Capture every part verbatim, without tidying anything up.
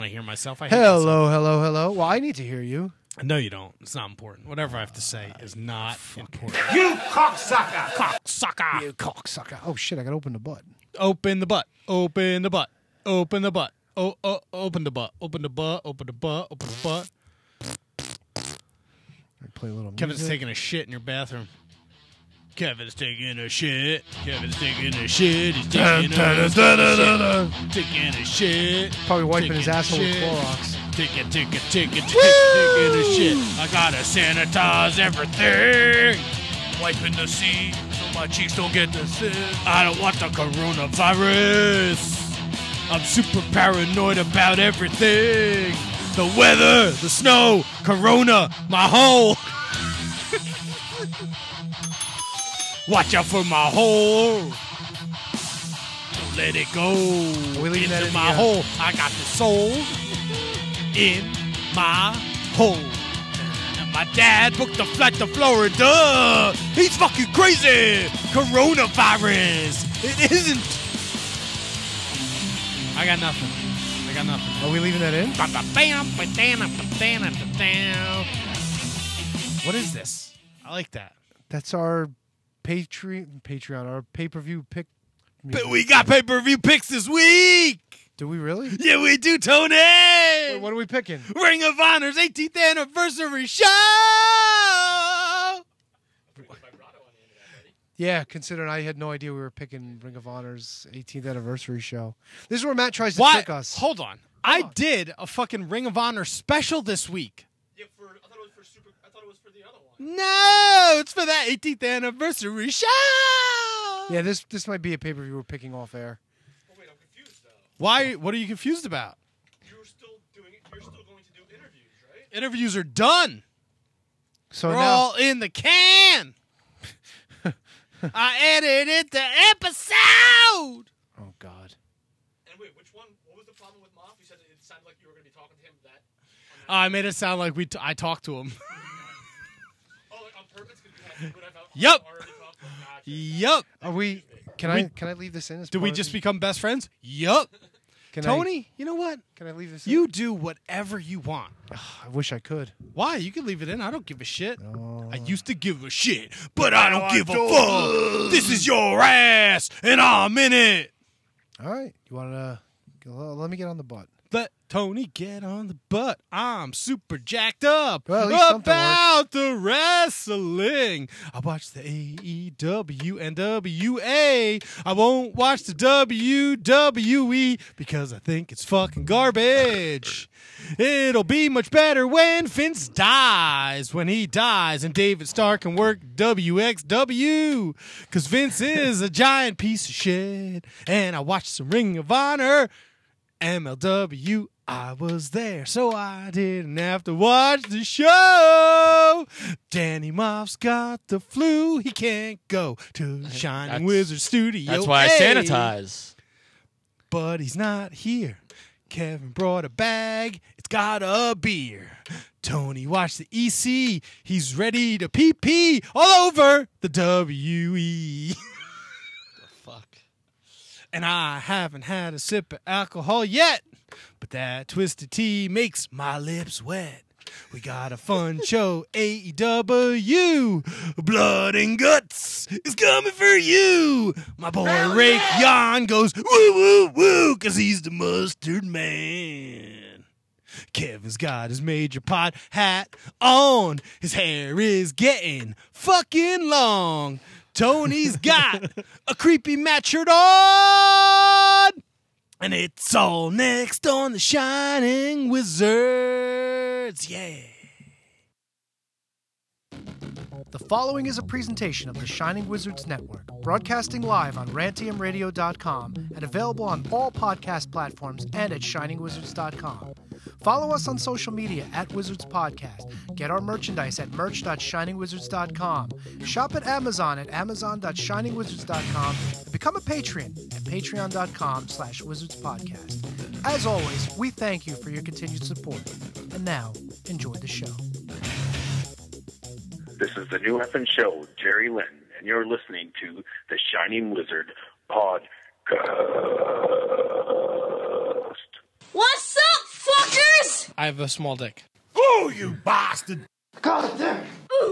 I hear myself. I hate Hello, myself. hello, hello. Well, I need to hear you. No, you don't. It's not important. Whatever I have to say is not important. You cocksucker! Cocksucker! You cocksucker. Oh, shit, I got to open the butt. Open the butt. Open the butt. Open the butt. Oh, oh, open the butt. Open the butt. Open the butt. Open the butt. I play a little Kevin's music. taking a shit in your bathroom. Kevin's taking a shit. Kevin's taking a shit. He's taking a shit. Taking a shit. Probably wiping Taking his a asshole with shit. Clorox. Taking, taking, taking, taking, taking a shit. I gotta sanitize everything. Wiping the seat so my cheeks don't get the sick. I don't want the coronavirus. I'm super paranoid about everything. The weather, the snow, corona, my hole. Watch out for my hole. Don't let it go. Are we leaving that into in my the, uh, hole. I got the soul in my hole. And my dad booked a flight to Florida. He's fucking crazy. Coronavirus. It isn't. I got nothing. I got nothing. Are we leaving that in? What is this? I like that. That's our Patreon, Patreon, our pay-per-view pick. But we got pay-per-view picks this week. Do we really? Yeah, we do, Tony. Wait, what are we picking? Ring of Honor's eighteenth anniversary show. Yeah, considering I had no idea we were picking Ring of Honor's eighteenth anniversary show. This is where Matt tries to Why? trick us. Hold on. I did a fucking Ring of Honor special this week. Yeah, for, I thought it was for super. I thought it was for the other one. No, it's for that eighteenth anniversary show. Yeah, this this might be a pay-per-view we're picking off air. Oh wait, I'm confused though. Why? What are you confused about? You're still doing it. You're still going to do interviews, right? Interviews are done. So They're now, all in the can. I edited the episode. oh god, And wait, which one? What was the problem with Moff? You said it sounded like you were going to be talking to him that. On that I made it sound like we. T- I talked to him. oh, like on purpose because you, had, you would have Yup. already talked to him. Gotcha. Yup. are we? Can We- I can I leave this in? As Did part we of just the- become best friends? Yup. Can Tony, you know what? I, can I leave this? in? You do whatever you want. I wish I could. Why? You can leave it in. I don't give a shit. Oh. I used to give a shit, but I don't give a fuck. This is your ass, and I'm in it. All right, you want to? Uh, let me get on the butt. Let Tony get on the butt. I'm super jacked up Well, at least something about the wrestling. I watch the A E W and W A. I won't watch the W W E because I think it's fucking garbage. It'll be much better when Vince dies. When he dies and David Starr can work W X W. Because Vince is a giant piece of shit. And I watched some Ring of Honor. M L W, I was there, so I didn't have to watch the show. Danny Moff's got the flu. He can't go to Shining That's- Wizard Studio. That's why I A. sanitize. But he's not here. Kevin brought a bag. It's got a beer. Tony watched the E C. He's ready to pee pee all over the W E. Fuck. And I haven't had a sip of alcohol yet, but that twisted tea makes my lips wet. We got a fun show, A E W. Blood and Guts is coming for you. My boy Rake Yon goes woo woo woo, cause he's the mustard man. Kevin's got his Major Pot hat on. His hair is getting fucking long. Tony's got a creepy match shirt on. And it's all next on the Shining Wizards. Yeah. The following is a presentation of the Shining Wizards Network, broadcasting live on rantium radio dot com and available on all podcast platforms and at shining wizards dot com. Follow us on social media at Wizards Podcast. Get our merchandise at merch dot shining wizards dot com. Shop at Amazon at amazon dot shining wizards dot com and become a patron at patreon dot com slash wizards podcast. As always, we thank you for your continued support. And now, enjoy the show. This is the new effing show, Jerry Lynn, and you're listening to the Shining Wizard Podcast. What's up, fuck? I have a small dick. Oh, you bastard! God damn.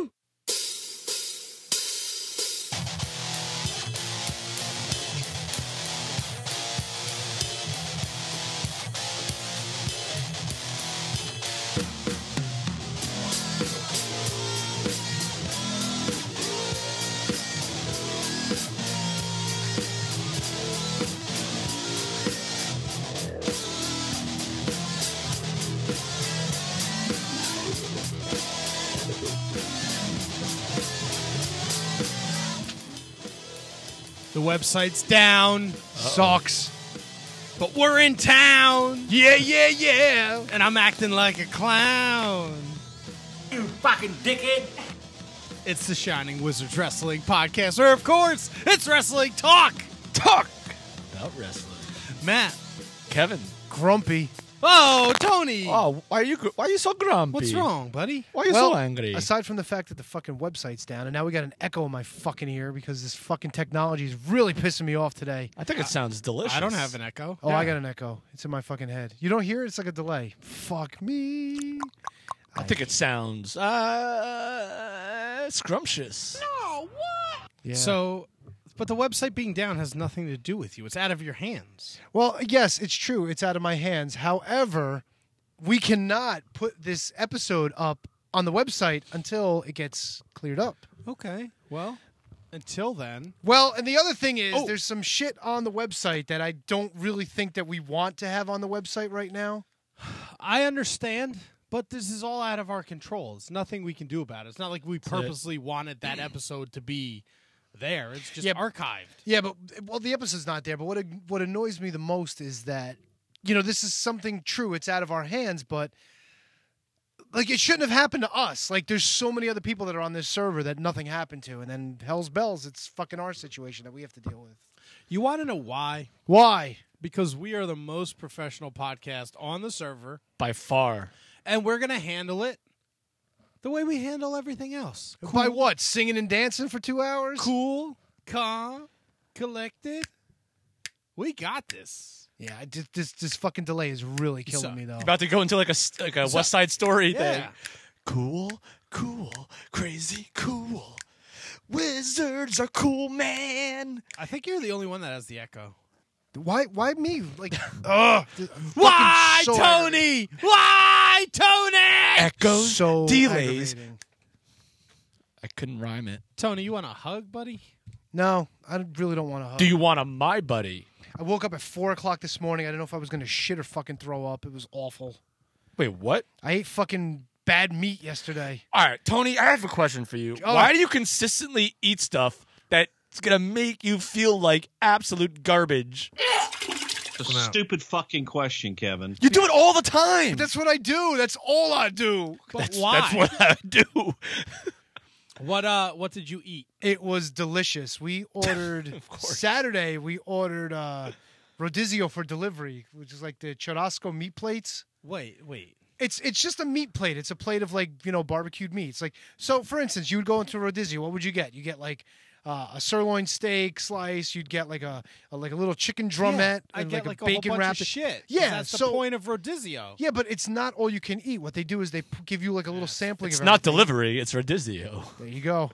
The website's down. Sucks. But we're in town. Yeah, yeah, yeah. And I'm acting like a clown. You fucking dickhead. It's the Shining Wizards Wrestling Podcast, where, of course, it's wrestling talk. Talk. About wrestling. Matt. Kevin. Grumpy. Oh, Tony. Oh, why are you gr- why are you so grumpy? What's wrong, buddy? Why are you Well, so angry? Aside from the fact that the fucking website's down, and now we got an echo in my fucking ear because this fucking technology is really pissing me off today. I think it sounds delicious. I don't have an echo. Oh, I got an echo. It's in my fucking head. You don't hear it? It's like a delay. Fuck me. I think it sounds uh, scrumptious. Yeah. So, but the website being down has nothing to do with you. It's out of your hands. Well, yes, it's true. It's out of my hands. However, we cannot put this episode up on the website until it gets cleared up. Okay. Well, until then. Well, and the other thing is Oh. there's some shit on the website that I don't really think that we want to have on the website right now. I understand, but this is all out of our control. It's nothing we can do about it. It's not like we purposely wanted that episode to be there. It's just Yeah, archived. Yeah, but well, the episode's not there. But what what annoys me the most is that, you know, this is something true. It's out of our hands, but like it shouldn't have happened to us. Like there's so many other people that are on this server that nothing happened to, and then hell's bells, it's fucking our situation that we have to deal with. You want to know why? Why? Because we are the most professional podcast on the server, By far. and we're going to handle it the way we handle everything else. By what? Singing and dancing for two hours? Cool, calm, collected. We got this. Yeah, I just, this this fucking delay is really killing So- me though. About to go into like a s- like a West Side Story thing. Yeah. Cool, cool, crazy, cool. Wizards are cool, man. I think you're the only one that has the echo. Why? Why me? Like, ugh. Why, so Tony? Why, Tony? Echoes, So delays. aggravating. I couldn't rhyme it. Tony, you want a hug, buddy? No, I really don't want to hug. Do you want a my buddy? I woke up at four o'clock this morning. I didn't know if I was going to shit or fucking throw up. It was awful. Wait, what? I ate fucking bad meat yesterday. All right, Tony, I have a question for you. Oh. Why do you consistently eat stuff that's going to make you feel like absolute garbage? A stupid fucking question, Kevin. You do it all the time. That's what I do. That's all I do. But That's, why? that's what I do. What uh? What did you eat? It was delicious. We ordered Saturday. We ordered uh, Rodizio for delivery, which is like the churrasco meat plates. Wait, wait. It's it's just a meat plate. It's a plate of like you know barbecued meats. Like so, for instance, you would go into Rodizio. What would you get? You get like uh, a sirloin steak slice. You'd get like a, a like a little chicken drumette. I and get like, like a a whole bacon bunch wrapped of shit. 'cause Yeah, that's the so- point of Rodizio. Yeah, but it's not all you can eat. What they do is they p- give you like a little sampling. It's of not everything. delivery. It's Rodizio. There you go.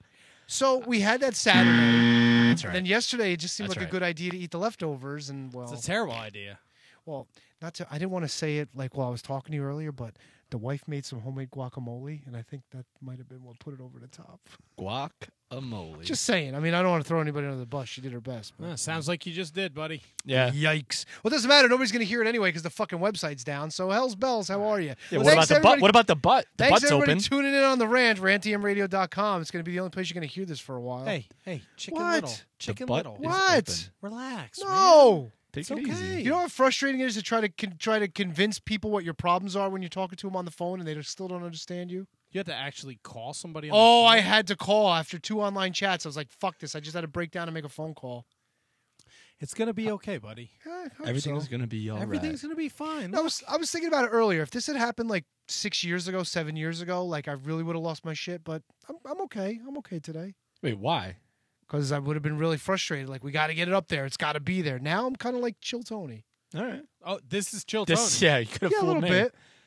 So we had that Saturday. That's And then yesterday, it just seemed That's like right. a good idea to eat the leftovers. And well, It's a terrible idea. well, not to. I didn't want to say it like while I was talking to you earlier, but the wife made some homemade guacamole, and I think that might have been what put it over the top. Guacamole. Just saying. I mean, I don't want to throw anybody under the bus. She did her best. But Uh, sounds like you just did, buddy. yeah. Yikes. Well, it doesn't matter. Nobody's going to hear it anyway because the fucking website's down. So hell's bells. How are you? Yeah, Well, what thanks about the everybody- butt? What about the butt? The Thanks butt's everybody open. tuning in on the rant, rant t m radio dot com. It's going to be the only place you're going to hear this for a while. Hey, hey, chicken What? little, chicken butt little. is What? open. Relax. man. No. Take It's it okay. easy. You know how frustrating it is to try to con- try to convince people what your problems are when you're talking to them on the phone and they just still don't understand you? You have to actually call somebody. On Oh, the I phone? had to call after two online chats. I was like, "Fuck this!" I just had to break down and make a phone call. It's gonna be okay, buddy. Eh, I hope Everything's so. gonna be all right. Everything's gonna be fine. I was I was thinking about it earlier. If this had happened like six years ago, seven years ago, like I really would have lost my shit. But I'm I'm okay. I'm okay today Wait, why? because I would have been really frustrated. Like we got to get it up there. It's got to be there. Now I'm kind of like chill Tony. All right. Oh, this is chill This, Tony. yeah, you could have Yeah, a fooled little me. bit.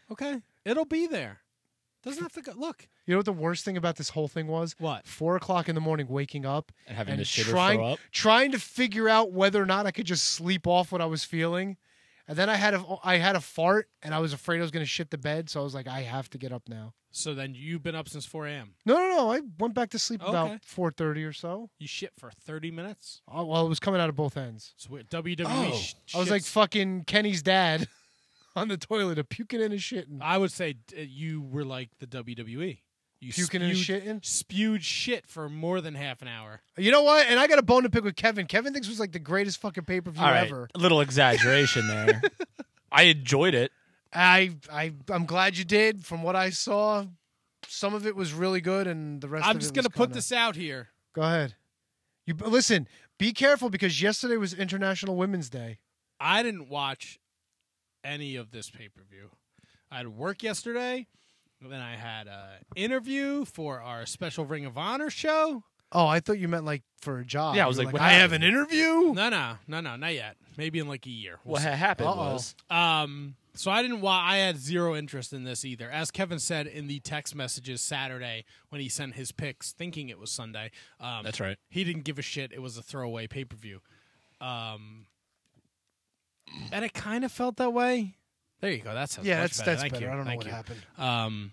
Okay, it'll be there. Doesn't have to go. Look, You know what the worst thing about this whole thing was? What? Four o'clock in the morning, waking up And having and to shit or trying throw up? trying to figure out whether or not I could just sleep off what I was feeling, and then I had a I had a fart, and I was afraid I was going to shit the bed, so I was like, I have to get up now. so then you've been up since four a.m. No, no, no. I went back to sleep Okay. about four thirty or so. You shit for thirty minutes. Oh, well, it was coming out of both ends. It's weird. W W E. Oh. sh- I was like shits- fucking Kenny's dad on the toilet, a puking and a shitting. I would say uh, you were like the W W E. You Puking and spewed, shitting? spewed shit for more than half an hour. You know what? And I got a bone to pick with Kevin. Kevin thinks it was like the greatest fucking pay per view All right, ever. a little exaggeration there. I enjoyed it. I I I'm glad you did. From what I saw, some of it was really good, and the rest. I'm of just it gonna was put kinda- this out here. Go ahead. You listen. Be careful because yesterday was International Women's Day. I didn't watch any of this pay per view. I had work yesterday. And then I had an interview for our special Ring of Honor show. Oh, I thought you meant like for a job. Yeah, I You was were like, what I have happened? an interview. No, no, no, no, not yet. Maybe in like a year. We'll What see. had happened Uh-oh. was Um, so I didn't. Wa- I had zero interest in this either. As Kevin said in the text messages Saturday when he sent his picks, thinking it was Sunday. Um, That's right. He didn't give a shit. It was a throwaway pay per view. Um, and it kind of felt that way. There you go. That's Yeah, much that's better. that's Thank better. you. I don't know Thank what you. happened. Um,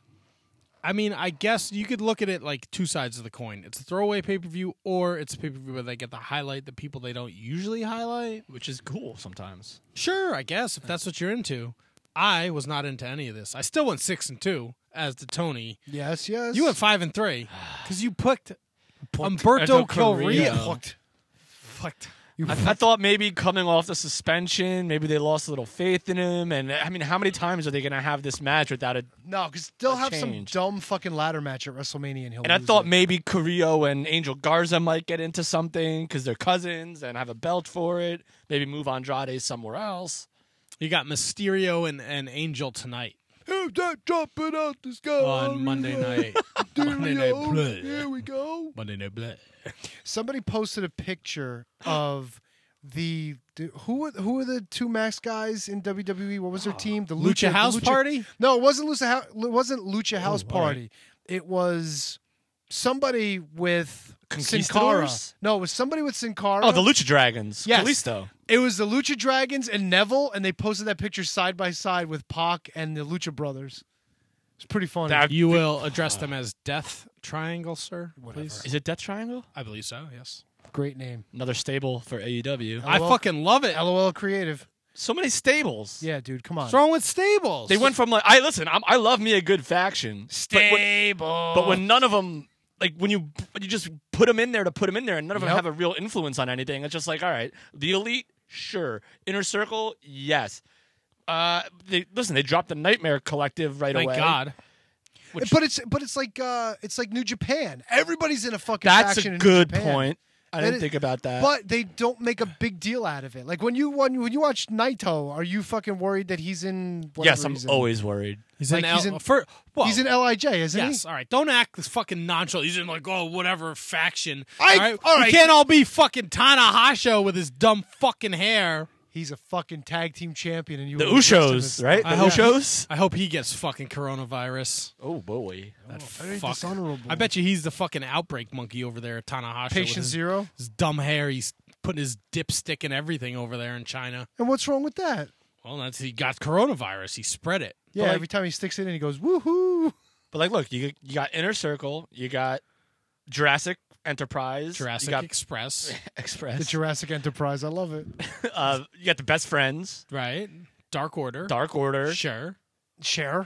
I mean, I guess you could look at it like two sides of the coin. It's a throwaway pay per view, or it's a pay per view where they get to highlight the people they don't usually highlight. which is cool sometimes. Sure, I guess if that's what you're into. I was not into any of this. I still went six and two as the Tony. Yes, yes. You went five and three because you picked Umberto Umberto Carrillo. Carrillo. Fucked. Fucked. I, I thought maybe coming off the suspension, maybe they lost a little faith in him. And I mean, how many times are they going to have this match without a? No, because they'll A have change. some dumb fucking ladder match at WrestleMania, and he'll. And I lose thought it. maybe Carrillo and Angel Garza might get into something because they're cousins and have a belt for it. Maybe move Andrade somewhere else. You got Mysterio and, and Angel tonight Who's that jumping out the sky? on Monday night. Monday Night Blood. Here we go. Monday Night Blood. Somebody posted a picture of the, the who were who were the two max guys in W W E? What was their team? The Lucha the House Party? No, it wasn't Lucha. Hou- It wasn't Lucha House all right. Party. It was somebody with Sin Cara. Conquistadors? No, it was somebody with Sin Cara. Oh, the Lucha Dragons. Yes. Kalisto. It was the Lucha Dragons and Neville, and they posted that picture side by side with Pac and the Lucha Brothers. It's pretty funny. That- You will address them as Death Triangle, sir. Please. Is it Death Triangle? I believe so. Yes. Great name. Another stable for A E W. Oh, I well- fucking love it. LOL Creative. So many stables. Yeah, dude, come on. What's wrong with stables? They went from like I listen. I'm, I love me a good faction. But when, Stable. but when none of them like when you when you just put them in there to put them in there, and none of Yep. them have a real influence on anything. It's just like all right, the Elite, sure, Inner Circle, yes. Uh, they listen. They dropped the Nightmare Collective right Thank away. God. Which, but it's but it's like uh it's like New Japan. Everybody's in a fucking that's faction a in New good Japan. point. I That didn't is- think about that. But they don't make a big deal out of it. Like when you when, when you watch Naito, are you fucking worried that he's in whatever yes, I'm he's in? always worried. He's Like, in L. he's in- for, well, He's in L I J, isn't Yes. he? All right. Don't act this fucking nonchalant. He's in like oh whatever faction. I- all right. all right. We can't all be fucking Tanahashi with his dumb fucking hair. He's a fucking tag team champion, and you The were interested in Usos, this. right? I The hope- Usos. I hope he gets fucking coronavirus. Oh boy. That very fuck. dishonorable. I bet you he's the fucking outbreak monkey over there at Tanahashi. with Patient his, zero. His dumb hair. He's putting his dipstick and everything over there in China. And what's wrong with that? Well, that's he got coronavirus. He spread it. Yeah, But, like- every time he sticks it in, he goes woohoo. But like, look, you you got Inner Circle, you got Jurassic Enterprise, Jurassic you got Express, Express, The Jurassic Enterprise, I love it. uh, you got the Best Friends, right? Dark Order. Dark Order, Sure. Cher.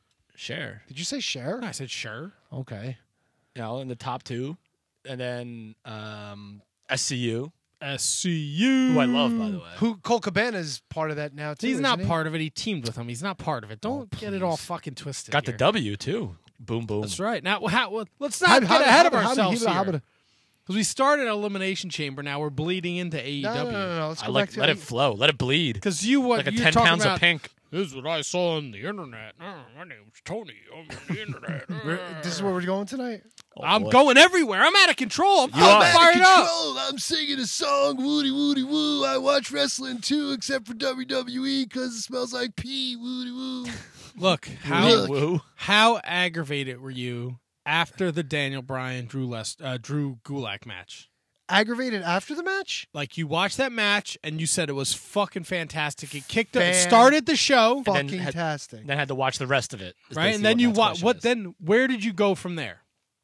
Share, Did you say Cher? I said sure. Okay. you know, in the top two, and then um, S C U, S C U. who I love by the way. Who Cole Cabana's part of that now too. He's not isn't he? part of it. He teamed with him. He's not part of it. Don't Oh, get it all please. fucking twisted. Got the here. W too. Boom boom. That's right. Now, how, well, let's not How- get how- ahead of how- how- ourselves how- how- here. Because we started at Elimination Chamber. Now we're bleeding into A E No, W. no, no, no. Let's I go like back to let it flow, let it bleed. Because you what Like a you're ten talking pounds about, of pink. This is what I saw on the internet. Oh, my name's Tony. I'm on the internet. We're- This is where we're going tonight. Oh, I'm boy. going everywhere. I'm out of control. I'm You are. fucking fired up. I'm singing a song, woody woody woo. I watch wrestling too, except for W W E because it smells like pee, woody woo. Look, how Look. Woo. how aggravated were you after the Daniel Bryan Drew Les, uh, Drew Gulak match? Aggravated after the match? Like you watched that match and you said it was fucking fantastic. It kicked it Fan- started the show, then Fucking had- tastic. Then had to watch the rest of it. is right? And basically then what you Matt's watch question what? is. Then where did you go from there?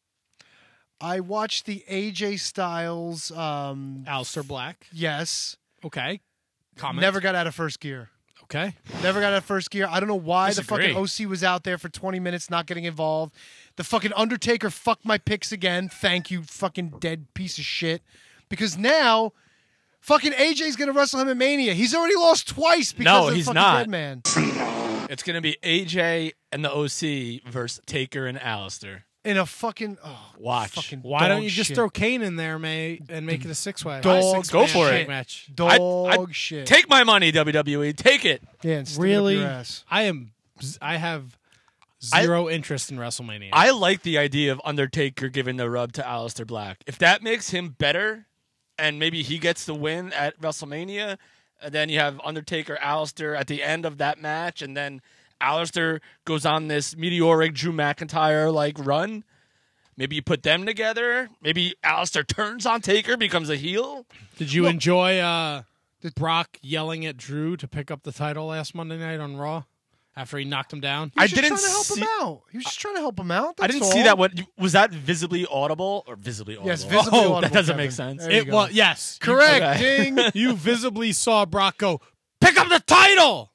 I watched the A J Styles. Um, Aleister Black. yes. Okay. Comment. Never got out of first gear. Okay. Never got out of first gear. I don't know why Disagree. the fucking O C was out there for twenty minutes not getting involved. The fucking Undertaker fucked my picks again. Thank you, fucking dead piece of shit. Because now, fucking A J's going to wrestle him at Mania. He's already lost twice because No, of he's fucking not. Dead Man. It's going to be A J and the O C versus Taker and Alistair. In a fucking... Oh, Watch. fucking Why dog don't you just shit. throw Kane in there, May, and make it a six-way? Dog Six Go man for tag it. Match. Dog I- I- shit. Take my money, W W E. Take it. yeah, and stick it up Really? your ass. I am. I have I- zero interest in WrestleMania. I like the idea of Undertaker giving the rub to Aleister Black. If that makes him better, and maybe he gets the win at WrestleMania, and then you have Undertaker, Aleister at the end of that match, and then Aleister goes on this meteoric Drew McIntyre like run. Maybe you put them together. Maybe Aleister turns on Taker, becomes a heel. Did you enjoy uh, Brock yelling at Drew to pick up the title last Monday night on Raw after he knocked him down? He was I just didn't trying to help see- him out. He was just trying to help him out. I that's didn't all. see that. What was that visibly audible or visibly audible? Yes, visibly Oh, audible, that doesn't Kevin. make sense. There you It go. was yes, Correct. Okay. Ding. You, you visibly saw Brock go pick up the title.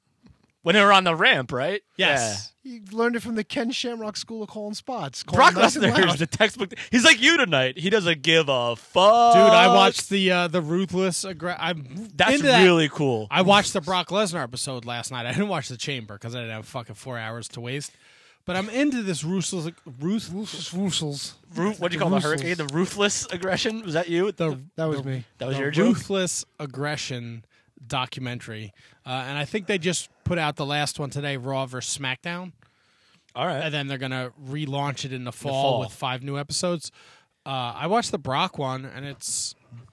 When they were on the ramp, right? Yes. You learned it from the Ken Shamrock School of calling spots. Yeah. Brock Calling nice and Lesnar loud. is the textbook. He's like you tonight. He doesn't give a fuck. Dude, I watched the uh, the ruthless. Aggra- I'm That's into that. really cool. I watched the Brock Lesnar episode last night. I didn't watch the Chamber because I didn't have fucking four hours to waste. But I'm into this ruthless, ruth, Russells. Ru- what do you call the Ruthless. hurricane? The ruthless aggression? Was that you? the That was me. that was the your joke? ruthless aggression documentary, uh, and I think they just put out the last one today, Raw versus SmackDown, All right. and then they're gonna relaunch it in the fall, fall. with five new episodes. Uh, I watched the Brock one, and it's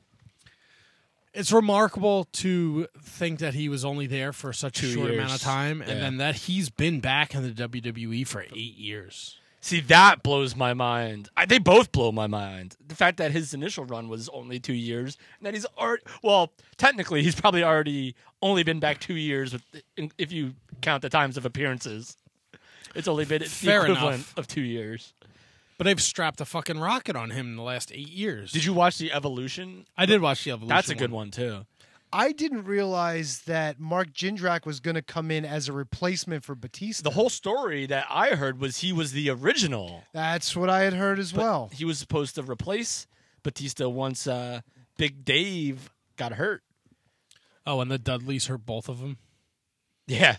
it's remarkable to think that he was only there for such a Two short years. amount of time, and Yeah. then that he's been back in the W W E for eight years. See, that blows my mind. I, they both blow my mind. The fact that his initial run was only two years, and that he's already, well, technically, he's probably already only been back two years with, if you count the times of appearances. It's only been it's the Fair equivalent enough. of two years. But they've strapped a fucking rocket on him in the last eight years. Did you watch the Evolution? I did watch the Evolution. That's a good one, too. I didn't realize that Mark Jindrak was going to come in as a replacement for Batista. The whole story that I heard was he was the original. That's what I had heard as But well. he was supposed to replace Batista once uh, Big Dave got hurt. Oh, and the Dudleys hurt both of them. Yeah.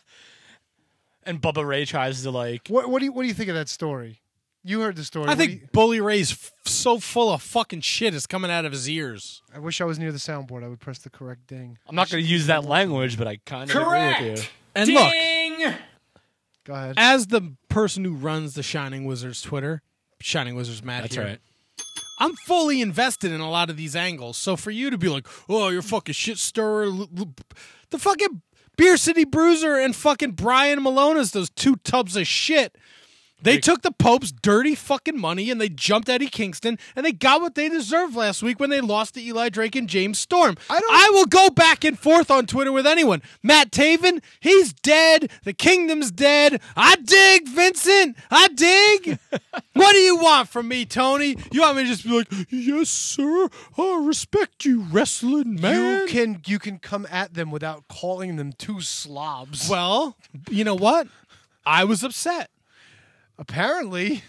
And Bubba Ray tries to like What, what do you What do you think of that story? You heard the story. I What do think Bully Ray's f- so full of fucking shit is coming out of his ears. you- I wish I was near the soundboard. I would press the correct ding. I'm not going to use that language, but I kind of agree with you. And look, Go ahead. as the person who runs the Shining Wizards Twitter, Shining Wizards Matt That's here, right. I'm fully invested in a lot of these angles. So for you to be like, oh, you're fucking shit stirrer, l- l- the fucking Beer City Bruiser and fucking Brian Malonas, those two tubs of shit. They took the Pope's dirty fucking money and they jumped Eddie Kingston and they got what they deserved last week when they lost to Eli Drake and James Storm. I don't- I will go back and forth on Twitter with anyone. Matt Taven, he's dead. The kingdom's dead. I dig, Vincent. I dig. What do you want from me, Tony? You want me to just be like, yes, sir. I respect you, wrestling man. You can you can come at them without calling them two slobs. Well, you know what? I was upset. Apparently,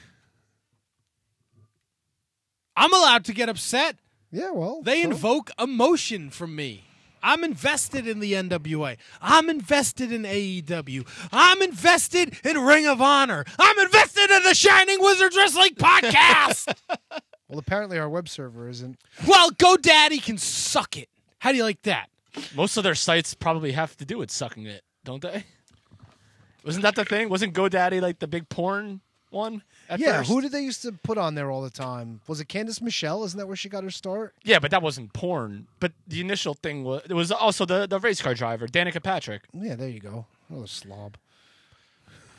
I'm allowed to get upset. yeah. Well, They so- invoke emotion from me. I'm invested in the N W A. I'm invested in A E W. I'm invested in Ring of Honor. I'm invested in the Shining Wizards Wrestling Podcast. Well, apparently our web server isn't. Well, GoDaddy can suck it. How do you like that? Most of their sites probably have to do with sucking it, don't they? Wasn't that the thing? Wasn't GoDaddy like the big porn one at Yeah, first? who did they used to put on there all the time? Was it Candice Michelle? Isn't that where she got her start? Yeah, but that wasn't porn. But the initial thing was it was also the, the race car driver, Danica Patrick. Yeah, there you go. Another slob.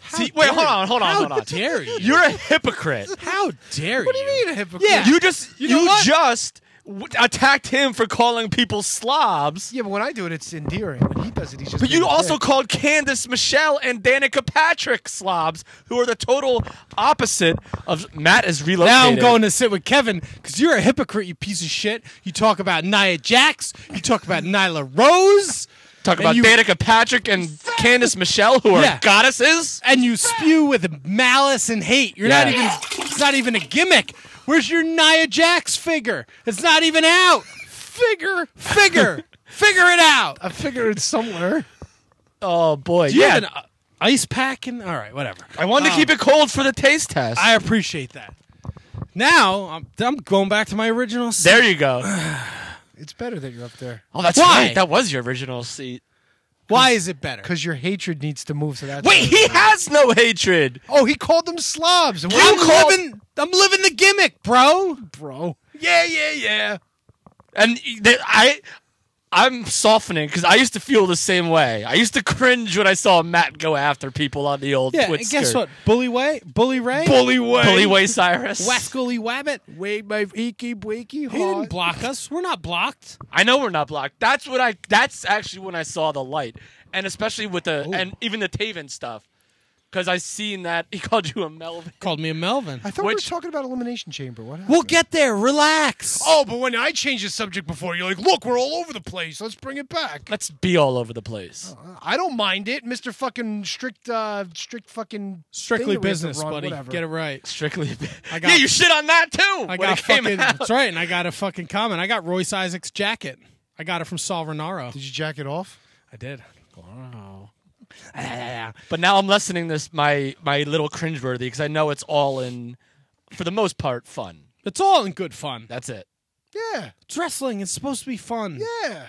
See, wait, hold on, hold on, How hold on. dare you? You're a hypocrite. How dare you? What do you mean a hypocrite? Yeah. You just You you, know what? just w- attacked him for calling people slobs. Yeah, but when I do it, it's endearing. When he does it, he's just. But being you a also dick. called Candice Michelle and Danica Patrick slobs, who are the total opposite of Matt is relocated. Now I'm going to sit with Kevin because you're a hypocrite, you piece of shit. You talk about Nia Jax. You talk about Nyla Rose. talk and about you- Danica Patrick and Candice Michelle, who are Yeah. goddesses. And you spew with malice and hate. You're not Yeah. even. It's not even a gimmick. Where's your Nia Jax figure? It's not even out. Figure, figure, figure it out. I figure it's somewhere. Oh boy, Do you yeah. have an uh, ice pack? In? All right, whatever. I wanted to keep it cold for the taste test. I appreciate that. Now I'm, I'm going back to my original. seat. there you go. It's better that you're up there Oh, that's Why? right. That was your original seat. Why is it better? because your hatred needs to move to that. Wait, side. he has no hatred. Oh, he called them slobs. And I'm what- called- living. I'm living the gimmick, bro. bro. Yeah, yeah, yeah. And th- I, I'm softening because I used to feel the same way. I used to cringe when I saw Matt go after people on the old Yeah, Twitster. and guess what? Bully Way, Bully Ray, Bully Way, Bully Way Cyrus. Wascally Wabbit. Wait, my eeky breaky He didn't heart. block us. We're not blocked. I know we're not blocked. That's what I. That's actually when I saw the light, and especially with the and even the Taven stuff, because I seen that he called you a Melvin. Called me a Melvin. I thought Which- we were talking about Elimination Chamber. What happened? We'll get there. Relax. Oh, but when I changed the subject before, you're like, look, we're all over the place. Let's bring it back. Let's be all over the place. I don't mind it, Mister Fucking strict, uh, strict fucking Strictly thing that we have to business, run, buddy. whatever. Get it right. Strictly. I got- yeah, you shit on that too. I when got it came fucking. out. That's right, and I got a fucking comment. I got Royce Isaac's jacket. I got it from Sal Renaro. Did you jack it off? I did. Wow. But now I'm lessening this my my little cringeworthy because I know it's all in, for the most part, fun. It's all in good fun. That's it. Yeah, It's wrestling. It's supposed to be fun. yeah.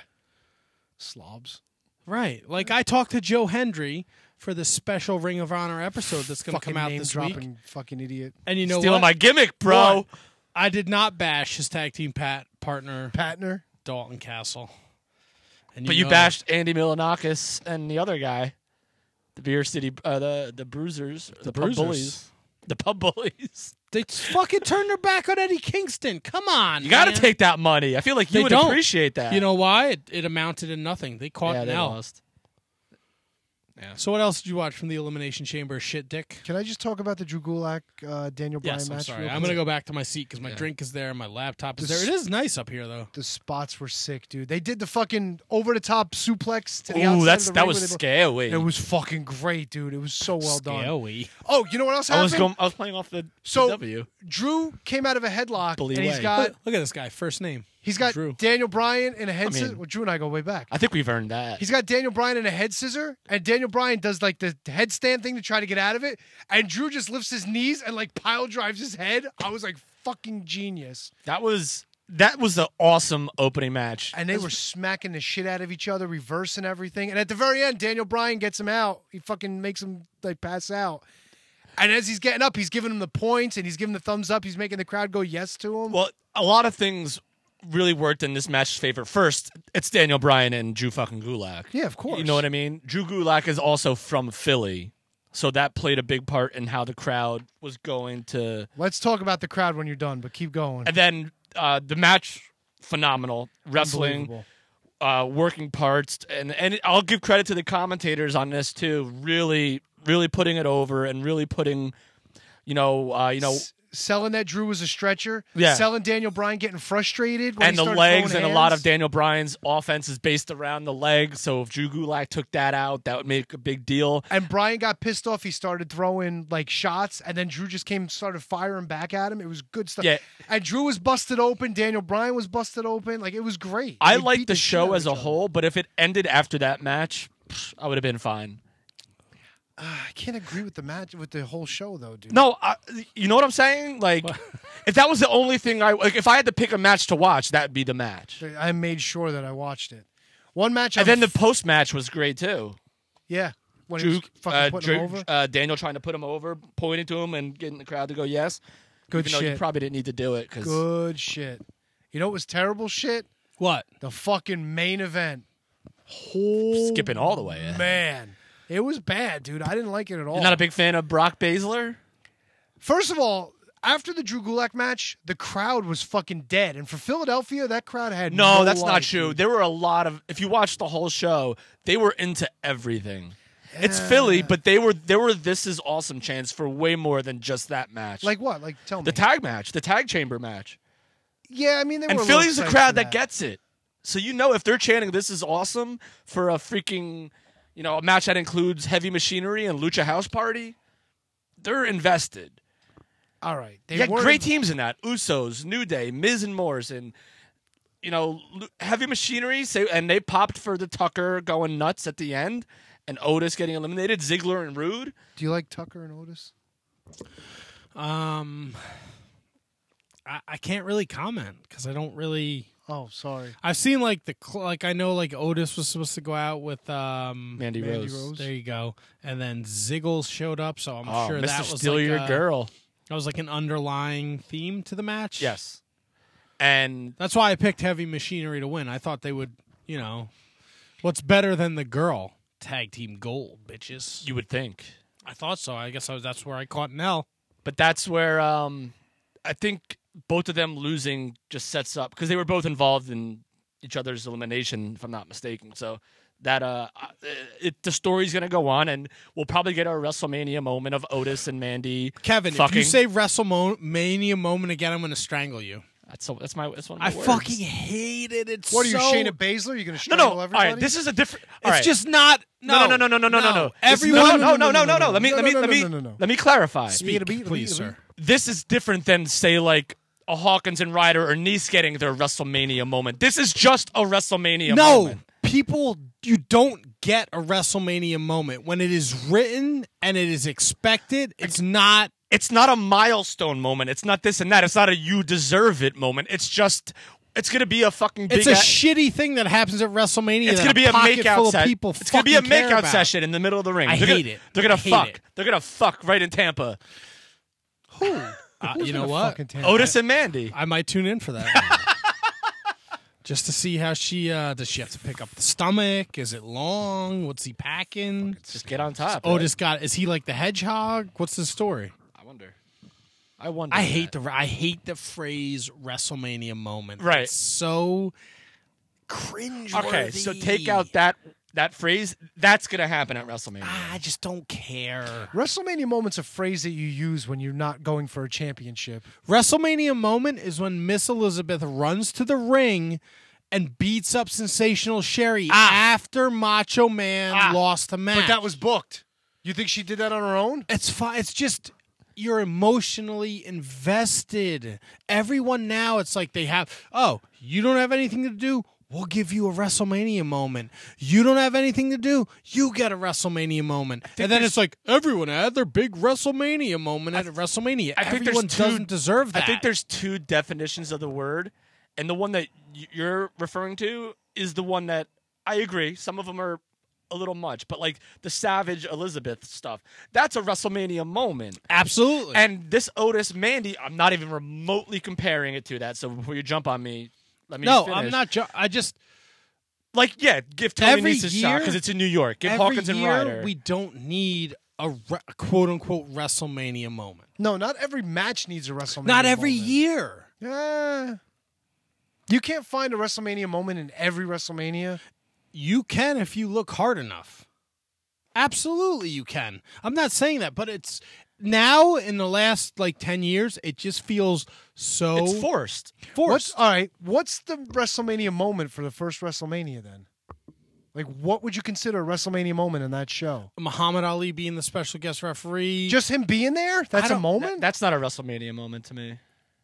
Slobs. Right. Like I talked to Joe Hendry for the special Ring of Honor episode that's going to Fucking come out name this dropping week. fucking idiot. And you know Stealing what? my gimmick, bro. What? I did not bash his tag team pat partner Patner. Dalton Castle. And But you know- bashed Andy Milanakis and the other guy, the Beer City, uh, the the Bruisers, the, pub Bruisers. bullies, the pub bullies. They fucking turned their back on Eddie Kingston. Come on, You got to man. take that money. I feel like you They would don't. appreciate that. You know why? It, it amounted to nothing. They caught yeah, an they L. lost. So what else did you watch from the Elimination Chamber? Shit, Dick. Can I just talk about the Drew Gulak, uh, Daniel Bryan Yes, I'm match? sorry. real I'm quick? gonna go back to my seat because my drink is there, my laptop is This- there. It is nice up here, though. The spots were sick, dude. They did the fucking over the top suplex to the Ooh, outside that's of the that ring was where they- scary. It was fucking great, dude. It was so well done. Scary. Oh, you know what else I was happened? going. I was playing off the So- W. Drew came out of a headlock, Bully and he's way. got Look, look at this guy. First name. he's got Drew. Daniel Bryan in a head I mean- scissor. Well, Drew and I go way back. I think we've earned that. He's got Daniel Bryan in a head scissor, and Daniel Bryan does like the headstand thing to try to get out of it, and Drew just lifts his knees and like pile drives his head. I was like, fucking genius. That was that was the awesome opening match. And they were smacking the shit out of each other, reversing everything. And at the very end, Daniel Bryan gets him out. He fucking makes him like pass out. And as he's getting up, he's giving him the points and he's giving the thumbs up. He's making the crowd go yes to him. Well, a lot of things really worked in this match's favor. First, it's Daniel Bryan and Drew fucking Gulak. Yeah, of course. You know what I mean? Drew Gulak is also from Philly, so that played a big part in how the crowd was going to. Let's talk about the crowd when you're done, but keep going. And then uh, the match, phenomenal wrestling, Unbelievable. uh, working parts, and and I'll give credit to the commentators on this too. Really, really putting it over and really putting, you know, uh, you know. S- selling that Drew was a stretcher. Yeah. Selling Daniel Bryan getting frustrated. When And he the started legs, throwing and a lot hands. of Daniel Bryan's offense is based around the legs. So if Drew Gulak took that out, that would make a big deal. And Bryan got pissed off. He started throwing like shots, and then Drew just came and started firing back at him. It was good stuff. Yeah. And Drew was busted open. Daniel Bryan was busted open. Like, it was great. I They liked beat the shit show out of as a each other. whole, but if it ended after that match, psh, I would have been fine. I can't agree with the match, with the whole show, though, dude. No, I, you know what I'm saying? Like, if that was the only thing I like, if I had to pick a match to watch, that'd be the match. I made sure that I watched it. One match, And I'm then the f- post match was great too. yeah, when he Drew, was fucking uh, putting Drew- him over. uh, Daniel trying to put him over, pointing to him, and getting the crowd to go yes. Good even though you shit. probably didn't need to do it because Good shit. You know what was terrible shit? What? The fucking main event. Oh, skipping all the way. Yeah. man. It was bad, dude. I didn't like it at all. You're not a big fan of Brock Baszler? First of all, after the Drew Gulak match, the crowd was fucking dead. And for Philadelphia, that crowd had no No, that's life, not true. dude. There were a lot of. If you watched the whole show, they were into everything. It's Philly, but they were there were this is awesome chants for way more than just that match. Like what? Like tell me. the tag match, the tag chamber match. yeah, I mean, they And were a Philly's a little crowd excited that for gets it. So you know if they're chanting this is awesome for a freaking, you know, a match that includes Heavy Machinery and Lucha House Party, they're invested. All right. They You had weren't- great teams in that. Usos, New Day, Miz and Morrison. You know, Lu- Heavy Machinery, say, and they popped for the Tucker going nuts at the end, and Otis getting eliminated, Ziggler and Rude. Do you like Tucker and Otis? Um, I, I can't really comment because I don't really. Oh, sorry. I've seen like the cl- like I know like Otis was supposed to go out with um Mandy, Mandy Rose. Rose. There you go, and then Ziggles showed up, so I'm Oh, sure Mister that was Steal like Your a- Girl. That was like an underlying theme to the match. Yes. And That's why I picked Heavy Machinery to win. I thought they would, you know, what's better than the girl? Tag team gold, bitches. you would think. I thought so. I guess I was, that's where I caught an L. But that's where um, I think both of them losing just sets up because they were both involved in each other's elimination, if I'm not mistaken. So that uh, it, the story's gonna go on, and we'll probably get a WrestleMania moment of Otis and Mandy. Kevin, fucking. if you say WrestleMania moment again, I'm going to strangle you. that's so, that's my that's one of my I words. fucking hate it. It's What are you, so... Shayna Baszler? You going to no strangle no. All everybody? right, this is a different. all It's right. just not. No, no no no no no no no no. Everyone. no no no no no no. Let me No, let no, me no, let no, me no, no, no. let me clarify. Speak, Beat a beat, please, beat a sir. This is different than say like a Hawkins and Ryder or Nice getting their WrestleMania moment. This is just a WrestleMania No, moment. people, you don't get a WrestleMania moment when it is written and it is expected. It's not. It's not a milestone moment. It's not this and that. It's not a you deserve it moment. It's just it's gonna be a fucking big It's a a- shitty thing that happens at WrestleMania. it's that gonna be a pocket makeout full set. of people. It's gonna be a fucking care makeout about. session in the middle of the ring. I they're hate gonna, it. They're gonna I hate fuck. it. They're gonna fuck right in Tampa. Uh, Who's you know gonna what? fucking Tampa? Otis and Mandy. I might tune in for that. Just to see how she uh, does. She have to pick up the stomach? Is it long? What's he packing? Just get on top. Otis got. Is he like the hedgehog? What's the story? I wonder. I wonder. I hate that. the. I hate the phrase WrestleMania moment. Right. It's so cringe. Okay, so take out that that phrase. That's gonna happen at WrestleMania. I just don't care. WrestleMania moment's a phrase that you use when you're not going for a championship. WrestleMania moment is when Miss Elizabeth runs to the ring and beats up Sensational Sherry after Macho Man Ah. lost the match. But that was booked. You think she did that on her own? It's fine. It's just you're emotionally invested. Everyone now, it's like they have. Oh, you don't have anything to do. We'll give you a WrestleMania moment. You don't have anything to do. You get a WrestleMania moment. And then there's- it's like everyone had their big WrestleMania moment at WrestleMania. I think there's Everyone two- doesn't deserve that. I think there's two definitions of the word, and the one that y- you're referring to is the one that I agree. Some of them are a little much, but like the Savage Elizabeth stuff, that's a WrestleMania moment. Absolutely. And this Otis Mandy, I'm not even remotely comparing it to that. So before you jump on me, let me no, finish. I'm not. Ju- I just Like, yeah, give Tony Every Nese a shot year- because it's in New York. Give every Hawkins and year Ryder. we don't need a re- quote unquote WrestleMania moment. No, not every match needs a WrestleMania Not every moment. year. Yeah. You can't find a WrestleMania moment in every WrestleMania. You can if you look hard enough. Absolutely, you can. I'm not saying that, but it's now in the last like ten years, it just feels so it's forced. forced. What's all right? What's the WrestleMania moment for the first WrestleMania then? Like, what would you consider a WrestleMania moment in that show? Muhammad Ali being the special guest referee. Just him being there? That's a don't- moment? That- that's not a WrestleMania moment to me.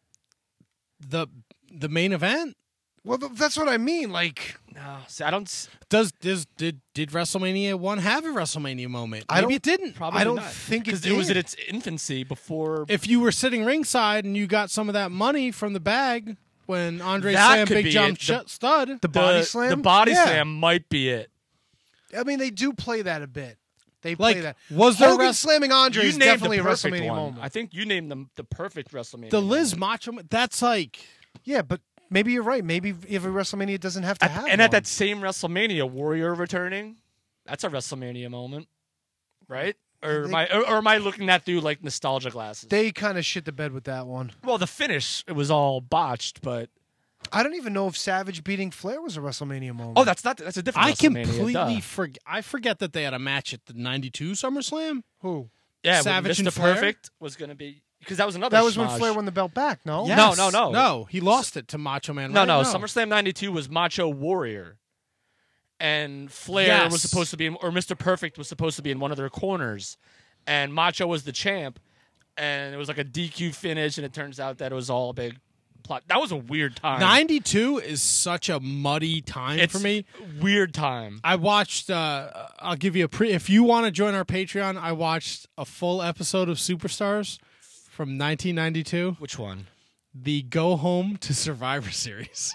the the main event. well, th- that's what I mean. Like, No, see, I don't. s- Does does did did WrestleMania one have a WrestleMania moment? I Maybe don't- it didn't. Probably I don't not. think it because it was did. in its infancy before. If you were sitting ringside and you got some of that money from the bag when Andre That Sam could Big be John it. Sh- The- Stud. the the body slam? The body Yeah. slam might be it. I mean, they do play that a bit. They play Like, that. was there Hogan rest- slamming Andre You is named definitely the a perfect WrestleMania one. moment. I think you named them the perfect WrestleMania. the Liz moment. Macho? That's like Yeah, but maybe you're right. Maybe every WrestleMania doesn't have to At- have and one. at that same WrestleMania, Warrior returning. That's a WrestleMania moment. right? Or They- am I or, or am I looking at through like nostalgia glasses? They kind of shit the bed with that one. well, the finish it was all botched, but I don't even know if Savage beating Flair was a WrestleMania moment. oh, that's not that's a different. I WrestleMania, completely duh. forget. I forget that they had a match at the ninety-two SummerSlam. Who? yeah. Savage Mister and Flair? Perfect was going to be because that was another. That was when schmoz. Flair won the belt back. No. Yes. No, no, no. no. He lost it to Macho Man. No, right? no, SummerSlam ninety-two was Macho Warrior. And Flair Yes. was supposed to be in, or Mister Perfect was supposed to be in one of their corners. And Macho was the champ. And it was like a D Q finish, and it turns out that it was all a big plot. That was a weird time. ninety-two is such a muddy time it's for me. Weird time. I watched. Uh, I'll give you a pre. If you want to join our Patreon, I watched a full episode of Superstars from nineteen ninety-two. Which one? The Go Home to Survivor series.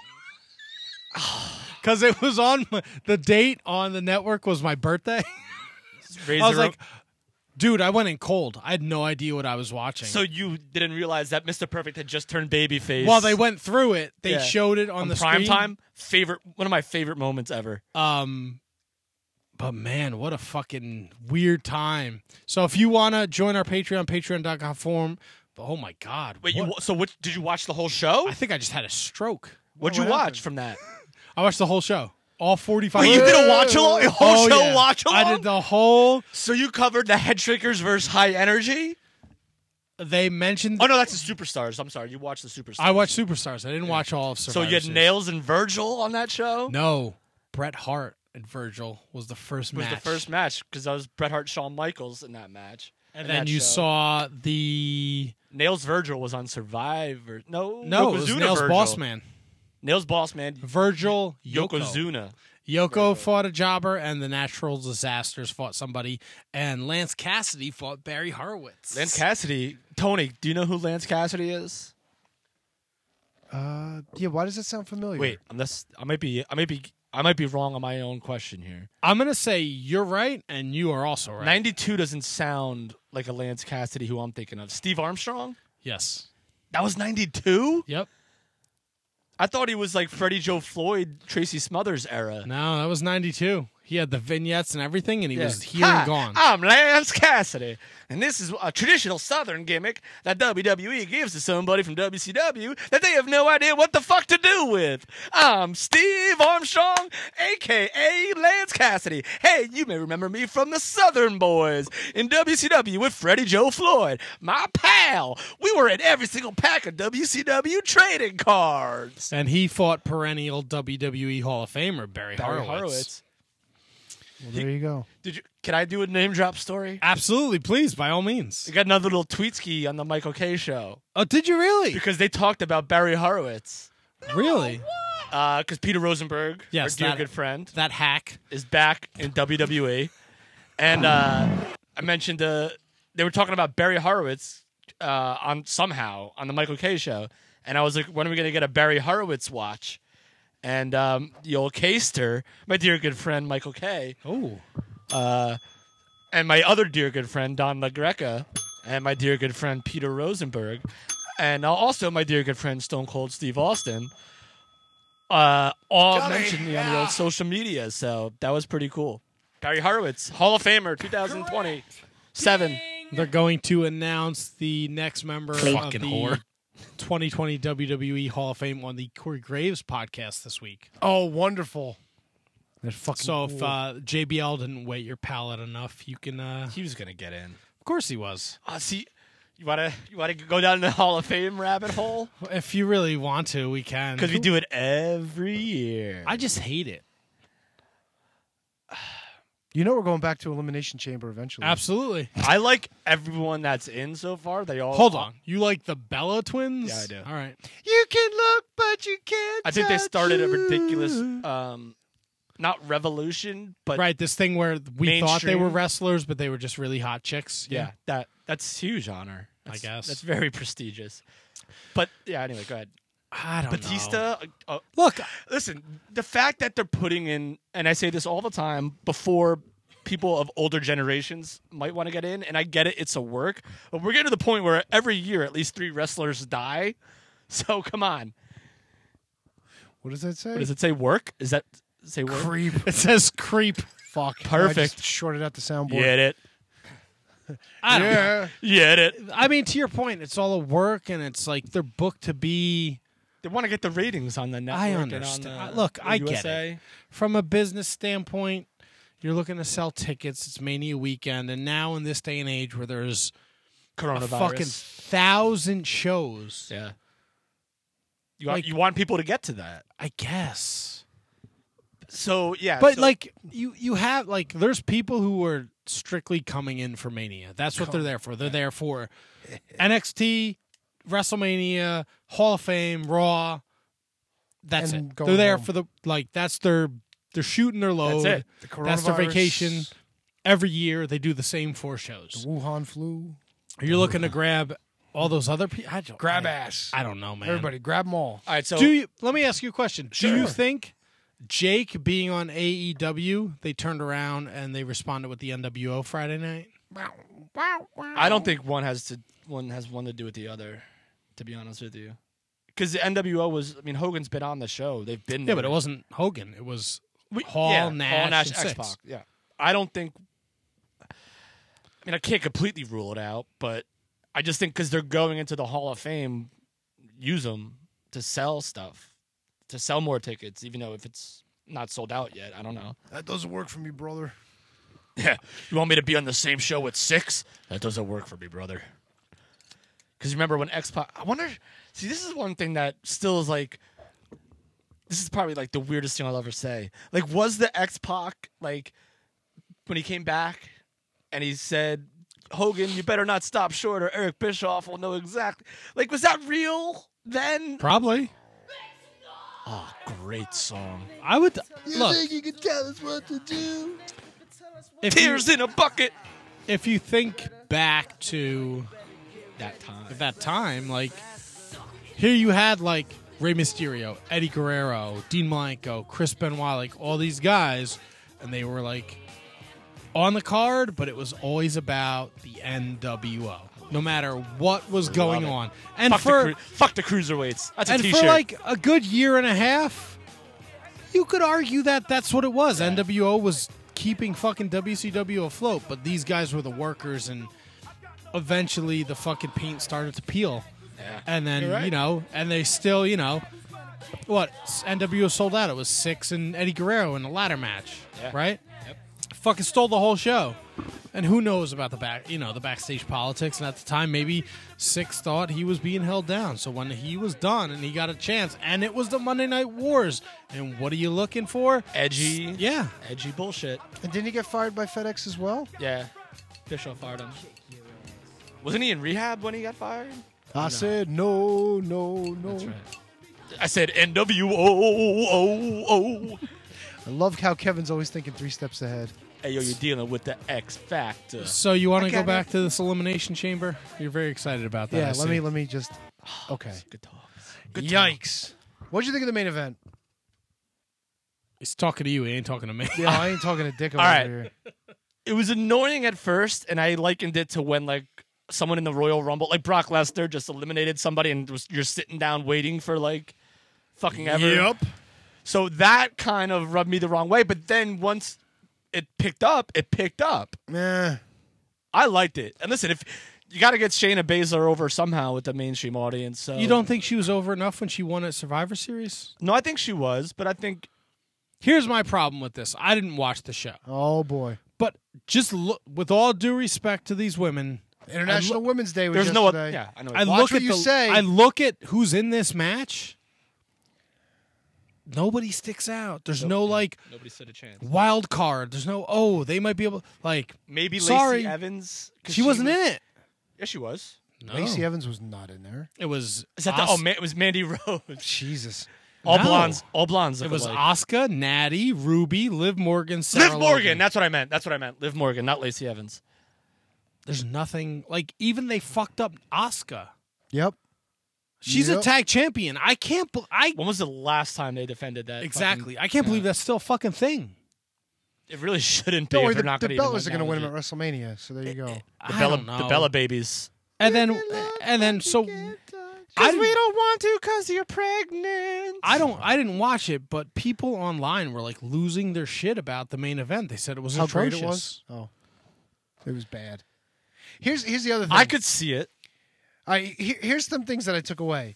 Because it was on my, the date on the network was my birthday. Razor I was Ro- like, dude, I went in cold. I had no idea what I was watching. so you didn't realize that Mister Perfect had just turned babyface. while they went through it, they Yeah. showed it on, on the prime screen. time. Favorite, one of my favorite moments ever. Um, but man, what a fucking weird time. So if you want to join our Patreon, patreon dot com form. But oh my God. Wait, you what- wa- so what? Did you watch the whole show? I think I just had a stroke. What'd What you watch happened? from that? I watched the whole show. All forty-five Wait, you did a watch along? A whole Oh, show yeah. watch along? I did the whole. So you covered the Head Shrinkers versus High Energy? They mentioned. Oh no, that's the Superstars. I'm sorry, you watched the Superstars. I watched Superstars. I didn't watch all of So Survivor you had Series. Nails and Virgil on that show? No, Bret Hart and Virgil was the first It was match. the first match because that was Bret Hart, Shawn Michaels in that match. and in then that you show. saw the Nails Virgil was on Survivor. No, no, it was Yokozuna Nails Virgil. Boss Man. Nails Boss Man. Virgil Yoko. Yokozuna. Yoko fought a jobber, and the Natural Disasters fought somebody, and Lance Cassidy fought Barry Horowitz. Lance Cassidy. Tony, do you know who Lance Cassidy is? Uh, yeah. Why does that sound familiar? Wait, I'm this. I might be. I might be. I might be wrong on my own question here. I'm gonna say you're right, and you are also right. ninety-two doesn't sound like a Lance Cassidy who I'm thinking of. Steve Armstrong? Yes. That was ninety-two? Yep. I thought he was like Freddie Joe Floyd, Tracy Smothers era. No, that was ninety-two. He had the vignettes and everything, and he Yeah. was here Hi, and gone. I'm Lance Cassidy, and this is a traditional Southern gimmick that W W E gives to somebody from W C W that they have no idea what the fuck to do with. I'm Steve Armstrong, a k a. Lance Cassidy. Hey, you may remember me from the Southern Boys in W C W with Freddie Joe Floyd, my pal. We were in every single pack of W C W trading cards. And he fought perennial W W E Hall of Famer Barry, Barry Horowitz. Horowitz. Well, there you go. Did you? Can I do a name drop story? Absolutely, please, by all means. We got another little tweetski on the Michael K show Oh, did you really? because they talked about Barry Horowitz. Really? Because Peter Rosenberg, Yes, our dear that- good friend, That hack. is back in W W E. And uh, I mentioned uh, they were talking about Barry Horowitz uh, on somehow on the Michael K show. And I was like, when are we going to get a Barry Horowitz watch? And um, the old Kster, my dear good friend Michael K, Oh. uh, and my other dear good friend Don LaGreca, and my dear good friend Peter Rosenberg, and also my dear good friend Stone Cold Steve Austin, uh, all mentioned me on the old social media. So that was pretty cool. Barry Horowitz, Hall of Famer, twenty twenty-seven. They're going to announce the next member Fucking of the whore. twenty twenty W W E Hall of Fame on the Corey Graves podcast this week. Oh, wonderful. That's fucking So if cool. uh, J B L didn't wet your palate enough, you can. Uh, He was gonna get in. of course, he was. Uh, see, you wanna you wanna go down the Hall of Fame rabbit hole If you really want to, we can. because we do it every year. I just hate it. you know we're going back to Elimination Chamber eventually. Absolutely. I like everyone that's in so far. They all Hold on. You like the Bella twins? Yeah, I do. All right. You can look, but you can't. I think they touch started a you. ridiculous, um, not revolution, but Right. This thing where we thought they were Mainstream. wrestlers, but they were just really hot chicks. yeah, that that's huge honor. I That's, guess. that's very prestigious. But yeah, anyway, go ahead. I don't know. Batista. Uh, Look, listen, the fact that they're putting in, and I say this all the time, before people of older generations might want to get in, and I get it, it's a work, but we're getting to the point where every year at least three wrestlers die. So come on. What does that say? What does it say? Work? Is that say work? Creep. it says creep. Fuck. Perfect. I just shorted out the soundboard. Get it? I don't know. Yeah, it. I mean, to your point, it's all a work, and it's like they're booked to be. They want to get the ratings on the network. I and understand. on the, Look, the I U S get A. it. From a business standpoint, you're looking to sell tickets. It's Mania weekend, and now in this day and age where there's a Coronavirus. fucking thousand shows, Yeah. You want, Like- you want people to get to that. I guess. So yeah, But so- like you, you have like there's people who are strictly coming in for Mania. That's what they're there for. They're there for N X T, WrestleMania, Hall of Fame, Raw. That's And it. going They're there home. for the like. That's their. They're shooting their load. That's it. The That's their coronavirus, vacation. Every year they do the same four shows. The Wuhan flu. You're looking to grab all those other people. I don't, Grab I, ass. I don't know, man. Everybody, grab them all. all right. So Do you? Let me ask you a question. Do you Sure. think Jake being on A E W, they turned around and they responded with the N W O Friday night? I don't think one has to one has one to do with the other. To be honest with you, because the N W O was. I mean, Hogan's been on the show. They've been. Yeah, there. but it wasn't Hogan. It was We- Hall, yeah, Nash, Hall, Nash, and Six. X-Pac. Yeah, I don't think. I mean, I can't completely rule it out, but I just think because they're going into the Hall of Fame, use them to sell stuff, to sell more tickets, even though if it's not sold out yet, I don't know. That doesn't work for me, brother. Yeah, you want me to be on the same show with Six? That doesn't work for me, brother. Because remember when X-Pac, I wonder. See, this is one thing that still is like. This is probably like the weirdest thing I'll ever say. Like, was the X-Pac like when he came back and he said, "Hogan, you better not stop short, or Eric Bischoff will know exactly." Like, was that real then? Probably. Oh, great song. I would look you can tell us what to do? if you, Tears in a bucket. if you think back to That time. that time, like here you had like Rey Mysterio, Eddie Guerrero, Dean Malenko, Chris Benoit, like all these guys, and they were like on the card, but it was always about the N W O, no matter what was going it. on. And Fuck, for the, cru- fuck the cruiserweights. That's a and t-shirt. for like a good year and a half, you could argue that that's what it was. N W O was keeping fucking W C W afloat, but these guys were the workers, and eventually the fucking paint started to peel. Yeah. And then, You're right. you know, and they still, you know, what? N W O sold out. It was Six and Eddie Guerrero in a ladder match, Yeah. right? Yep. Fucking stole the whole show. And who knows about the back, you know, the backstage politics. And at the time, maybe Six thought he was being held down. So when he was done and he got a chance, and it was the Monday Night Wars. And what are you looking for? Edgy. Yeah. Edgy bullshit. And didn't he get fired by FedEx as well? Yeah. Bischoff fired him. Wasn't he in rehab when he got fired? I said no, no, no. That's right. I said N W O O O. I love how Kevin's always thinking three steps ahead. Hey, yo, you're dealing with the X Factor. So you want I to go got back it. to this Elimination Chamber? You're very excited about that. Yeah, I let see. me let me just. Okay. Good talk. Good talk. Yikes! What'd you think of the main event? He's talking to you. He ain't talking to me. Yeah, I ain't talking to Dick over All right. here. It was annoying at first, and I likened it to when, like, someone in the Royal Rumble, like Brock Lesnar, just eliminated somebody, and was, you're sitting down waiting for, like, fucking ever. So that kind of rubbed me the wrong way, but then once it picked up, it picked up. Meh. I liked it. And listen, if you got to get Shayna Baszler over somehow with the mainstream audience. So You don't think she was over enough when she won at Survivor Series? No, I think she was, but I think Here's my problem with this. I didn't watch the show. Oh boy. But just look, with all due respect to these women, International Women's Day was there's no yesterday. yeah, I know. I Watch look what at you the say. I look at who's in this match. Nobody sticks out. There's no like Nobody stood a chance. wild card. There's no oh they might be able like Maybe Sorry. Lacey Evans. 'cause she wasn't was- in it. Yeah, she was. No. Lacey Evans was not in there. It was Is that the, Os- oh, man, it was Mandy Rose. Jesus. All No. blondes. All blondes. It look was alike. Asuka, Natty, Ruby, Liv Morgan, Sarah Liv Morgan. Logan. That's what I meant. That's what I meant. Liv Morgan, not Lacey Evans. There's nothing like even they fucked up Asuka. Yep. She's a Yep. tag champion. I can't. Be- I When was the last time they defended that? exactly. fucking- I can't believe yeah. that's still a fucking thing. It really shouldn't be. Don't if worry, they're the, not the gonna Bellas are going to win them acknowledge at WrestleMania, so there you go. it. I The Bella, don't know. the Bella babies. And then and then so I didn't, don't want to because you're pregnant. I don't I didn't watch it, but people online were like losing their shit about the main event. They said it was How atrocious. great it was? Oh. It was bad. Here's here's the other thing. I could see it. I here, here's some things that I took away.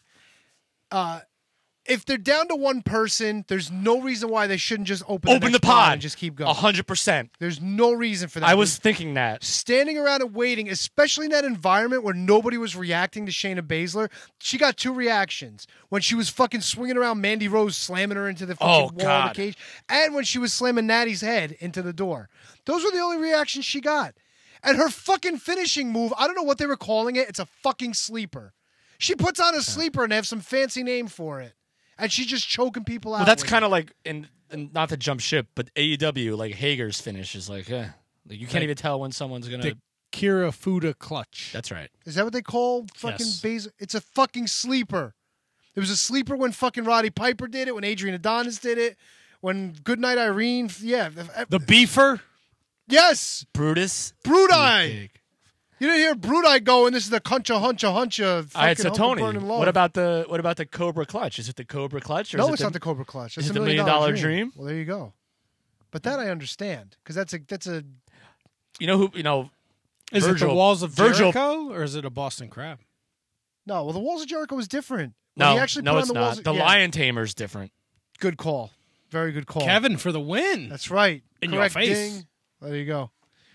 Uh, if they're down to one person, there's no reason why they shouldn't just open, the, Open next the pod and just keep going. A hundred percent. There's no reason for that. I was thinking that. Standing around and waiting, especially in that environment where nobody was reacting to Shayna Baszler. She got two reactions. When she was fucking swinging around Mandy Rose, slamming her into the fucking Oh, wall of God. the cage, and when she was slamming Natty's head into the door. Those were the only reactions she got. And her fucking finishing move, I don't know what they were calling it. It's a fucking sleeper. She puts on a sleeper and they have some fancy name for it. And she's just choking people out. Well, that's with kind it. of like, in, in not to jump ship, but A E W, like Hager's finish is like, eh. Like you can't Like even tell when someone's gonna. The Kira Fuda clutch. That's right. Is that what they call fucking Yes. Baszler? It's a fucking sleeper. It was a sleeper when fucking Roddy Piper did it, when Adrian Adonis did it, when Goodnight Irene, yeah. The beefer. Yes! Brutus. Brudai! You didn't hear Brudai go, and this is the huncha huncha huncha. All right, so fucking Tony, Humble Burning Love. what about the what about the Cobra Clutch? Is it the Cobra Clutch? Or No, is it it's the, not the Cobra Clutch. That's is a it the million Million dollar Dollar Dream? Well, there you go. But that I understand because that's a that's a You know who? You know, Is it Virgil- the Walls of Virgil- Jericho or is it a Boston Crab? no. Well, the Walls of Jericho was different. When no, he actually no, put it's on the not. Walls of- The yeah. Lion Tamer's different. Good call. Very good call. Kevin for the win. That's right. In your Correct face. ding. There you go.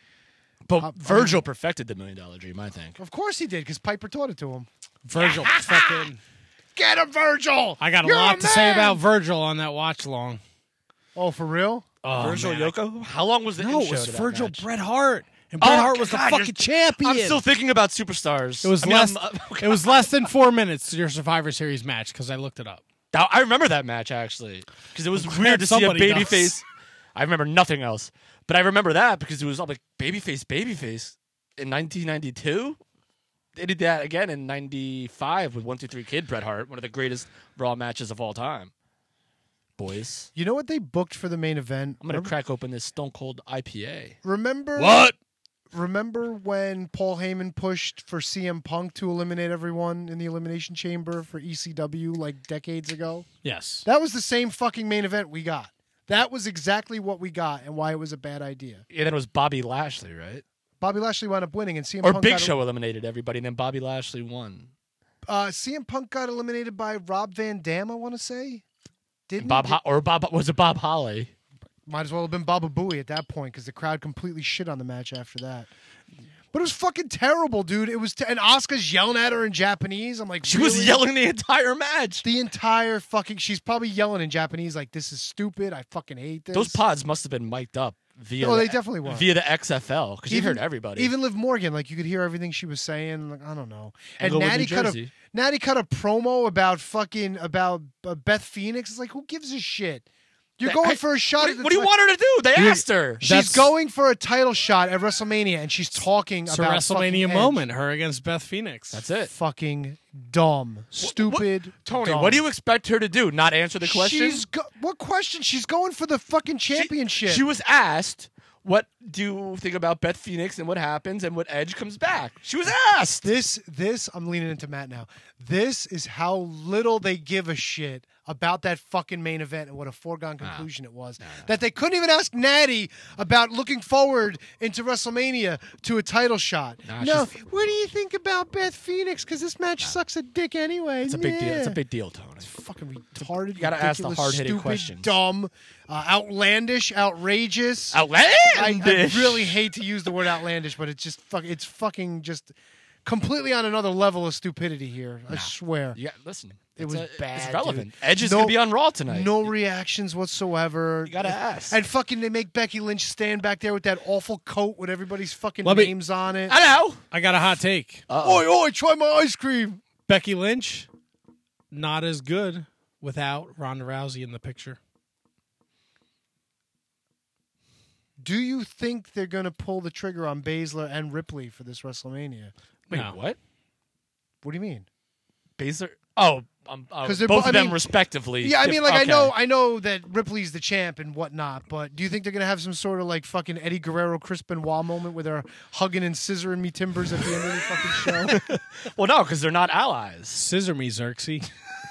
But Uh, Virgil perfected the Million Dollar Dream, I think. Of course he did because Piper taught it to him. Virgil fucking. Get him, Virgil. I got a You're lot a to say man! about Virgil on that watch long. Oh, for real? Oh, Virgil man, I- Yoko? How long was the No, it intro was to that Virgil match? Bret Hart. And Bret Oh, Hart was God, the you're- fucking champion. I'm still thinking about superstars. It was I mean, less. I'm- uh, It was less than four minutes to your Survivor Series match because I looked it up. That- I remember that match actually because it was glad weird to see a somebody does. babyface. I remember nothing else, but I remember that because it was all like babyface, babyface in nineteen ninety-two. They did that again in ninety-five with one two three Kid Bret Hart, one of the greatest Raw matches of all time. Boys, You know what they booked for the main event? I'm gonna Remember, crack open this Stone Cold I P A. remember What? Remember when Paul Heyman pushed for C M Punk to eliminate everyone in the Elimination Chamber for E C W like decades ago? Yes. That was the same fucking main event we got. That was exactly what we got and why it was a bad idea. Yeah, then it was Bobby Lashley, right? Bobby Lashley wound up winning, and C M Or Punk Big got, Show eliminated everybody, and then Bobby Lashley won. Uh, C M Punk got eliminated by Rob Van Dam, I want to say. Didn't Bob he? Ho- or Bob was it Bob Holly? Might as well have been Baba Booey at that point because the crowd completely shit on the match after that. But it was fucking terrible, dude. It was, t- and Asuka's yelling at her in Japanese. I'm like, She really? was yelling the entire match. The entire fucking. She's probably yelling in Japanese, like, "This is stupid. I fucking hate this." Those pods must have been mic'd up via. Oh, the, they definitely were. via the X F L because you Even- heard everybody. Even Liv Morgan, like you could hear everything she was saying. Like I don't know. And Englewood, Natty New cut a Jersey. Natty cut a promo about fucking about uh, Beth Phoenix. It's like who gives a shit? You're Hey, going for a shot. What, at do- the what do you ti- want her to do? They asked her. She's That's- going for a title shot at WrestleMania, and she's talking It's a about WrestleMania fucking Edge. moment. Her against Beth Phoenix. That's it. Fucking dumb, stupid. Tony, dumb. what do you expect her to do? Not answer the question? She's go- what question? She's going for the fucking She- championship. She, was asked, what do you think about Beth Phoenix and what happens and what Edge comes back? She was asked. This, this, I'm leaning into Matt now. This is how little they give a shit about that fucking main event and what a foregone conclusion it was. That they couldn't even ask Natty about looking forward into WrestleMania to a title shot. Nah, no, she's- what do you think about Beth Phoenix? Because this match sucks a dick anyway. It's a big deal. It's a Nah. big deal, Tony. Fucking retarded. You gotta ask the ridiculous, hard-hitting stupid, questions. Dumb, uh, outlandish, outrageous. Outlandish. I, I really hate to use the word outlandish, but it's just fuck. It's fucking just completely on another level of stupidity here. I swear. Yeah, listen. It it's was a- bad, It's relevant. dude. Edge is No- going to be on Raw tonight. No reactions whatsoever. You gotta ask. And fucking, they make Becky Lynch stand back there with that awful coat with everybody's fucking Let me- names on it. Hello. I got a hot take. Oi, oi, try my ice cream. Becky Lynch, not as good without Ronda Rousey in the picture. Do you think they're going to pull the trigger on Baszler and Ripley for this WrestleMania? Wait, No. what? What do you mean? Baszler? Oh, um, uh, 'Cause both they're bo- of I them mean- respectively. Yeah, I Dif- mean, like I okay. know, I know that Ripley's the champ and whatnot, but do you think they're gonna have some sort of like fucking Eddie Guerrero, Chris Benoit moment where they're hugging and scissoring me timbers at the end of the fucking show? Well, no, because they're not allies. Scissor me, Xerxes.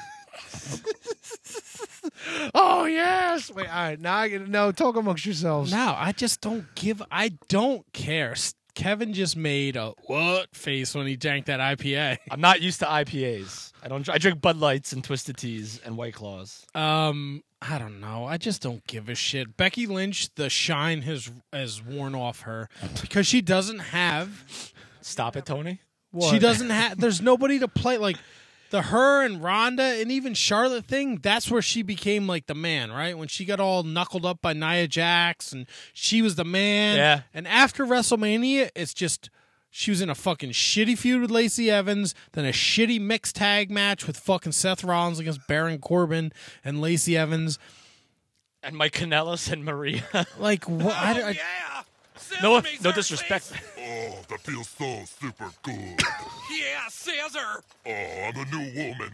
Oh yes. Wait, all right. Now, I, no, talk amongst yourselves. No, I just don't give. I don't care. S- Kevin just made a what face when he drank that I P A. I'm not used to I P As. I don't. I drink Bud Lights and Twisted Teas and White Claws. Um, I don't know. I just don't give a shit. Becky Lynch, the shine has has worn off her because she doesn't have. Stop it, Tony. She doesn't have. There's nobody to play like the her and Ronda and even Charlotte thing. That's where she became like the man, right? When she got all knuckled up by Nia Jax and she was the man. Yeah. And after WrestleMania, it's just. She was in a fucking shitty feud with Lacey Evans, then a shitty mixed tag match with fucking Seth Rollins against Baron Corbin and Lacey Evans. And Mike Kanellis and Maria. Like, what? I, I, Yeah. no, Sesame's no our disrespect. face. Oh, that feels so super good. Yeah, Caesar. Oh, I'm a new woman.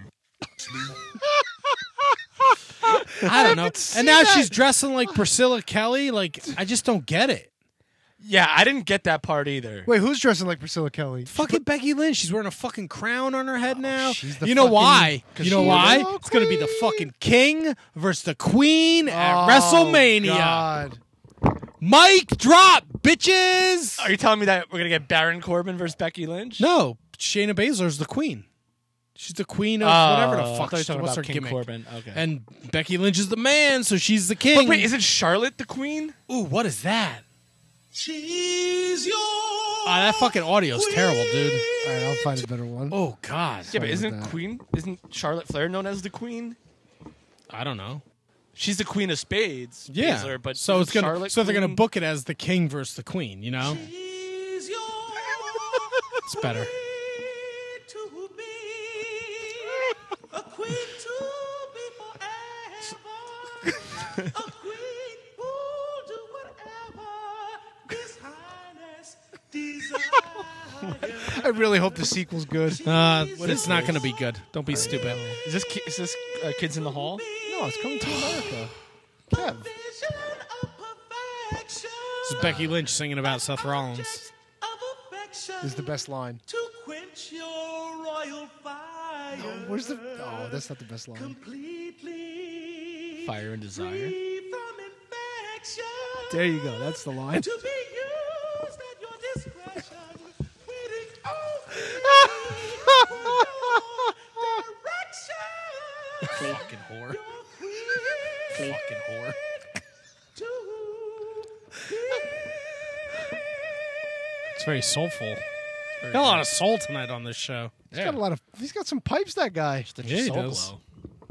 I don't know. And now she's dressing like Priscilla Kelly. Like, I just don't get it. Yeah, I didn't get that part either. Wait, who's dressing like Priscilla Kelly? Fucking Becky Lynch. She's wearing a fucking crown on her head now. she's the You know fucking- why? 'cause You know she's why? the It's going to be the fucking king versus the queen at Oh, WrestleMania. God. Mic drop, bitches. Are you telling me that we're gonna get Baron Corbin versus Becky Lynch? No, Shayna Baszler's the queen. She's the queen of Oh, whatever the I fuck. thought you were talking What's about her King gimmick? Corbin. Okay. And Becky Lynch is the man, so she's the king. But wait, isn't Charlotte the queen? Ooh, what is that? She's your. Ah, that fucking audio's terrible, dude. All right, I'll find a better one. Oh God. Yeah, but isn't about that. Queen? Isn't Charlotte Flair known as the queen? I don't know. She's the queen of spades. Yeah, Baszler, but so isn't it's gonna Charlotte so they're gonna queen? book it as the king versus the queen. You know, She's your. it's better. To be a queen to be forever. A queen who'll do whatever His Highness desires. I really hope the sequel's good. Uh, it's not gonna be good. Don't be stupid. Is this ki- is this uh, Kids in the Hall? No, it's coming to America. Kev. Vision of perfection. This is Becky Lynch singing about Seth Rollins. Of affection This is the best line. to quench your royal fire. Where's the? Oh, that's not the best line. Completely Fire and Desire. free from infection. There you go. That's the line. To be used at your discretion. Waiting only for your direction. Fucking whore. Your queen Fucking whore. to It's very soulful. Got a lot of soul tonight on this show. He's got a lot of. He's got some pipes. That guy. Yeah, he Soul does. Glow.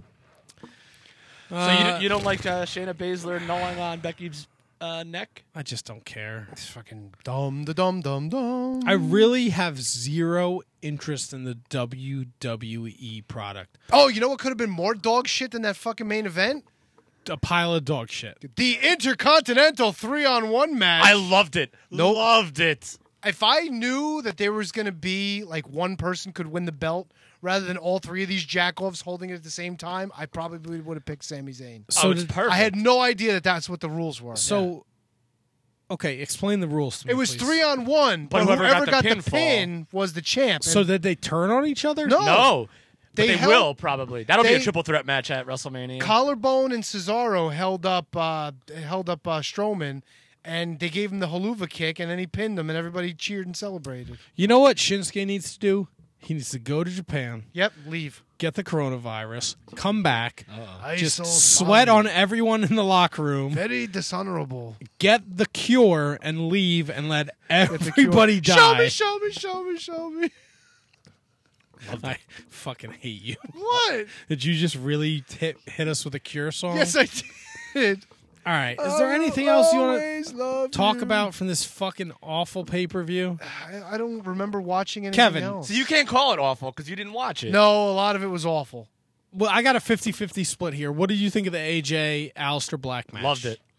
Uh, So you, don't- you don't like uh, Shayna Baszler gnawing on Becky's uh, neck? I just don't care. It's fucking dumb, the dumb, dumb, dumb. I really have zero interest in the W W E product. Oh, you know what could have been more dog shit than that fucking main event? A pile of dog shit. The Intercontinental three on one match. I loved it. Nope. Loved it. if I knew that there was going to be like one person could win the belt rather than all three of these jackoffs holding it at the same time, I probably would have picked Sami Zayn. So oh, it's did- perfect. I had no idea that that's what the rules were. So, okay, explain the rules to me, it was please. three on one, but, But whoever whoever got got, the the, pinfall- pin was the champ. So And did they turn on each other? No. no, but They they, held- will probably. That'll be they- a triple threat match at WrestleMania. Collarbone and Cesaro held up uh, held up uh, Strowman, and they gave him the haluva kick, and then he pinned him, and everybody cheered and celebrated. You know what Shinsuke needs to do? He needs to go to Japan, Yep, leave. get the coronavirus, come back, I just so sweat sorry. on everyone in the locker room, Very dishonorable. get the cure, and leave, and let Get the cure. everybody Show die. me, show me, show me, show me. I fucking hate you. What? Did you just really hit hit us with a cure song? Yes, I did. All right. Is there anything else you want to to talk about from this fucking awful pay per view? I, I don't remember watching anything Kevin, else. So you can't call it awful because you didn't watch it. No, a lot of it was awful. Well, I got a fifty-fifty split here. What did you think of the A J Aleister Black match? Loved it.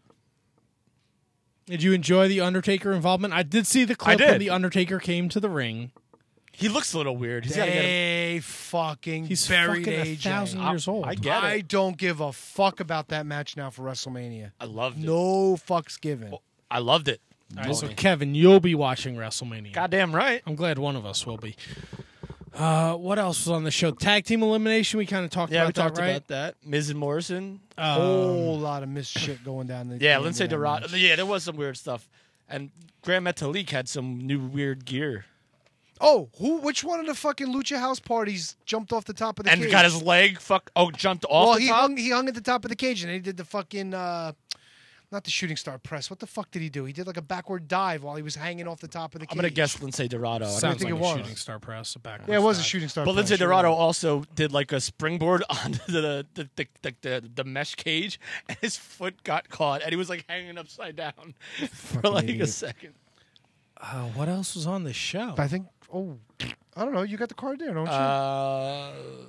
Did you enjoy the Undertaker involvement? I did see the clip I when did. the Undertaker came to the ring. He looks a little weird. He's got to get. They fucking He's buried fucking a A J. thousand I- years old. I get I it. don't give a fuck about that match now for WrestleMania. I loved it. No fucks given. I loved it. All right, so Kevin, you'll be watching WrestleMania. Goddamn right. I'm glad one of us will be. Uh, what else was on the show? Tag team elimination. We kind of talked Yeah, about we talked that, right? about that. Miz and Morrison. Um, Whole lot of missed shit going down the Yeah, the Lindsay end of that Dorado. match. Yeah, there was some weird stuff. And Grand Metalik had some new weird gear. Oh, who? Which one of the fucking Lucha House parties jumped off the top of the And cage? got his leg fuck oh jumped off well, the he top. hung. He hung at the top of the cage, and he did the fucking. Uh, not the shooting star press. What the fuck did he do? He did like a backward dive while he was hanging off the top of the cage. I'm gonna guess Lindsay Dorado. I don't Sounds think like it a was. shooting star press. A backwards Yeah, it was a dive. shooting star. But press, Lindsay you're Dorado right. also did like a springboard onto the the the, the, the, the mesh cage, and his foot got caught, and he was like hanging upside down for like idiot. a second. Uh, what else was on the show? I think. Oh, I don't know. You got the card there, don't you? Uh,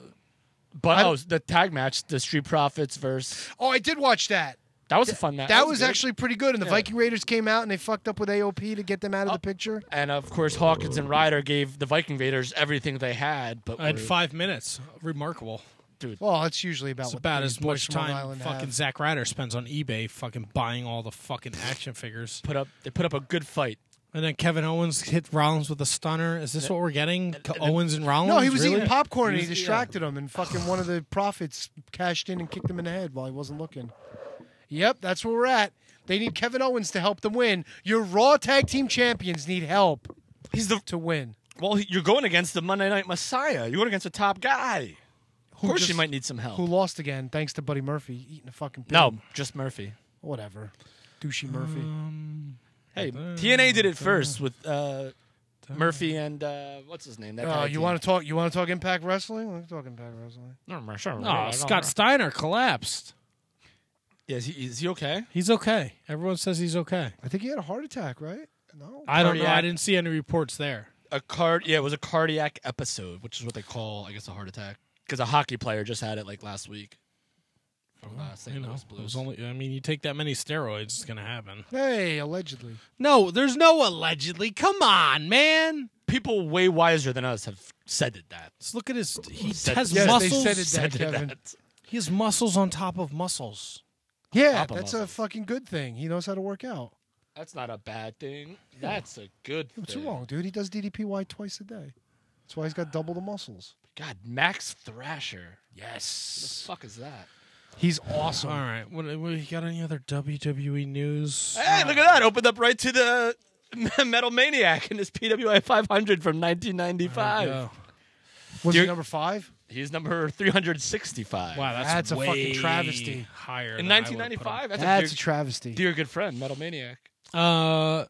but I- oh, the tag match, the Street Profits versus oh, I did watch that. that was a fun match. That was good. actually pretty good. And the Yeah. Viking Raiders came out and they fucked up with A O P to get them out of Oh. the picture. And of course, Hawkins and Ryder gave the Viking Raiders everything they had. But I had were- five minutes. Remarkable. Well, it's usually about It's what about these as boys much from Long time Island fucking have. Zack Ryder spends on eBay fucking buying all the fucking action figures. put up they put up a good fight. And then Kevin Owens hit Rollins with a stunner. Is this what we're getting? and then- Owens and Rollins? No, he was really? eating popcorn and He he was- distracted him, and fucking one of the prophets cashed in and kicked him in the head while he wasn't looking. Yep, that's where we're at. They need Kevin Owens to help them win. Your Raw Tag Team Champions need help He's the to win. well. You're going against the Monday Night Messiah. You're going against the top guy. Of course, just- you might need some help. Who lost again, thanks to Buddy Murphy eating a fucking pig. No, just Murphy. Whatever. Douchey Murphy. Um, Hey, T N A did it first with uh, Murphy and uh, what's his name? That Oh, guy you want to talk? You want to talk Impact Wrestling? Let's talk Impact Wrestling. oh, Scott Steiner collapsed. Yeah, is he, is he okay? He's okay. Everyone says he's okay. I think he had a heart attack, right? No. I don't know. I Cardiac. didn't see any reports there. A card, yeah, it was a cardiac episode, which is what they call, I guess, a heart attack. Because a hockey player just had it like last week. From uh, Saint You know, Louis it Blues. was only. I mean, you take that many steroids, it's gonna happen. Hey, allegedly. No, there's no allegedly. Come on, man. People way wiser than us have said it that. Let's look at his. He Said- has Yes, they muscles. said it that, Said it Kevin. that. He has muscles on top of muscles. Yeah, Top of that's a muscles. fucking good thing. He knows how to work out. That's not a bad thing. That's a good What's thing. wrong, dude? He does D D P Y twice a day. That's why he's got double the muscles. God, Max Thrasher. Yes. What the fuck is that? He's awesome. All right. What, what, you got any other W W E news? Hey, look at that. Opened up right to the Metal Maniac in his P W I five hundred from nineteen ninety-five. There you go. Was Dear- he number five? He's number three hundred sixty-five. Wow, that's, That's a way fucking travesty. Higher In than I nineteen would've put ninety-five? That's, That's a a dear, travesty. dear good friend, Metal Maniac. him. Uh,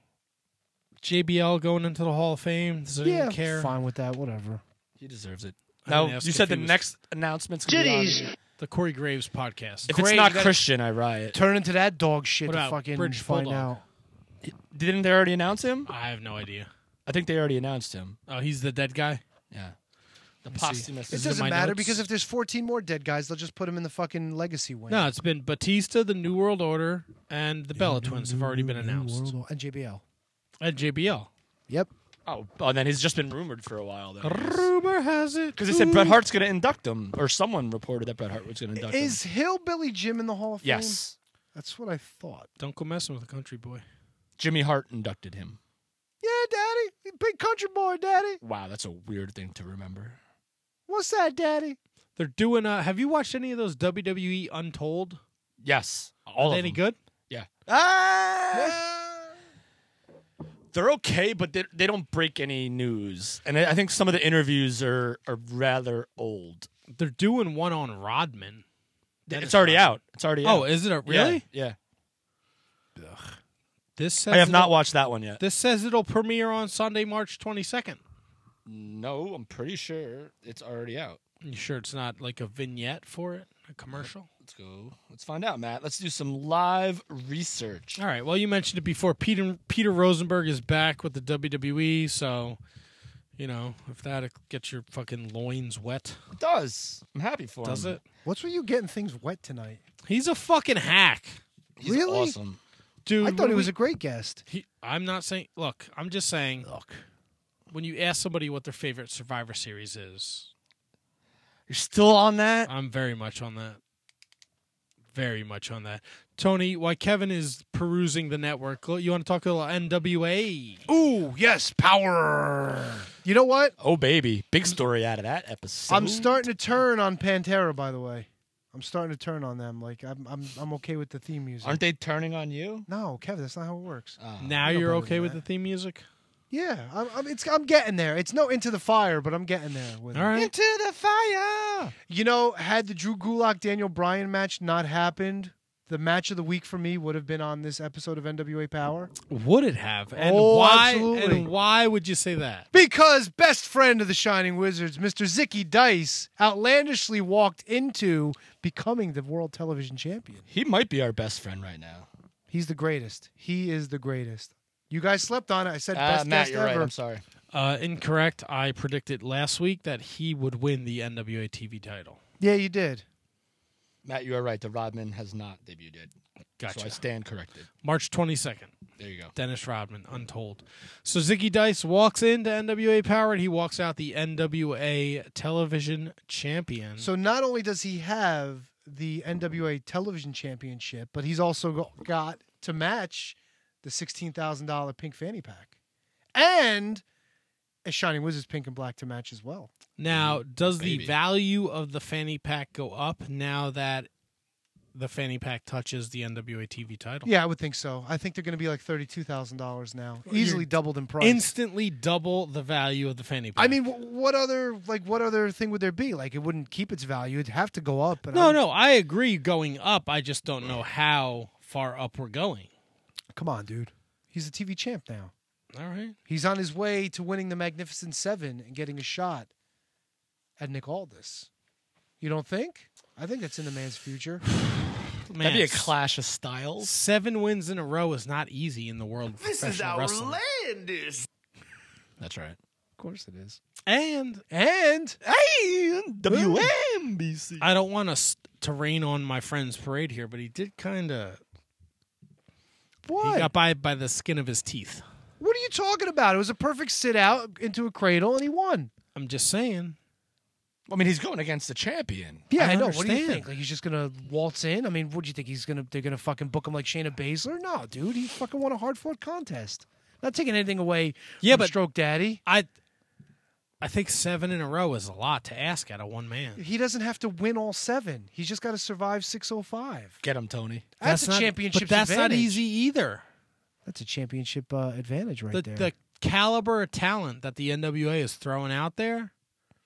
J B L going into the Hall of Fame. Does anyone yeah, care? fine with that. Whatever. He deserves it. I Now, didn't ask you if said he the was- next announcement's going to be on. The Corey Graves podcast. If Great, it's not you gotta- Christian, I riot. Turn into that dog shit What to about fucking British find Bulldog? out. Didn't they already announce him? I have no idea. I think they already announced him. Oh, he's the dead guy. Yeah. The me see. posthumous. It Is it doesn't my matter notes? because if there's fourteen more dead guys, they'll just put him in the fucking legacy wing. No, it's been Batista, the New World Order, and the Bella Twins have already been announced. And J B L. And J B L. Yep. Oh, oh, and then he's just been rumored for a while. Rumor has it. Because they said Bret Hart's going to induct him, or someone reported that Bret Hart was going to induct Is him. Hillbilly Jim in the Hall of Fame? Yes. That's what I thought. Don't go messing with a country boy. Jimmy Hart inducted him. Yeah, Daddy. Big country boy, Daddy. Wow, that's a weird thing to remember. What's that, Daddy? They're doing. Uh, have you watched any of those W W E Untold? Yes. Are All they of any them. good? Yeah. Ah! They're okay, but they, they don't break any news. And I I think some of the interviews are, are rather old. They're doing one on Rodman. It's already out. It's already out. Oh, is it a, really? Yeah. This says I have not it'll- watched that one yet. This says it'll premiere on Sunday, March twenty-second. No, I'm pretty sure it's already out. You sure it's not like a vignette for it, a commercial? Let's go. Let's find out, Matt. Let's do some live research. All right. Well, you mentioned it before. Peter Peter Rosenberg is back with the W W E, so you know if that gets your fucking loins wet, It does. I'm happy for does him. it? What's with you getting things wet tonight? He's a fucking hack, He's Really? awesome. dude. I thought when he was we- a great guest. He, I'm not saying. Look, I'm just saying. Look, when you ask somebody what their favorite Survivor Series is, You're still on that? I'm very much on that. Very much on that. Tony, while Kevin is perusing the network, you want to talk a little N W A? Ooh, yes, power. You know what? Oh, baby. Big story out of that episode. I'm starting to turn on Pantera, by the way. I'm starting to turn on them. Like I'm, I'm, I'm okay with the theme music. Aren't they turning on you? No, Kevin, that's not how it works. Oh. Now no you're better okay than with that. the theme music? Yeah, I'm, I'm, it's, I'm getting there. It's no Into the Fire, but I'm getting there with All it. right. Into the fire. You know, had the Drew Gulak Daniel Bryan match not happened, the match of the week for me would have been on this episode of N W A Power. Would it have? And Oh, why? absolutely. And why would you say that? Because best friend of the Shining Wizards, Mister Zicky Dice, outlandishly walked into becoming the world television champion. He might be our best friend right now. He's the greatest. He is the greatest. You guys slept on it. I said Uh, best Matt, guest you're right. ever. I'm sorry. Uh, incorrect. I predicted last week that he would win the N W A T V title. Yeah, you did. Matt, you are right. The Rodman has not debuted yet. Gotcha. So I stand corrected. March twenty-second. There you go. Dennis Rodman, Untold. So Zicky Dice walks into N W A Power and he walks out the N W A Television Champion. So not only does he have the N W A Television Championship, but he's also go- got to match the sixteen thousand dollars pink fanny pack. And a Shining Wizards pink and black to match as well. Now, does Baby. the value of the fanny pack go up now that the fanny pack touches the N W A T V title? Yeah, I would think so. I think they're going to be like thirty-two thousand dollars now. Easily doubled in price. Instantly double the value of the fanny pack. I mean, wh- what other like what other thing would there be? Like it wouldn't keep its value. It'd have to go up. But no, I'm- no, I agree going up. I just don't know how far up we're going. Come on, dude. He's a T V champ now. All right. He's on his way to winning the Magnificent Seven and getting a shot at Nick Aldis. You don't think? I think that's in the man's future. Man, That'd be a clash of styles. Seven wins in a row is not easy in the world of professional wrestling. outlandish. That's right. Of course it is. And And Hey, W M B C. I don't want us to rain on my friend's parade here, but he did kind of. what? He got by by the skin of his teeth. What are you talking about? It was a perfect sit out into a cradle, and he won. I'm just saying. I mean, he's going against the champion. Yeah, I, I know. What do you understand. think? Like he's just gonna waltz in? I mean, what do you think? He's gonna they're gonna fucking book him like Shayna Baszler? No, dude. He fucking won a hard fought contest. Not taking anything away Yeah, from but- Stroke Daddy. I I think seven in a row is a lot to ask out of one man. He doesn't have to win all seven. He's just got to survive six oh five. Get him, Tony. That's, a not, championship but that's advantage. not easy either. That's a championship uh, advantage right the there. the caliber of talent that the N W A is throwing out there,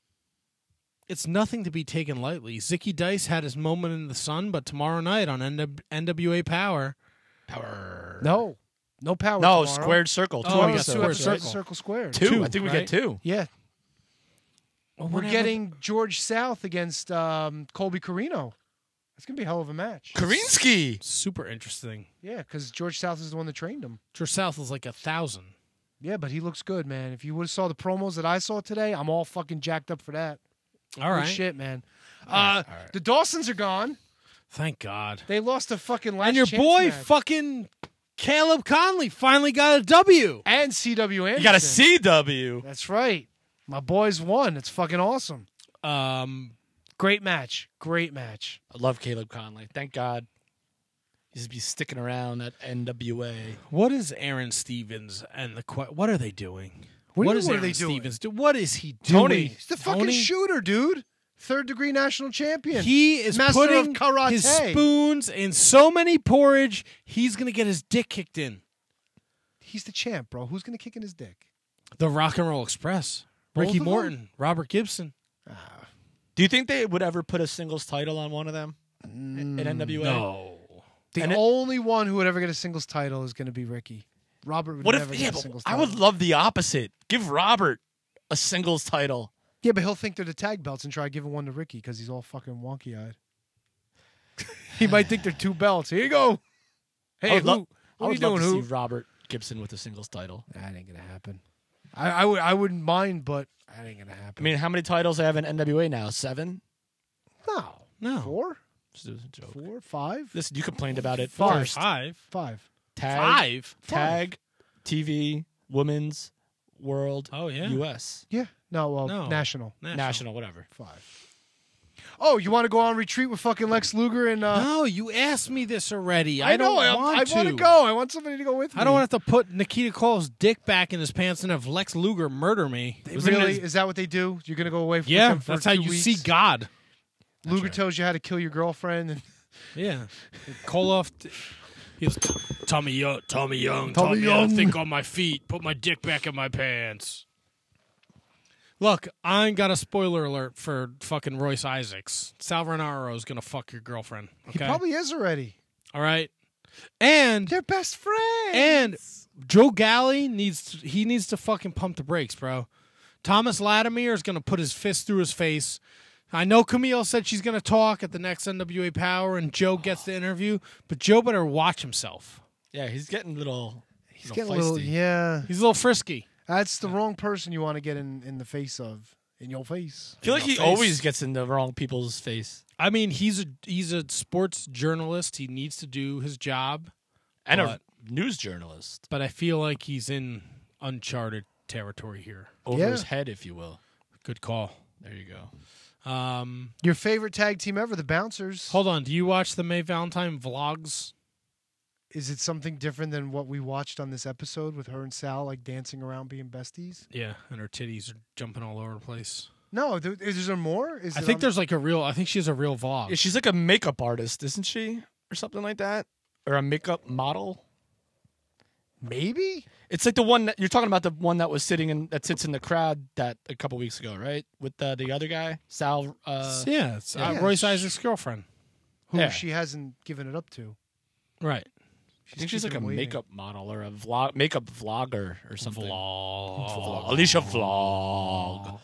it's nothing to be taken lightly. Zicky Dice had his moment in the sun, but tomorrow night on N W A Power, Power. no, no power. No, tomorrow. squared circle. Two Oh, Oh, we got it's episodes. two squared episodes. circle. Circle squared. Two. Two, I think we right? get two. Yeah, well, we're whatever. getting George South against um, Colby Carino. That's gonna be a hell of a match. Karinsky. super interesting. Yeah, because George South is the one that trained him. George South is like a thousand. Yeah, but he looks good, man. If you would have saw the promos that I saw today, I'm all fucking jacked up for that. All Good right, shit, man. All right, Uh, all right. The Dawsons are gone. thank God. They lost a fucking last And your chance boy, match. fucking Caleb Conley, finally got a W. and C W Anderson. You got a C W. That's right. My boys won. It's fucking awesome. Um, Great match. Great match. I love Caleb Conley. Thank God. He's be sticking around at N W A. what is Aaron Stevens and the que- what are they doing? What do you mean, is what are Aaron they doing? Stevens do? What is he doing? Tony. He's the fucking Tony? shooter, dude. Third degree national champion. He is Master of putting karate. his spoons in so many porridge, he's going to get his dick kicked in. He's the champ, bro. Who's gonna kick in his dick? The Rock and Roll Express. Both Ricky of them? Morton, Robert Gibson. Do you think they would ever put a singles title on one of them in N W A? No. The And it- only one who would ever get a singles title is gonna be Ricky. Robert would What never if? get Yeah, a but singles I title. would love the opposite. Give Robert a singles title. Yeah, but he'll think they're the tag belts and try giving one to Ricky because he's all fucking wonky eyed. He might think they're two belts. Here you go. I Hey, would, who, lo- what I are would you love doing? to Who? see Robert Gibson with a singles title. That ain't gonna happen. I, I would I wouldn't mind, but that ain't gonna I happen. mean, how many titles they have in N W A now? Seven? no, No. four, This is a joke. four, five, Listen, you complained about it Five. first. Five. five. Tag, Five? Tag, T V, Women's, World, Oh, yeah. U S, Yeah, no, well, No. national National, whatever. five. Oh, you want to go on retreat with fucking Lex Luger and? Uh, No, you asked me this already. I, I know. don't I, want I to. want to go. I want somebody to go with me. I don't want to have to put Nikita Cole's dick back in his pants and have Lex Luger murder me. They Was it in really? his- Is that what they do? You're gonna go away? From Yeah, them for that's how two you weeks? see God. Luger right. tells you how to kill your girlfriend. And Yeah. Koloff, he was Tommy Young, Tommy Young, Tommy Tommy Young. Young. Think on my feet, put my dick back in my pants. Look, I ain't got a spoiler alert for fucking Royce Isaacs. Sal Rinauro is gonna fuck your girlfriend. Okay, he probably is already. all right. And They're best friends. and Joe Galley needs to, he needs to fucking pump the brakes, bro. Thomas Latimer is gonna put his fist through his face. I know Camille said she's gonna talk at the next N W A Power, and Joe gets the interview, but Joe better watch himself. Yeah, he's getting a little. he's little getting a little. feisty. Yeah, He's a little frisky. that's the wrong person you want to get in, in the face of. In your face. I feel like In he the face. always gets in the wrong people's face. I mean, he's a he's a sports journalist. He needs to do his job, And But- a news journalist. but I feel like he's in uncharted territory here. Over Yeah. his head, if you will. Good call. There you go. Um, Your favorite tag team ever, the Bouncers. hold on. Do you watch the May Valentine vlogs? Is it something different than what we watched on this episode with her and Sal, like dancing around being besties? Yeah, and her titties are jumping all over the place. No, th- is there more? Is I it think on- there's like a real. I think she has a real vlog. Yeah, she's like a makeup artist, isn't she? Or something like that? Or a makeup model? maybe. It's like the one that you're talking about, the one that was sitting in that sits in the crowd that a couple weeks ago, right? With uh, the other guy, Sal. Uh, yeah, it's uh, Yeah, Royce sh- Isaacs' girlfriend. Who Yeah. she hasn't given it up to. Right. I think she's like a keeping waiting. makeup model or a vlog, makeup vlogger or something. Vlog. Vlog. Alicia Vlog.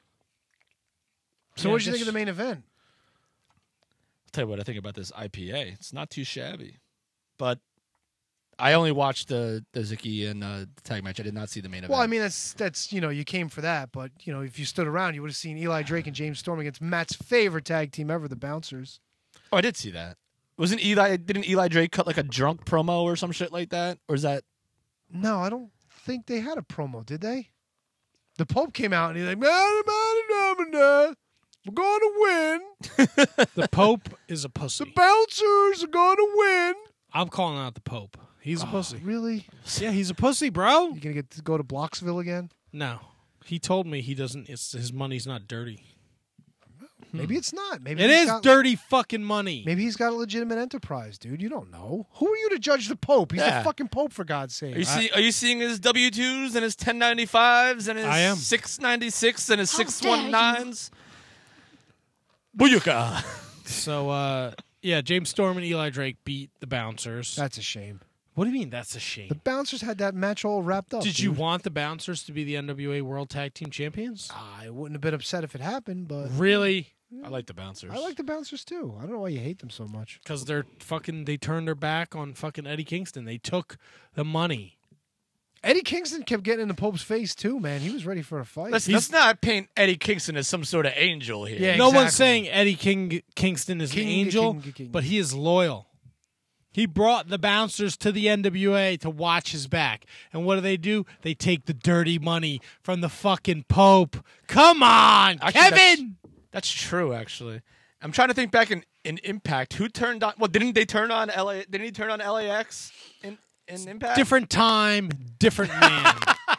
So Yeah, what did you this- think of the main event? I'll tell you what I think about this I P A. It's not too shabby, but I only watched the the Zicky and uh, the tag match. I did not see the main event. Well, I mean, that's that's you know, you came for that, but you know, if you stood around, you would have seen Eli Drake and James Storm against Matt's favorite tag team ever, the Bouncers. oh, I did see that. Wasn't Eli? Didn't Eli Drake cut like a drunk promo or some shit like that? Or is that? No, I don't think they had a promo, did they? The Pope came out and he's like, "Man, man, man, man, we're going to win. The Pope is a pussy. The Bouncers are going to win." I'm calling out the Pope. He's a pussy. Really? Yeah, he's a pussy, bro. You gonna get to go to Blocksville again? No, he told me he doesn't. It's his money's not dirty. Maybe it's not. Maybe It he's is got- dirty fucking money. Maybe he's got a legitimate enterprise, dude. You don't know. Who are you to judge the Pope? He's Yeah. the fucking Pope, for God's sake. Are you, see, are you seeing his W twos and his ten ninety-fives and his I am. six ninety-six and his six nineteens? Booyaka. So, uh, yeah, James Storm and Eli Drake beat the Bouncers. That's a shame. What do you mean that's a shame? The Bouncers had that match all wrapped up. Did you dude. want the Bouncers to be the N W A World Tag Team Champions? I wouldn't have been upset if it happened, but Really? I like the bouncers. I like the Bouncers too. I don't know why you hate them so much. Because they're fucking. They turned their back on fucking Eddie Kingston. They took the money. Eddie Kingston kept getting in the Pope's face too, man. He was ready for a fight. Let's, let's not paint Eddie Kingston as some sort of angel here. Yeah, No one's exactly. saying Eddie King Kingston is King, an angel, King, King. but he is loyal. He brought the Bouncers to the N W A to watch his back. And what do they do? They take the dirty money from the fucking Pope. Come on, Actually, Kevin! That's true, actually. I'm trying to think back in, in Impact. Who turned on? Well, didn't they turn on L A? Didn't he turn on L A X in, in Impact? Different time, different man.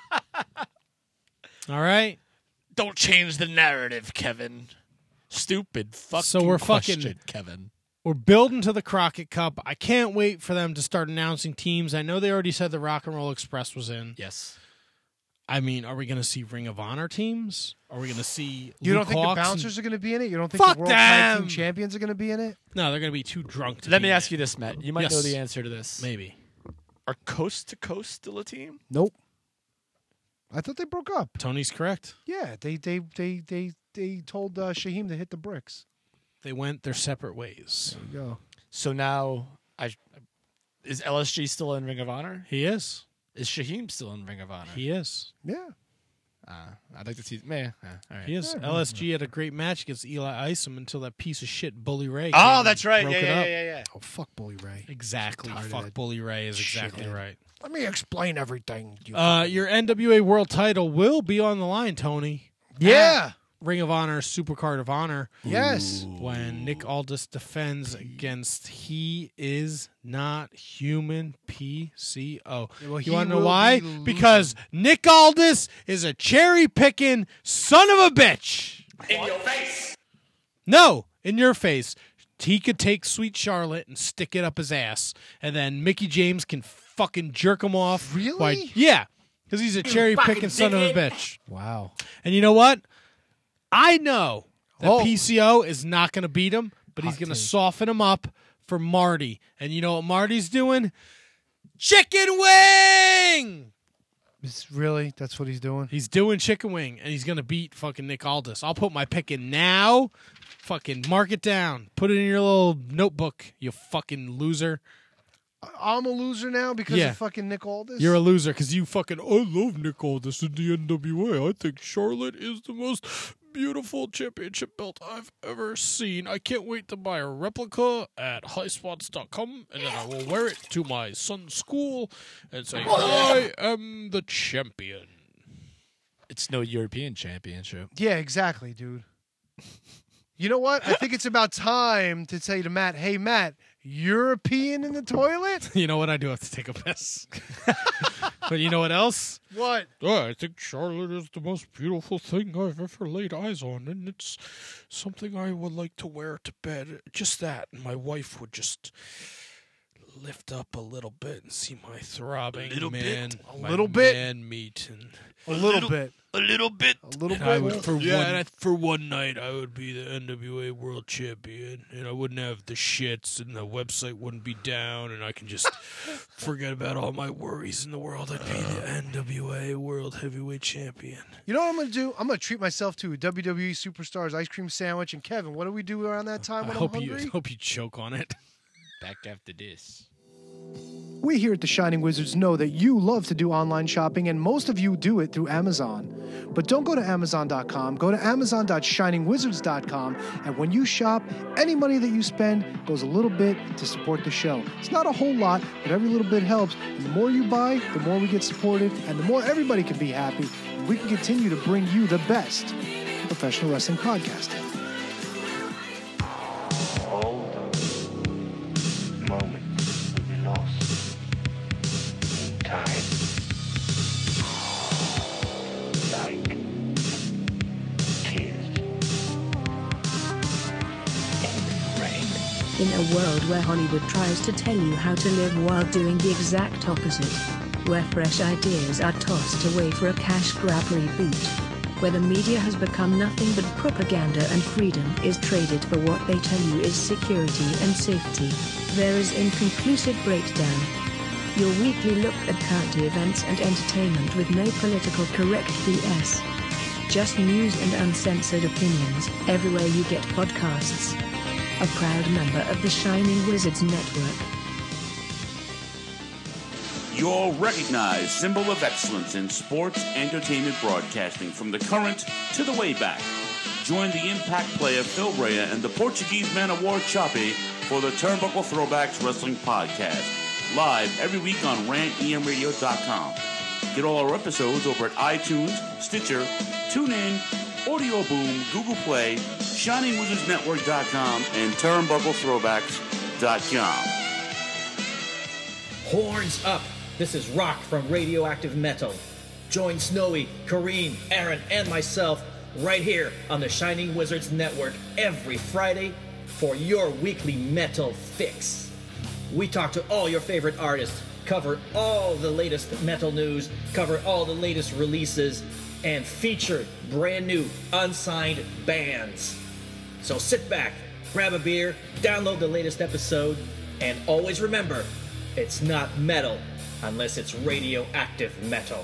All right? Don't change the narrative, Kevin. Stupid fucking So we're question, fucking- Kevin. We're building to the Crockett Cup. I can't wait for them to start announcing teams. I know they already said the Rock and Roll Express was in. Yes. I mean, are we going to see Ring of Honor teams? Are we going to see You Luke don't think Hawks the and- Bouncers are going to be in it? You don't think Fuck the World Tag them! Team Champions are going to be in it? No, they're going to be too drunk to Let be me in ask it. you this, Matt. You might Yes. know the answer to this. Maybe. Are Coast to Coast still a team? Nope. I thought they broke up. Tony's correct. Yeah, they they they they they told uh, Shaheem to hit the bricks. They went their separate ways. There you go. So now, I is L S G still in Ring of Honor? He is. Is Shaheem still in Ring of Honor? He is. Yeah. Uh, I'd like to see. Man, uh, all right. He is. L S G had a great match against Eli Isom until that piece of shit Bully Ray. came Oh, and that's right. broke Yeah, it yeah, up. yeah, yeah. Oh, fuck Bully Ray. Exactly. Tired of Fuck that Bully Ray is exactly shithead. right. Let me explain everything. You Uh, your N W A World Title will be on the line, Tony. yeah. Ring of Honor, Supercard of Honor. Yes. When Nick Aldis defends against He Is Not Human P C O. Well, he you want to know will why? be losing. Because Nick Aldis is a cherry picking son of a bitch. In your face. No, in your face, he could take Sweet Charlotte and stick it up his ass, and then Mickey James can fucking jerk him off. Really? While, yeah, because he's a cherry picking fucking son of a dickhead. bitch. Wow. And you know what? I know that Oh. P C O is not going to beat him, but he's Hot going to take. soften him up for Marty. And you know what Marty's doing? Chicken wing! Is really? That's what he's doing? He's doing chicken wing, and he's going to beat fucking Nick Aldis. I'll put my pick in now. Fucking mark it down. Put it in your little notebook, you fucking loser. I'm a loser now because Yeah. of fucking Nick Aldis? You're a loser because you fucking, I love Nick Aldis in the N W A. I think Charlotte is the most beautiful championship belt I've ever seen. I can't wait to buy a replica at high spots dot com, and then I will wear it to my son's school and say, I am the champion. It's no European championship. Yeah, exactly, dude. You know what? I think it's about time to say to Matt, hey, Matt, European in the toilet? You know what? I do have to take a piss. But you know what else? What? Oh, I think Charlotte is the most beautiful thing I've ever laid eyes on, and it's something I would like to wear to bed. Just that, and my wife would just lift up a little bit and see my throbbing A little man, bit. A my little bit. man meat, and A little bit. A little bit. A little and I bit. would for Yeah, one and I- for one night I would be the N W A World Champion, and I wouldn't have the shits, and the website wouldn't be down, and I can just forget about all my worries in the world. I'd be the N W A World Heavyweight Champion. You know what I'm going to do? I'm going to treat myself to a W W E Superstars ice cream sandwich. And Kevin, what do we do around that time I when hope I'm you hungry? hope you choke on it. Back after this. We here at the Shining Wizards know that you love to do online shopping, and most of you do it through Amazon. But don't go to amazon dot com. Go to amazon dot shining wizards dot com, and when you shop, any money that you spend goes a little bit to support the show. It's not a whole lot, but every little bit helps. And the more you buy, the more we get supported, and the more everybody can be happy. And we can continue to bring you the best professional wrestling podcasting. All those moments lost in time. Like tears in rain. In a world where Hollywood tries to tell you how to live while doing the exact opposite, where fresh ideas are tossed away for a cash grab reboot, where the media has become nothing but propaganda and freedom is traded for what they tell you is security and safety, there is Inconclusive Breakdown. Your weekly look at current events and entertainment with no political correct B S. Just news and uncensored opinions, everywhere you get podcasts. A proud member of the Shining Wizards Network. Your recognized symbol of excellence in sports entertainment broadcasting from the current to the way back. Join the impact player Phil Rea and the Portuguese man of war Choppy for the Turnbuckle Throwbacks Wrestling Podcast. Live every week on rant e m radio dot com. Get all our episodes over at iTunes, Stitcher, TuneIn, Audio Boom, Google Play, shining wizards network dot com, and turnbuckle throwbacks dot com. Horns up! This is Rock from Radioactive Metal. Join Snowy, Kareen, Aaron, and myself right here on the Shining Wizards Network every Friday for your weekly metal fix. We talk to all your favorite artists, cover all the latest metal news, cover all the latest releases, and feature brand new unsigned bands. So sit back, grab a beer, download the latest episode, and always remember, it's not metal unless it's radioactive metal.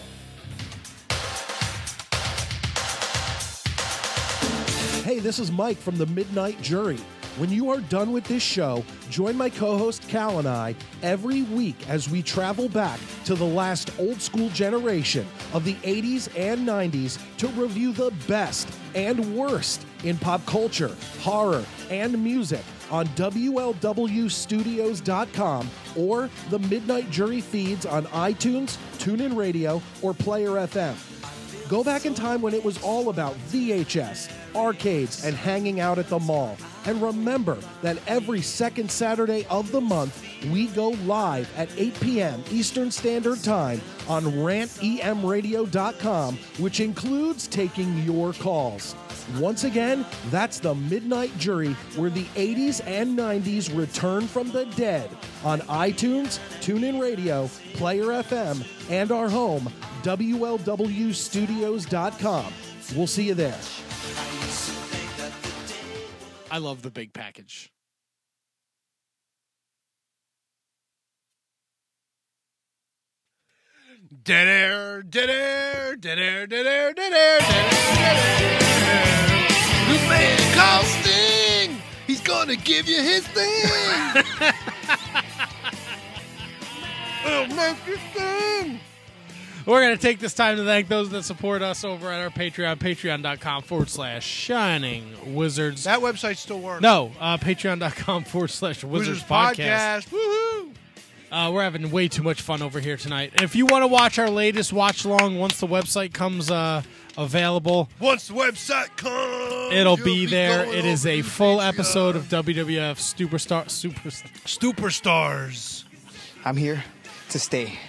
Hey, this is Mike from the Midnight Jury. When you are done with this show, join my co-host Cal and I every week as we travel back to the last old school generation of the eighties and nineties to review the best and worst in pop culture, horror, and music on W L W studios dot com or the Midnight Jury feeds on iTunes, TuneIn Radio, or Player F M. Go back in time when it was all about V H S, arcades, and hanging out at the mall. And remember that every second Saturday of the month, we go live at eight p.m. Eastern Standard Time on rant e m radio dot com, which includes taking your calls. Once again, that's the Midnight Jury, where the eighties and nineties return from the dead on iTunes, TuneIn Radio, Player F M, and our home, W L W studios dot com. We'll see you there. I love the big package. Dead air, dead air, dead air, dead air, dead air, dead air. This man called Sting. He's gonna give you his thing. It'll make you sing. We're going to take this time to thank those that support us over at our Patreon, patreon.com forward slash Shining Wizards. That website still works. No, uh, patreon.com forward slash Wizards, Wizards Podcast. Podcast. Woohoo! Uh, we're having way too much fun over here tonight. And if you want to watch our latest watch along once the website comes uh, available, Once the website comes, it'll you'll be there. going It is over a to full Patreon. episode of W W F Superstar Super Superstars. I'm here to stay.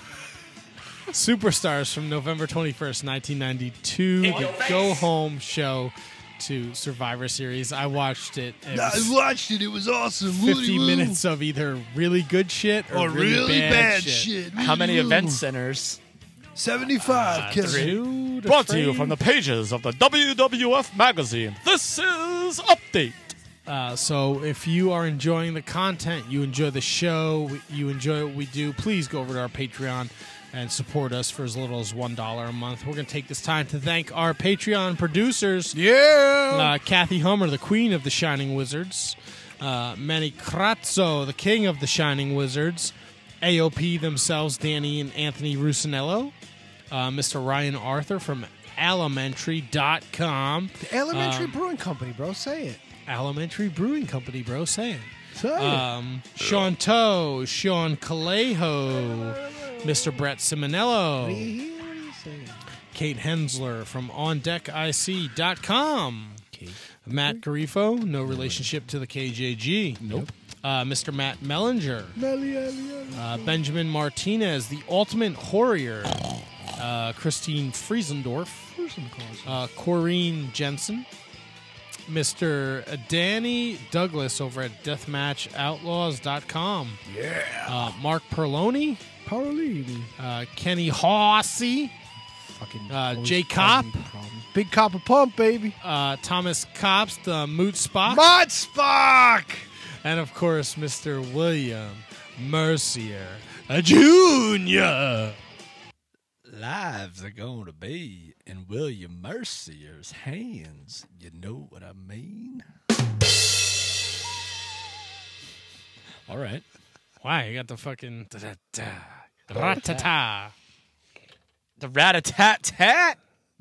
Superstars from November twenty-first, nineteen ninety-two. The Go Home show to Survivor Series. I watched it. It I was watched it. It was awesome. fifty Woody-woo. minutes of either really good shit or, Or really, really bad, bad shit. shit. How many Woody-woo. event centers? seventy-five. Uh, Kevin. Dude, Brought to you afraid. from the pages of the W W F magazine. This is Update. Uh, so if you are enjoying the content, you enjoy the show, you enjoy what we do, please go over to our Patreon and support us for as little as one dollar a month. We're going to take this time to thank our Patreon producers. Yeah. Uh, Kathy Hummer, the queen of the Shining Wizards. Uh, Manny Crazzo, the king of the Shining Wizards. A O P themselves, Danny and Anthony Rusinello. Uh, Mister Ryan Arthur from Elementary dot com. The Elementary Um, Brewing Company, bro. Say it. Elementary Brewing Company, bro, say it. Say it. Um, Sean Toe, Sean Calejo, Mister Brett Simonello, What do you hear? What do you say? Kate Hensler from on deck I C dot com, Matt Garifo, no relationship to the K J G. Nope. Uh, Mister Matt Mellinger, Melly, Ellie, Ellie. uh, Benjamin Martinez, the Ultimate Horrier, uh, Christine Friesendorf, uh, Corrine Jensen, Mister Danny Douglas over at deathmatch outlaws dot com. Yeah. Uh, Mark Perloni, Parolini. uh, Kenny Hawsey, Fucking uh, always Jay Kopp, causing problems. Big Copper Pump, baby. uh, Thomas Copps, the Moot Spock, Mod Spock. and of course Mister William Mercier uh, Junior Lives are going to be in William Mercier's hands. You know what I mean? All right. Why? You got the fucking da-da-da, rat-ta-ta. The rat-a-tat-tat.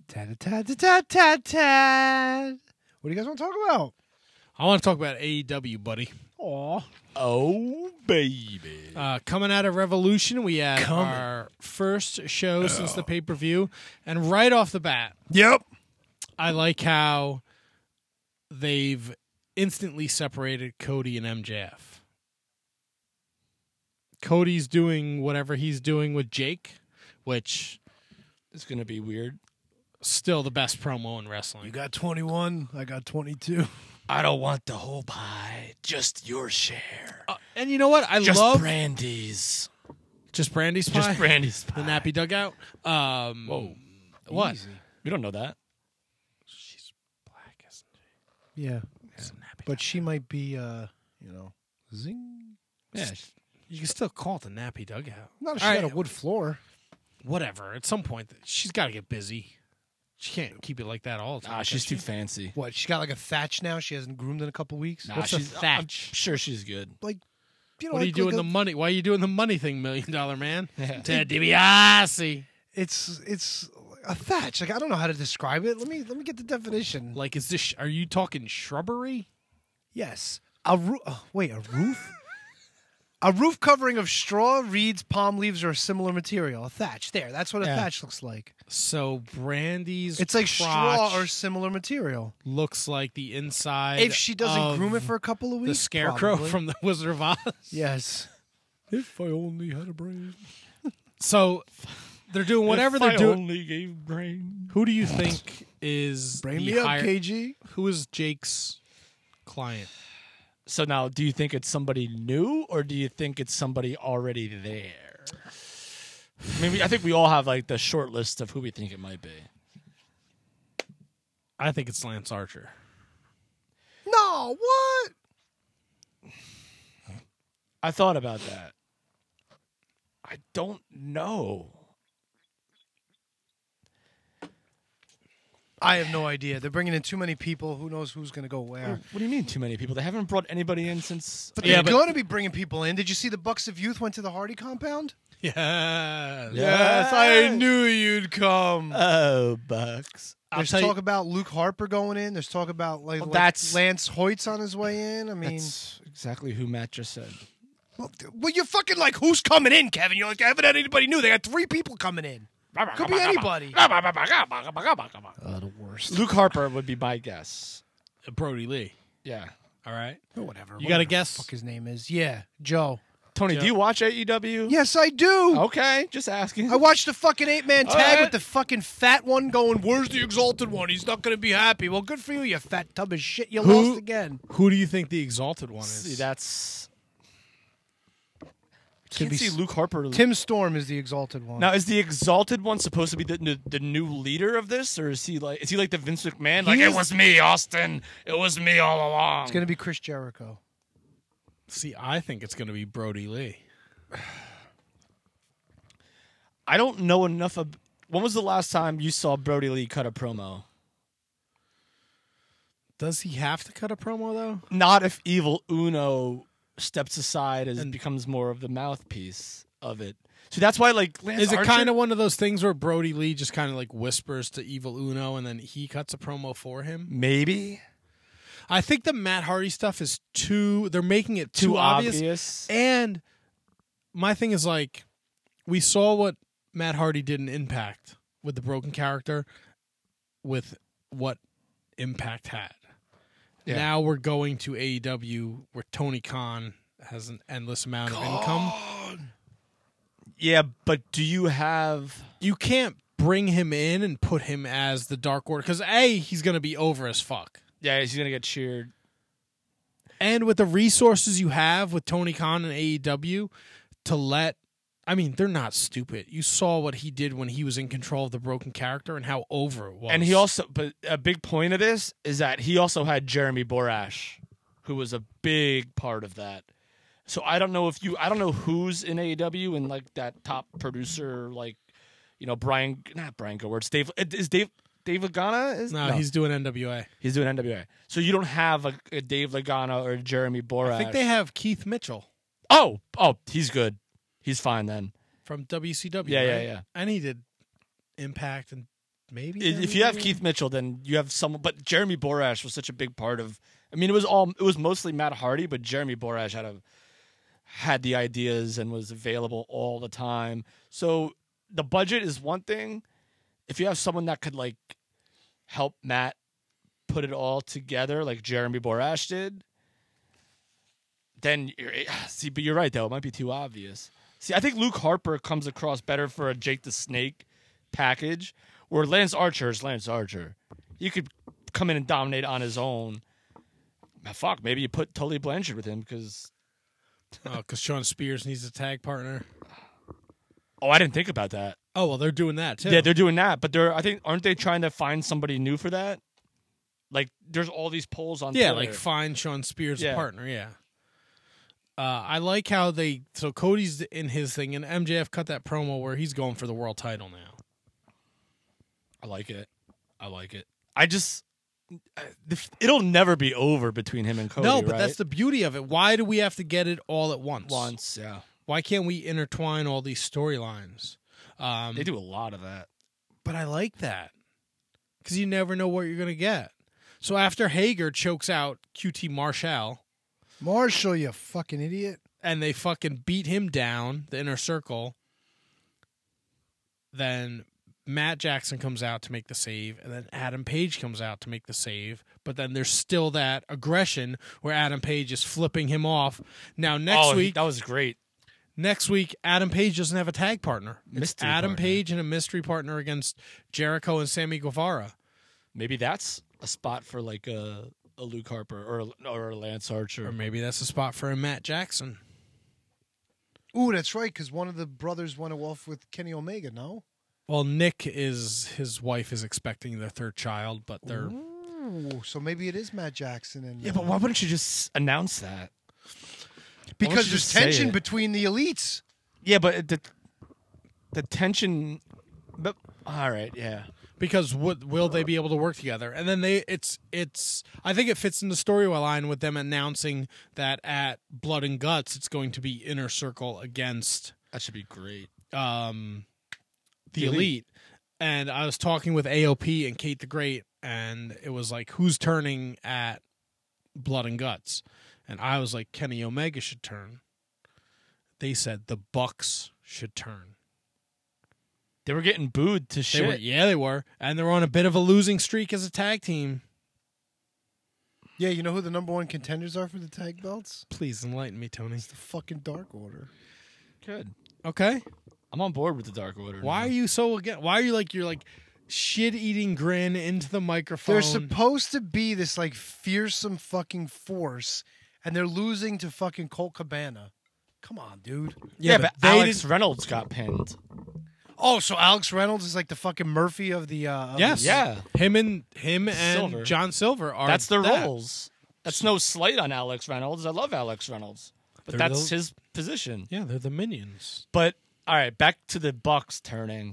Ta-ta-ta-ta-ta-ta. What do you guys want to talk about? I want to talk about A E W, buddy. Aw. Oh, baby. Uh, coming out of Revolution, we had Coming. our first show since the pay-per-view. And right off the bat, Yep. I like how they've instantly separated Cody and M J F. Cody's doing whatever he's doing with Jake, which It's going to be weird. still the best promo in wrestling. You got twenty-one. I got twenty-two. I don't want the whole pie, just your share. Uh, and you know what? I just love Brandy's. just Brandy's pie. Just Brandy's the pie. nappy dugout. Um, Whoa. What? Easy. We don't know that. She's black, isn't Yeah. she? Nappy But she might be, uh, you know, zing. Yeah. You can still call it the nappy dugout. Not if she All got right. a wood floor. Whatever. At some point, she's got to get busy. She can't keep it like that all the time. Ah, she's can too she? fancy. What? She got like a thatch now. She hasn't groomed in a couple weeks. Nah, What's a she's, I'm thatch? sure she's good. Like, you know, What are like, you doing like the a- money? Why are you doing the money thing, Million Dollar Man? Yeah. Ted DiBiase. It's it's a thatch. Like I don't know how to describe it. Let me let me get the definition. Like, is this? Are you talking shrubbery? Yes, a roof. Oh, wait, a roof. A roof covering of straw, reeds, palm leaves, or a similar material. A thatch. There, that's what a Yeah. thatch looks like. So Brandy's It's like straw crotch or similar material. looks like the inside. If she doesn't of groom it for a couple of the weeks, scarecrow probably. from the Wizard of Oz. Yes. If I only had a brain. So they're doing whatever If they're I doing. only gave brain. Who do you think is Brain the me up, higher- K G. Who is Jake's client? So now, do you think it's somebody new, or do you think it's somebody already there? I mean, we, I think we all have like the short list of who we think it might be. I think it's Lance Archer. No, what? I thought about that. I don't know. I have no idea. They're bringing in too many people. Who knows who's going to go where? What do you mean, too many people? They haven't brought anybody in since. But Yeah, they're but- going to be bringing people in. Did you see the Bucks of Youth went to the Hardy compound? Yeah. Yes, I knew you'd come. Oh, Bucks. I'll There's tell talk you- about Luke Harper going in. There's talk about like, Well, like that's- Lance Hoyt's on his way in. I mean, That's exactly who Matt just said. well, th- well, you're fucking like, who's coming in, Kevin? You're like, I haven't had anybody new. They got three people coming in. Could be anybody. Uh, the worst. Luke Harper would be my guess. Brody Lee. Yeah. All right. Oh, whatever. You got to Whatever guess. the fuck his name is. Yeah, Joe. Tony, Joe. do you watch A E W? Yes, I do. Okay, just asking. I watched the fucking eight-man All tag right. with the fucking fat one going, where's the exalted one? He's not going to be happy. Well, good for you, you fat tub of shit. You Who- lost again. Who do you think the Exalted one is? See, that's. Could Can't be see s- Luke Harper. Tim Storm is the exalted one. Now, is the exalted one supposed to be the, the the new leader of this, or is he like is he like the Vince McMahon? Like He it is- was me, Austin. It was me all along. It's going to be Chris Jericho. See, I think it's going to be Brody Lee. I don't know enough of. When was the last time you saw Brody Lee cut a promo? Does he have to cut a promo though? Not if Evil Uno steps aside as and becomes more of the mouthpiece of it. So that's why, like, Lance Is it Archer- kind of one of those things where Brody Lee just kind of like whispers to Evil Uno and then he cuts a promo for him? Maybe. I think the Matt Hardy stuff is too. They're making it too, Too obvious. obvious. And my thing is like, we saw what Matt Hardy did in Impact with the broken character, with what Impact had. Yeah. Now we're going to A E W where Tony Khan has an endless amount of income. Yeah, but do you have? You can't bring him in and put him as the Dark Order because A, he's going to be over as fuck. Yeah, he's gonna get cheered. And with the resources you have with Tony Khan and A E W to let, I mean, they're not stupid. You saw what he did when he was in control of the broken character and how over it was. And he also, but a big point of this is that he also had Jeremy Borash, who was a big part of that. So I don't know if you, I don't know who's in A E W and like that top producer, like, you know, Brian, not Brian Gowertz, Dave, is Dave, Dave Lagana? Is, no, he's doing N W A. He's doing N W A. So you don't have a, a Dave Lagana or Jeremy Borash. I think they have Keith Mitchell Oh, oh, he's good. He's fine then. from W C W. Yeah, yeah, right? yeah. And he did Impact and maybe. If you have Keith Mitchell, then you have someone. But Jeremy Borash was such a big part of. I mean, it was all. It was mostly Matt Hardy, but Jeremy Borash had a had the ideas and was available all the time. So the budget is one thing. If you have someone that could like help Matt put it all together, like Jeremy Borash did, then you're, see. But you're right, though. It might be too obvious. See, I think Luke Harper comes across better for a Jake the Snake package, where Lance Archer is Lance Archer. He could come in and dominate on his own. Ah, fuck, maybe you put Tully Blanchard with him because. Oh, because Sean Spears needs a tag partner. Oh, I didn't think about that. Oh well, they're doing that too. Yeah, they're doing that, but they're. I think aren't they trying to find somebody new for that? Like, there's all these polls on. Yeah, Twitter. like find Sean Spears Yeah. a partner. Yeah. Uh, I like how they so Cody's in his thing, and M J F cut that promo where he's going for the world title now. I like it. I like it. I just. It'll never be over between him and Cody. no, but right? that's the beauty of it. Why do we have to get it all at once? Once, yeah. Why can't we intertwine all these storylines? Um, They do a lot of that. But I like that because you never know what you're going to get. So after Hager chokes out Q T Marshall, Marshall, you fucking idiot. and they fucking beat him down, the Inner Circle. Then Matt Jackson comes out to make the save, and then Adam Page comes out to make the save. But then there's still that aggression where Adam Page is flipping him off. Now, next oh, week... that was great. Next week, Adam Page doesn't have a tag partner. It's Mystery Adam partner. Page and a mystery partner against Jericho and Sammy Guevara. Maybe that's a spot for like a, a Luke Harper or a, or a Lance Archer. Or maybe that's a spot for a Matt Jackson. Ooh, that's right, because one of the brothers went off with Kenny Omega, no? Well, Nick is, his wife is expecting their third child, but they're... Ooh, so maybe it is Matt Jackson. And Yeah, but why wouldn't you just announce that? Why wouldn't Because you there's just say tension it? between the elites. Yeah, but the the tension. But all right, yeah. Because what, will they be able to work together? And then they, it's, it's. I think it fits in the storyline with them announcing that at Blood and Guts, it's going to be Inner Circle against. That should be great. Um, the, The elite. Elite. And I was talking with A O P and Kate the Great, and it was like, who's turning at Blood and Guts? And I was like, Kenny Omega should turn. They said the Bucks should turn. They were getting booed to They shit. were, yeah, they were. And they were on a bit of a losing streak as a tag team. Yeah, you know who the number one contenders are for the tag belts? Please enlighten me, Tony. It's the fucking Dark Order. Good. Okay. I'm on board with the Dark Order. Why now. are you so again? Why are you like, you're like shit-eating grin into the microphone? They're supposed to be this like fearsome fucking force, and they're losing to fucking Colt Cabana. Come on, dude. Yeah, Yeah, but, but they Alex didn't- Reynolds got pinned. Oh, so Alex Reynolds is like the fucking Murphy of the. Uh, of Yes. the- Yeah. Him and him and Silver. John Silver are That's their that. roles. That's no slight on Alex Reynolds. I love Alex Reynolds, but They're that's the- his position. Yeah, they're the minions. But all right, back to the Bucks turning.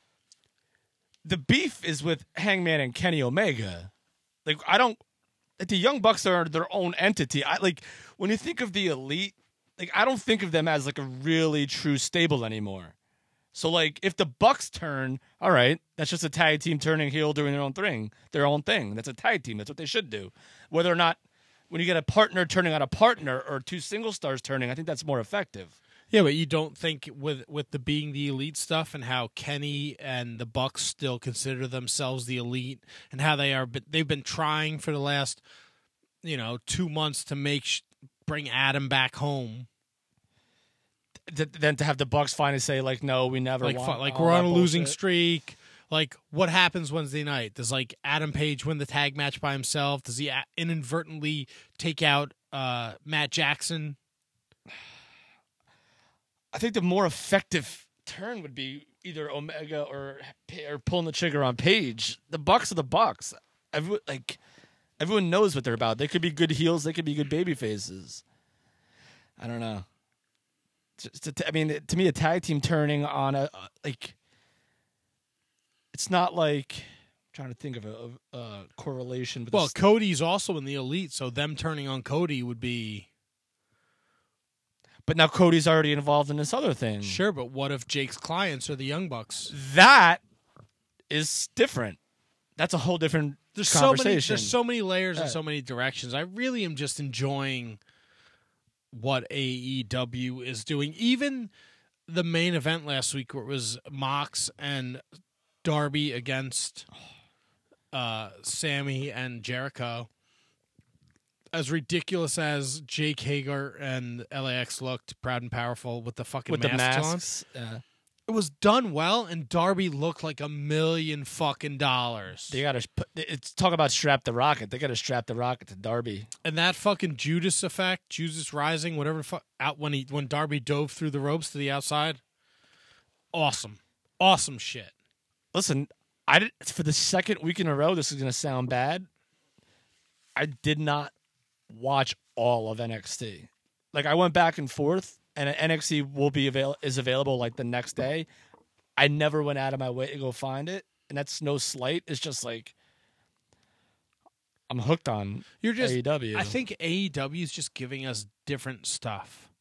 The beef is with Hangman and Kenny Omega. Like I don't. Like, the Young Bucks are their own entity. I like when you think of the Elite. Like I don't think of them as like a really true stable anymore. So like if the Bucks turn, all right, that's just a tag team turning heel doing their own thing. Their own thing. That's a tag team. That's what they should do. Whether or not when you get a partner turning on a partner or two single stars turning, I think that's more effective. Yeah, but you don't think with with the being the elite stuff and how Kenny and the Bucks still consider themselves the elite and how they are, but they've been trying for the last, you know, two months to make sh- bring Adam back home. Th- then to have the Bucks finally say like, no, we never Like, want fu- like all we're that on a losing bullshit. streak. Like, what happens Wednesday night? Does like Adam Page win the tag match by himself? Does he a- inadvertently take out uh, Matt Jackson? I think the more effective turn would be either Omega or or pulling the trigger on Page. The Bucks are the Bucks. Everyone, like everyone knows what they're about. They could be good heels. They could be good baby faces. I don't know. Just a t- I mean, to me, a tag team turning on a uh, like, it's not like I'm trying to think of a, a, a correlation. With Well, this- Cody's also in the elite, so them turning on Cody would be but now Cody's already involved in this other thing. sure. But what if Jake's clients are the Young Bucks? That is different. That's a whole different There's so many. conversation. There's so many layers and Yeah. so many directions. I really am just enjoying what A E W is doing. Even the main event last week, where it was Mox and Darby against uh, Sammy and Jericho. As ridiculous as Jake Hager and L A X looked, proud and powerful with the fucking with the masks on, masks. Yeah. it was done well, and Darby looked like a million fucking dollars. They gotta put. It's talk about strap the rocket. They gotta strap the rocket to Darby. And that fucking Judas effect, Judas Rising, whatever the fuck, out when he when Darby dove through the ropes to the outside. Awesome, awesome shit. Listen, I did for the second week in a row. This is gonna sound bad. I did not watch all of N X T. Like I went back and forth, and N X T will be avail- is available like the next day. I never went out of my way to go find it, and that's no slight. It's just like I'm hooked on You're just A E W. I think A E W is just giving us different stuff.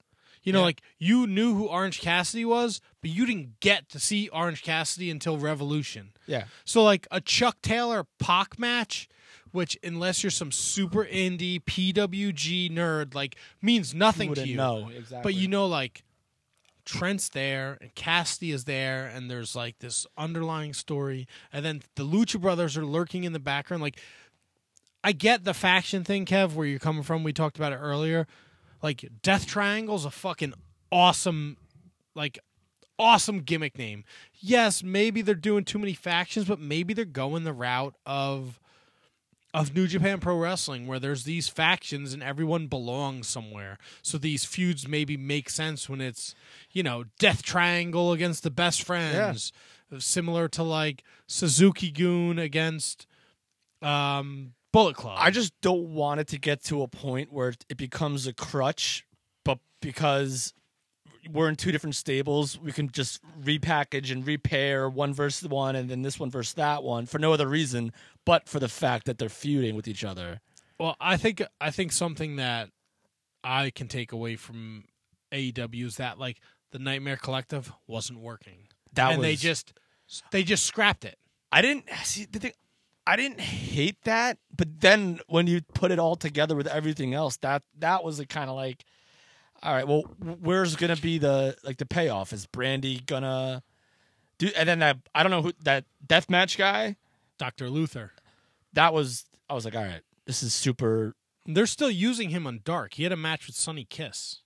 You know, Yeah. like you knew who Orange Cassidy was, but you didn't get to see Orange Cassidy until Revolution. Yeah. So like a Chuck Taylor Pac match, which unless you're some super indie P W G nerd, like means nothing to wouldn't you. know, exactly. But you know, like Trent's there and Cassidy is there, and there's like this underlying story, and then the Lucha Brothers are lurking in the background. Like, I get the faction thing, Kev, where you're coming from. We talked about it earlier. Like, Death Triangle's a fucking awesome, like, awesome gimmick name. Yes, maybe they're doing too many factions, but maybe they're going the route of of New Japan Pro Wrestling, where there's these factions and everyone belongs somewhere. So these feuds maybe make sense when it's, you know, Death Triangle against the Best Friends, similar to like Suzuki Goon against um, Bullet Club. I just don't want it to get to a point where it becomes a crutch, but because we're in two different stables, we can just repackage and repair one versus one and then this one versus that one for no other reason but for the fact that they're feuding with each other. Well, I think I think something that I can take away from A E W is that like the Nightmare Collective wasn't working. That and they was- just they just scrapped it. I didn't see the thing. I didn't hate that, but then when you put it all together with everything else, that that was kind of like, all right, well, where's gonna be the like the payoff? Is Brandy gonna do? And then that I don't know who that deathmatch guy, Doctor Luther. That was I was like, all right, this is super. They're still using him on Dark. He had a match with Sonny Kiss,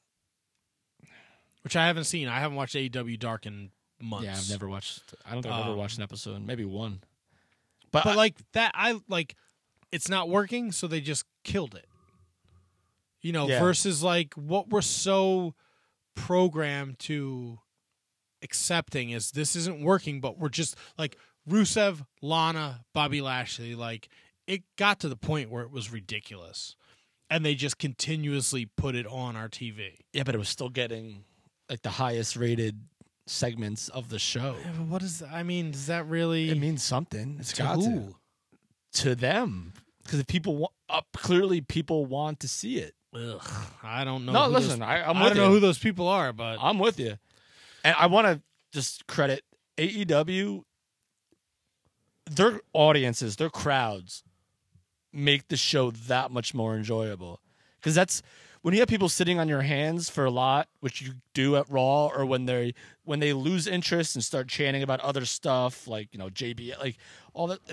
which I haven't seen. I haven't watched A E W Dark in months. Yeah, I've never watched. I don't think I've Um, ever watched an episode. Maybe one. But, But, I- like that, I like it's not working, so they just killed it. You know, Yeah. versus like what we're so programmed to accepting is this isn't working, but we're just like Rusev, Lana, Bobby Lashley. Like it got to the point where it was ridiculous, and they just continuously put it on our T V. yeah, but it was still getting like the highest rated segments of the show. Yeah, but what is I mean? Does that really? It means something. It's To got who? to to them because if people want, uh, clearly people want to see it. Ugh, I don't know. No, who listen, those, I, I'm I with don't you. know who those people are, but I'm with you, and I want to just credit A E W. Their audiences, their crowds, make the show that much more enjoyable because that's when you have people sitting on your hands for a lot, which you do at Raw, or when they when they lose interest and start chanting about other stuff like you know J B, like all that.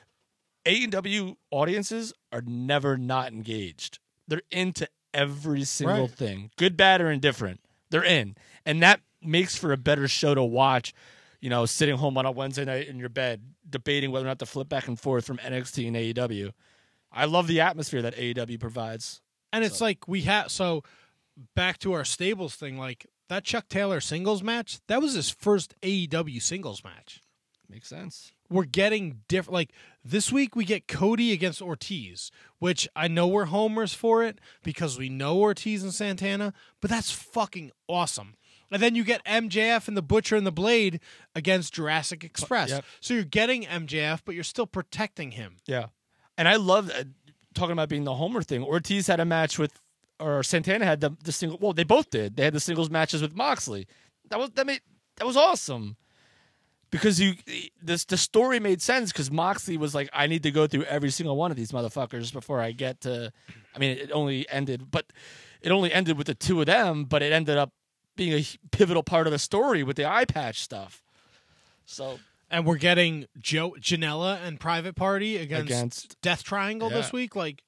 A E W audiences are never not engaged. They're into every single Right. thing, good, bad, or indifferent. They're in, and that makes for a better show to watch. You know, sitting home on a Wednesday night in your bed, debating whether or not to flip back and forth from N X T and A E W. I love the atmosphere that A E W provides. And it's like we have so back to our stables thing, like that Chuck Taylor singles match, that was his first A E W singles match. Makes sense. We're getting different. Like this week, we get Cody against Ortiz, which I know we're homers for it because we know Ortiz and Santana, but that's fucking awesome. And then you get M J F and the Butcher and the Blade against Jurassic Express. Yep. So you're getting M J F, but you're still protecting him. Yeah, and I love uh, talking about being the homer thing. Ortiz had a match with, or Santana had the the single. Well, they both did. They had the singles matches with Moxley. That was that made that was awesome because you this the story made sense because Moxley was like, I need to go through every single one of these motherfuckers before I get to. I mean, it only ended, but it only ended with the two of them. But it ended up being a pivotal part of the story with the eye patch stuff. So. And we're getting Joe Janela and Private Party against, Against- Death Triangle Yeah. this week. Like,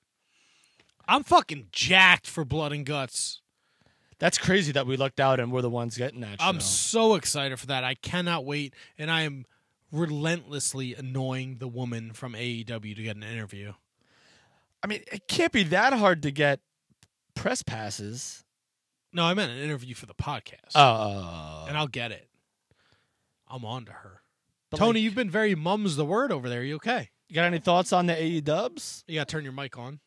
I'm fucking jacked for Blood and Guts. That's crazy that we lucked out and we're the ones getting that show. I'm so excited for that. I cannot wait, and I am relentlessly annoying the woman from A E W to get an interview. I mean, it can't be that hard to get press passes. No, I meant an interview for the podcast. Oh. And I'll get it. I'm on to her. But Tony, like- you've been very mum's the word over there. You okay? You got any thoughts on the A E Dubs? You got to turn your mic on.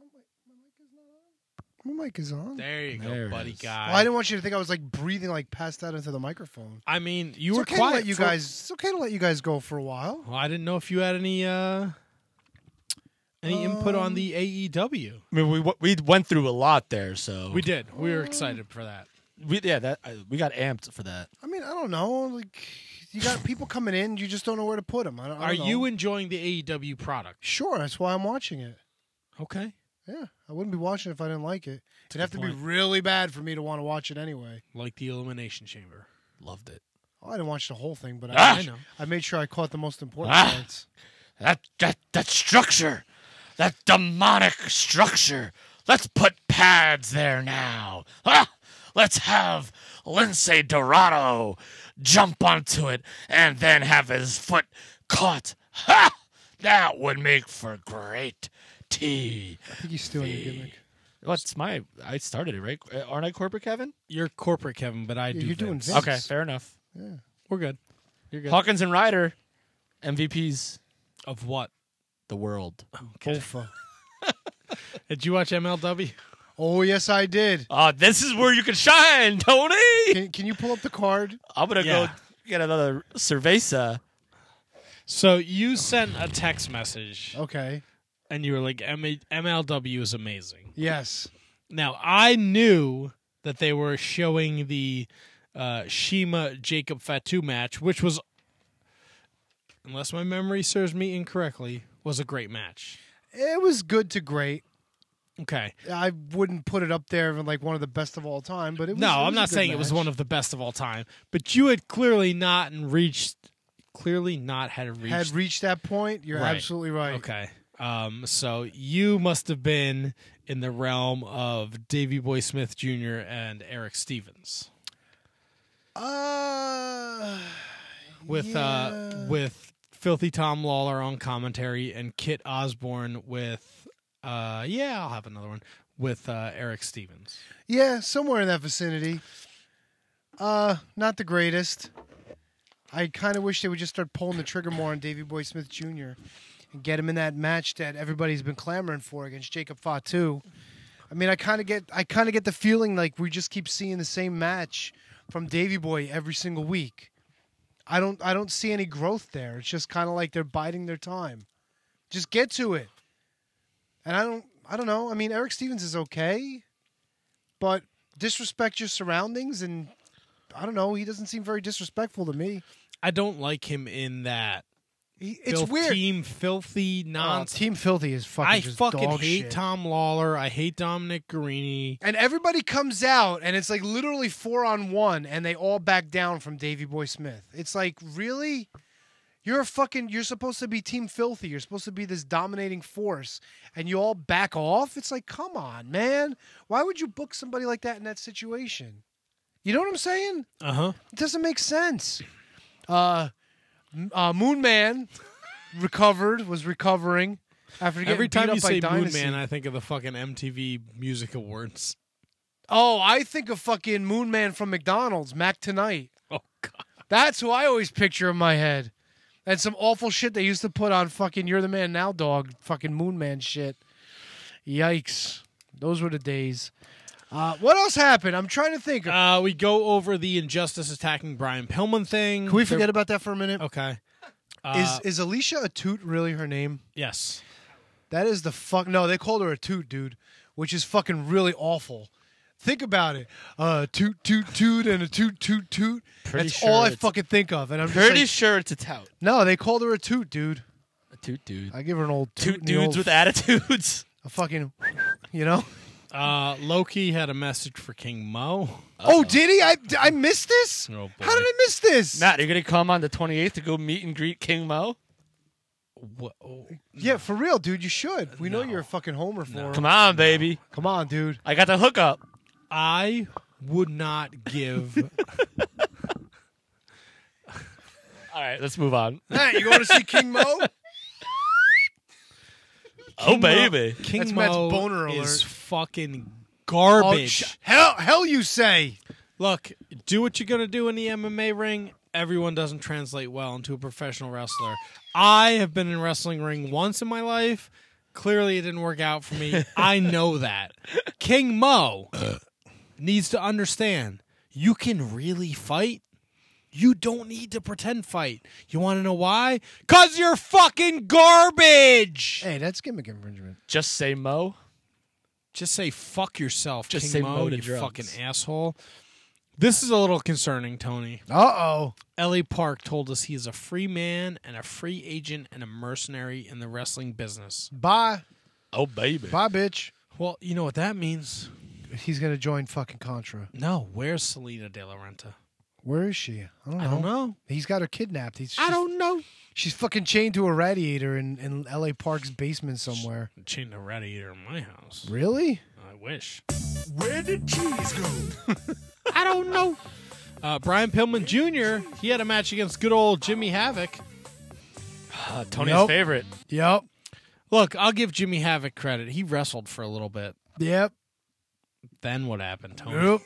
My mic is on. There you There go, it buddy is. guy. Well, I didn't want you to think I was like breathing like passed out into the microphone. I mean, you it's were okay quiet. to let you for- guys. It's okay to let you guys go for a while. Well, I didn't know if you had any uh, any input on Um, the A E W. I mean, we we went through a lot there, so We did. We were excited for that. We, yeah, that I, we got amped for that. I mean, I don't know. Like, you got people coming in, you just don't know where to put them. I don't, I Are don't know. you enjoying the A E W product? Sure, that's why I'm watching it. Okay. Yeah, I wouldn't be watching it if I didn't like it. That's a It'd have good to point. be really bad for me to want to watch it anyway. Like the Elimination Chamber. Loved it. Oh, I didn't watch the whole thing, but I, Ah! made, I know. I made sure I caught the most important Ah! parts. That that that structure, that demonic structure. Let's put pads there now. Ah! Let's have Lindsay Dorado jump onto it and then have his foot caught. Ha! That would make for great T V. I think he's stealing your gimmick. What's my? I started it, right? Aren't I corporate Kevin? You're corporate Kevin, but I Yeah, do you're doing Vince. Vince. Okay, fair enough. Yeah. We're good. You're good. Hawkins and Ryder, M V Ps Of what? the world. Bofa. Did you watch M L W? Oh, yes, I did. Oh, this is where you can shine, Tony. Can, can you pull up the card? I'm gonna Yeah. go get another cerveza. So you sent a text message, Okay. and you were like, M L W is amazing. Yes. Now, I knew that they were showing the uh, Shima Jacob Fatu match, which was, unless my memory serves me incorrectly, was a great match. It was good to great. Okay. I wouldn't put it up there as like one of the best of all time, but it was. No, it I'm was a not good saying it was match. one of the best of all time, but you had clearly not reached, clearly not had reached. Had reached that point. You're Right. absolutely right. Okay. Um, so you must have been in the realm of Davey Boy Smith Junior and Eric Stevens. Uh, with yeah. uh with Filthy Tom Lawler on commentary and Kit Osborne with uh yeah, I'll have another one with uh Eric Stevens. Yeah, somewhere in that vicinity. Uh, not the greatest. I kind of wish they would just start pulling the trigger more on Davey Boy Smith Junior and get him in that match that everybody's been clamoring for against Jacob Fatu. I mean, I kind of get, I kind of get the feeling like we just keep seeing the same match from Davey Boy every single week. I don't, I don't see any growth there. It's just kind of like they're biding their time. Just get to it. And I don't, I don't know. I mean, Eric Stevens is okay, but disrespect your surroundings, and I don't know. He doesn't seem very disrespectful to me. I don't like him in that. He, it's filth- weird. Team Filthy Oh, nonsense. Team Filthy is fucking I just fucking dog hate shit. Tom Lawler. I hate Dominic Guarini. And everybody comes out, and it's like literally four on one, and they all back down from Davey Boy Smith. It's like, really? You're a fucking, you're supposed to be Team Filthy. You're supposed to be this dominating force, and you all back off? It's like, come on, man. Why would you book somebody like that in that situation? You know what I'm saying? Uh-huh. It doesn't make sense. Uh, m- uh, Moon Man recovered, was recovering after getting Every beat time up you by say Moon Dynasty. Man, I think of the fucking M T V Music Awards. Oh, I think of fucking Moon Man from McDonald's, Mac Tonight. Oh, God. That's who I always picture in my head. And some awful shit they used to put on fucking You're the Man Now Dog, fucking Moon Man shit. Yikes. Those were the days. Uh, what else happened? I'm trying to think. Uh, we go over the Injustice attacking Brian Pillman thing. Can we forget about that for a minute? Okay. Uh, is is Alicia Atoot really her name? Yes. That is the fuck. No, they called her a toot, dude, which is fucking really awful. Think about it. Uh, toot, toot, toot, and a toot, toot, toot. Pretty That's sure all I it's- fucking think of. And I'm just Pretty like, sure it's a tout. no, they called her a toot, dude. A toot dude. I give her an old toot. Toot in the dudes old- with attitudes. a fucking, you know. Uh, Loki had a message for King Mo. Oh, did he? I, I missed this? Oh, boy. How did I miss this? Matt, you're gonna come on the twenty-eighth to go meet and greet King Mo? What? Oh, Yeah, for real, dude. You should. We know you're a fucking homer for him. Come on, baby. Come on, dude. I got the hookup. I would not give. All right, let's move on. Hey, you going to see King Mo? Oh, baby. King That's Matt's Mo boner is alert. fucking Oh, garbage. sh- hell, hell, you say. Look, do what you're gonna do in the M M A ring. Everyone doesn't translate well into a professional wrestler. I have been in a wrestling ring once in my life. Clearly, it didn't work out for me. I know that. King Mo needs to understand you can really fight. You don't need to pretend fight. You want to know why? Because you're fucking garbage. Hey, that's gimmick infringement. Just say Mo. Just say fuck yourself, Just King say Mo, no to you drugs. fucking asshole. This is a little concerning, Tony. Uh-oh. L A Park told us he is a free man and a free agent and a mercenary in the wrestling business. Bye. Oh, baby. Bye, bitch. Well, you know what that means. He's going to join fucking Contra. No, where's Selena De La Renta? Where is she? I don't know. I don't know. He's got her kidnapped. He's, I don't know. She's fucking chained to a radiator in, in L A Park's basement somewhere. Chained a radiator in my house. Really? I wish. Where did cheese go? I don't know. Uh, Brian Pillman Junior, he had a match against good old Jimmy Havoc. Uh, Tony's Yep. favorite. Yep. Look, I'll give Jimmy Havoc credit. He wrestled for a little bit. Yep. Then what happened, Tony? Yep.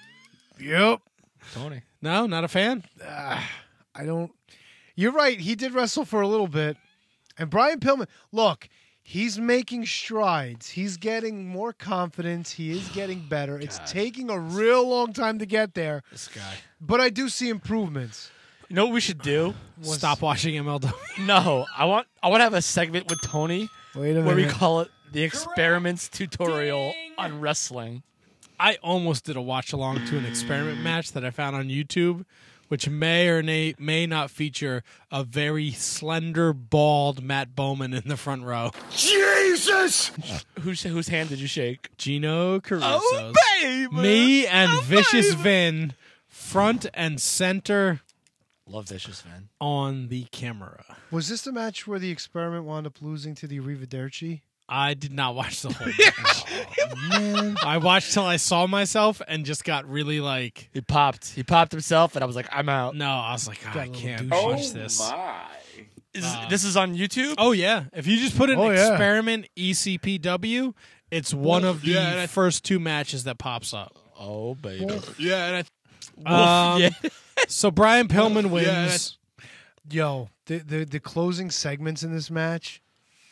Yep. Tony. No, not a fan? Uh, I don't. You're right. He did wrestle for a little bit. And Brian Pillman, look, he's making strides. He's getting more confidence. He is getting better. It's taking a real long time to get there. This guy. But I do see improvements. You know what we should do? Stop watching M L W. No, I want I want to have a segment with Tony Wait a where we minute. call it the Experiments Tutorial on Wrestling. I almost did a watch along to an experiment match that I found on YouTube, which may or may, may not feature a very slender, bald Matt Bowman in the front row. Jesus! Whose whose hand did you shake? Gino Caruso's. Oh, baby! Me and Oh, Vicious baby! Vin, front and center Love Vicious Vin. on the camera. Was this the match where the experiment wound up losing to the Arrivederci? I did not watch the whole match. Man. I watched till I saw myself and just got really like... He popped. He popped himself, and I was like, I'm out. No, I was like, "God, Got I a little can't douche. watch this. Is, Uh, this is on YouTube? Oh, yeah. If you just put in Oh, yeah. Experiment E C P W, it's one of the yeah, and I- first two matches that pops up. Oh, baby. Yeah, and I... Um, yeah. So Brian Pillman wins. Yo, the, the the closing segments in this match.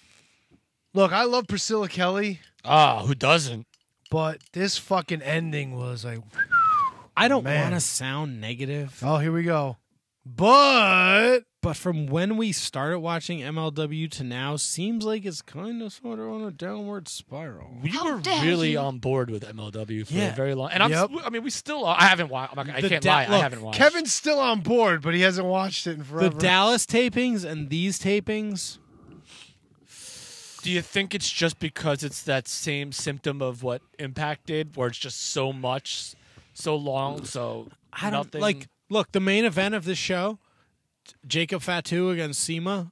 Look, I love Priscilla Kelly, Ah, who doesn't? but this fucking ending was like, I don't Man. want to sound negative, oh, here we go. But but from when we started watching M L W to now, seems like it's kind of sort of on a downward spiral. We were really on board with M L W for Yeah. a very long, and I'm. Yep. I mean, we still. Are. I haven't watched. I'm not, I The can't da- lie. I look, haven't watched. Kevin's still on board, but he hasn't watched it in The forever. Dallas tapings and these tapings, Do you think it's just because it's that same symptom of what Impact did, where it's just so much, so long, so I don't nothing? like. Look, the main event of this show, Jacob Fatu against SEMA,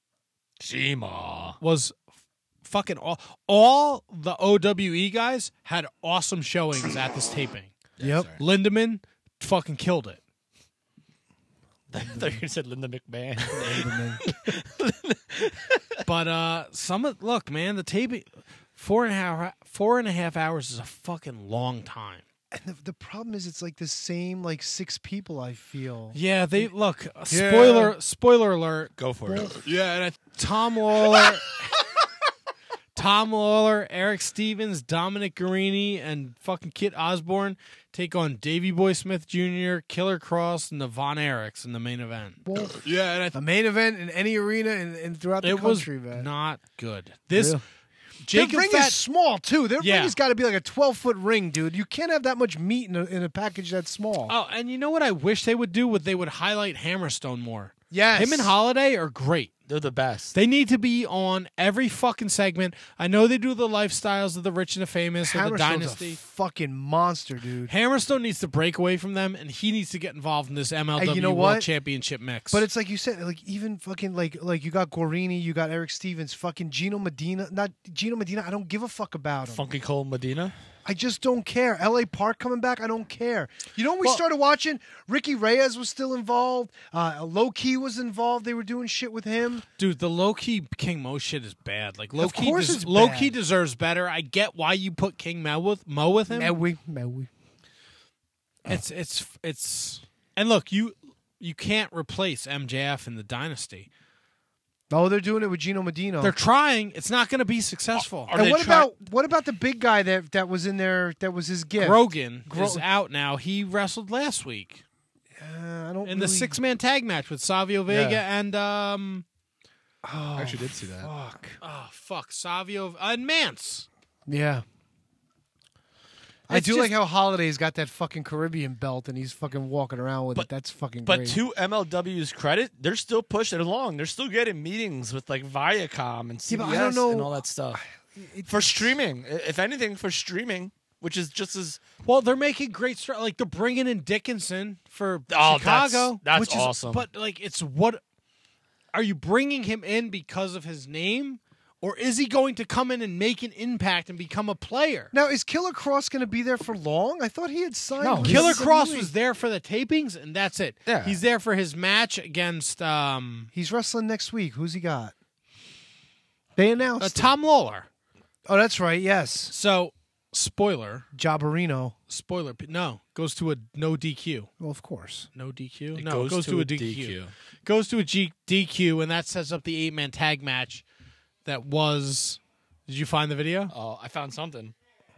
Shima. was fucking all. All the O W E guys had awesome showings at this taping. Yep. Lindemann fucking killed it. I thought you said Linda McMahon. But uh, some of look, man, the taping four and a half four and a half hours is a fucking long time. And the, the problem is, it's like the same like six people. I feel. Yeah, they look. uh, Spoiler, spoiler alert. Go for it. Yeah, and I, Tom Lawler, Tom Lawler, Eric Stevens, Dominic Guarini, and fucking Kit Osborne take on Davey Boy Smith Junior, Killer Cross, and the Von Erichs in the main event. Yeah, and I, A main event in any arena and, and throughout the it was country, man. not good. This Real. Jacob Their ring Fat- is small too. Their Yeah. ring's got to be like a twelve foot ring, dude. You can't have that much meat in a, in a package that small. Oh, and you know what I wish they would do? Would they would highlight Hammerstone more? Yes. Him and Holiday are great. They're the best. They need to be on every fucking segment. I know they do the lifestyles of the rich and the famous or the Hammerstone's dynasty. a fucking monster, dude. Hammerstone needs to break away from them, and he needs to get involved in this M L W Hey, you know World what? Championship mix. But it's like you said, like even fucking like like you got Guarini, you got Eric Stevens, fucking Gino Medina. Not Gino Medina. I don't give a fuck about him. Funky Cole Medina. I just don't care. L A Park coming back, I don't care. You know when we Well- started watching? Ricky Reyes was still involved. Uh, Low Key was involved. They were doing shit with him. dude, the low key King Mo shit is bad. Like low Of key, course des- it's low bad. key deserves better. I get why you put King Mo with Mo with him. Maui, Maui. It's it's it's and look, you you can't replace M J F in the dynasty. Oh, they're doing it with Gino Medina. They're trying. It's not going to be successful. Are and they what try- about what about the big guy that that was in there? That was his gift. Grogan Gro- is out now. He wrestled last week Uh, I don't in the really- six man tag match with Savio Vega Yeah. and um. Oh, I actually did see that. fuck. Oh fuck, Savio uh, and Mance. Yeah. I It's do just- like how Holiday's got that fucking Caribbean belt and he's fucking walking around with it. That's fucking But great. to M L W's credit, they're still pushing it along. They're still getting meetings with like Viacom and C Yeah, B S but I don't know- and all that stuff for streaming. I- If anything, for streaming, which is just as Well, they're making great str- like they're bringing in Dickinson for Oh, Chicago. that's- that's which is, awesome. But like, it's what are you bringing him in because of his name, or is he going to come in and make an impact and become a player? Now, is Killer Cross going to be there for long? I thought he had signed. No, with Killer W W E. Cross was there for the tapings, and that's it. Yeah. He's there for his match against. Um, He's wrestling next week. Who's he got? They announced uh, Tom Lawler. Oh, that's right. Yes. So, spoiler. Jobberino. Spoiler. No, goes to a no D Q. Well, of course. No D Q. It no, goes it goes to to, a a D Q. D Q. Goes to a G- D Q, and that sets up the eight-man tag match. That was. Did you find the video? Oh, I found something.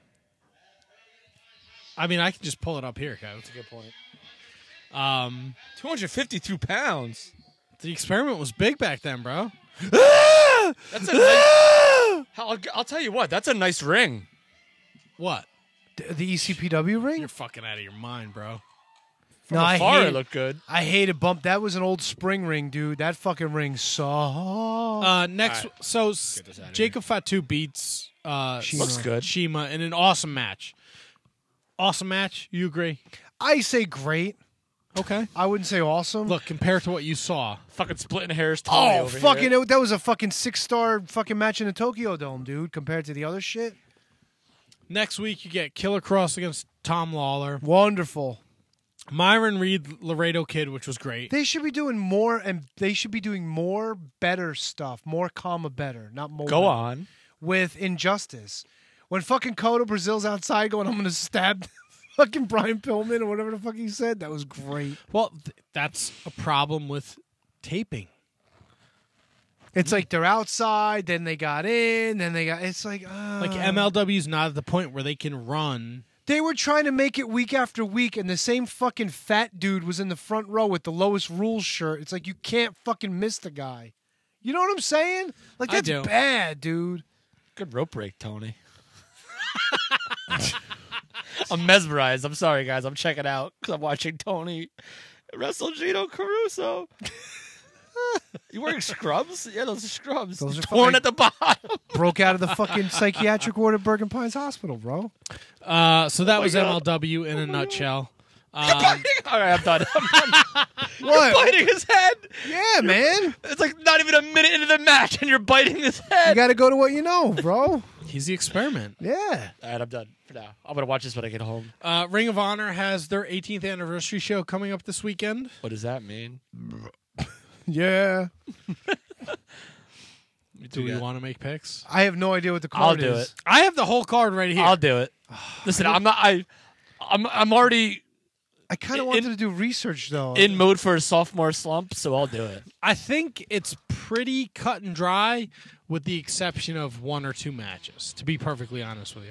I mean, I can just pull it up here, Kev. That's a good point. Um, two hundred fifty-two pounds. The experiment was big back then, bro. That's a nice, I'll, I'll tell you what. That's a nice ring. What? The, the E C P W ring? You're fucking out of your mind, bro. From no, I afar, hate it looked good. I hate it. Bump. That was an old spring ring, dude. That fucking ring saw. Uh, next, All right. so Let's get this outta Jacob Fatu beats uh, Shima. Looks good. Shima in an awesome match. Awesome match. You agree? I say great. Okay. I wouldn't say awesome. Look, compared to what you saw. Fucking splitting hairs. Tony Oh, over fucking! Here. It, that was a fucking six-star fucking match in the Tokyo Dome, dude. Compared to the other shit, Next week, you get Killer Cross against Tom Lawler. wonderful. Myron Reed, Laredo Kid, which was great. They should be doing more, and they should be doing more better stuff. More comma better, not more. Go on. With Injustice. When fucking Cotto Brazil's outside going, I'm going to stab fucking Brian Pillman or whatever the fuck he said, that was great. Well, th- that's a problem with taping. It's like they're outside, then they got in, then they got. It's like. Uh, Like M L W's not at the point where they can run. They were trying to make it week after week, and the same fucking fat dude was in the front row with the lowest rules shirt. It's like you can't fucking miss the guy. You know what I'm saying? Like I that's do. bad, dude. Good rope break, Tony. I'm mesmerized. I'm sorry, guys. I'm checking out because I'm watching Tony wrestle Gino Caruso. You wearing scrubs? Yeah, those are scrubs. Those are torn fucking- at the bottom. Broke out of the fucking psychiatric ward at Bergen Pines Hospital, bro. Uh, so that my was God. M L W in a nutshell. You're Um, biting. All right, I'm done. I'm done. What? You're biting his head. Yeah, man. It's like not even a minute into the match, and you're biting his head. You got to go to what you know, bro. he's the experiment. Yeah. All right, I'm done for now. I'm gonna watch this when I get home. Uh, Ring of Honor has their eighteenth anniversary show coming up this weekend. What does that mean? Yeah. Do we got? want to make picks? I have no idea what the I'll card do is. it. I have the whole card right here. I'll do it. Listen, I'm not. I, I'm. I'm already I kind of In- wanted to do research, though. in mode for a sophomore slump, so I'll do it. I think it's pretty cut and dry, with the exception of one or two matches. To be perfectly honest with you,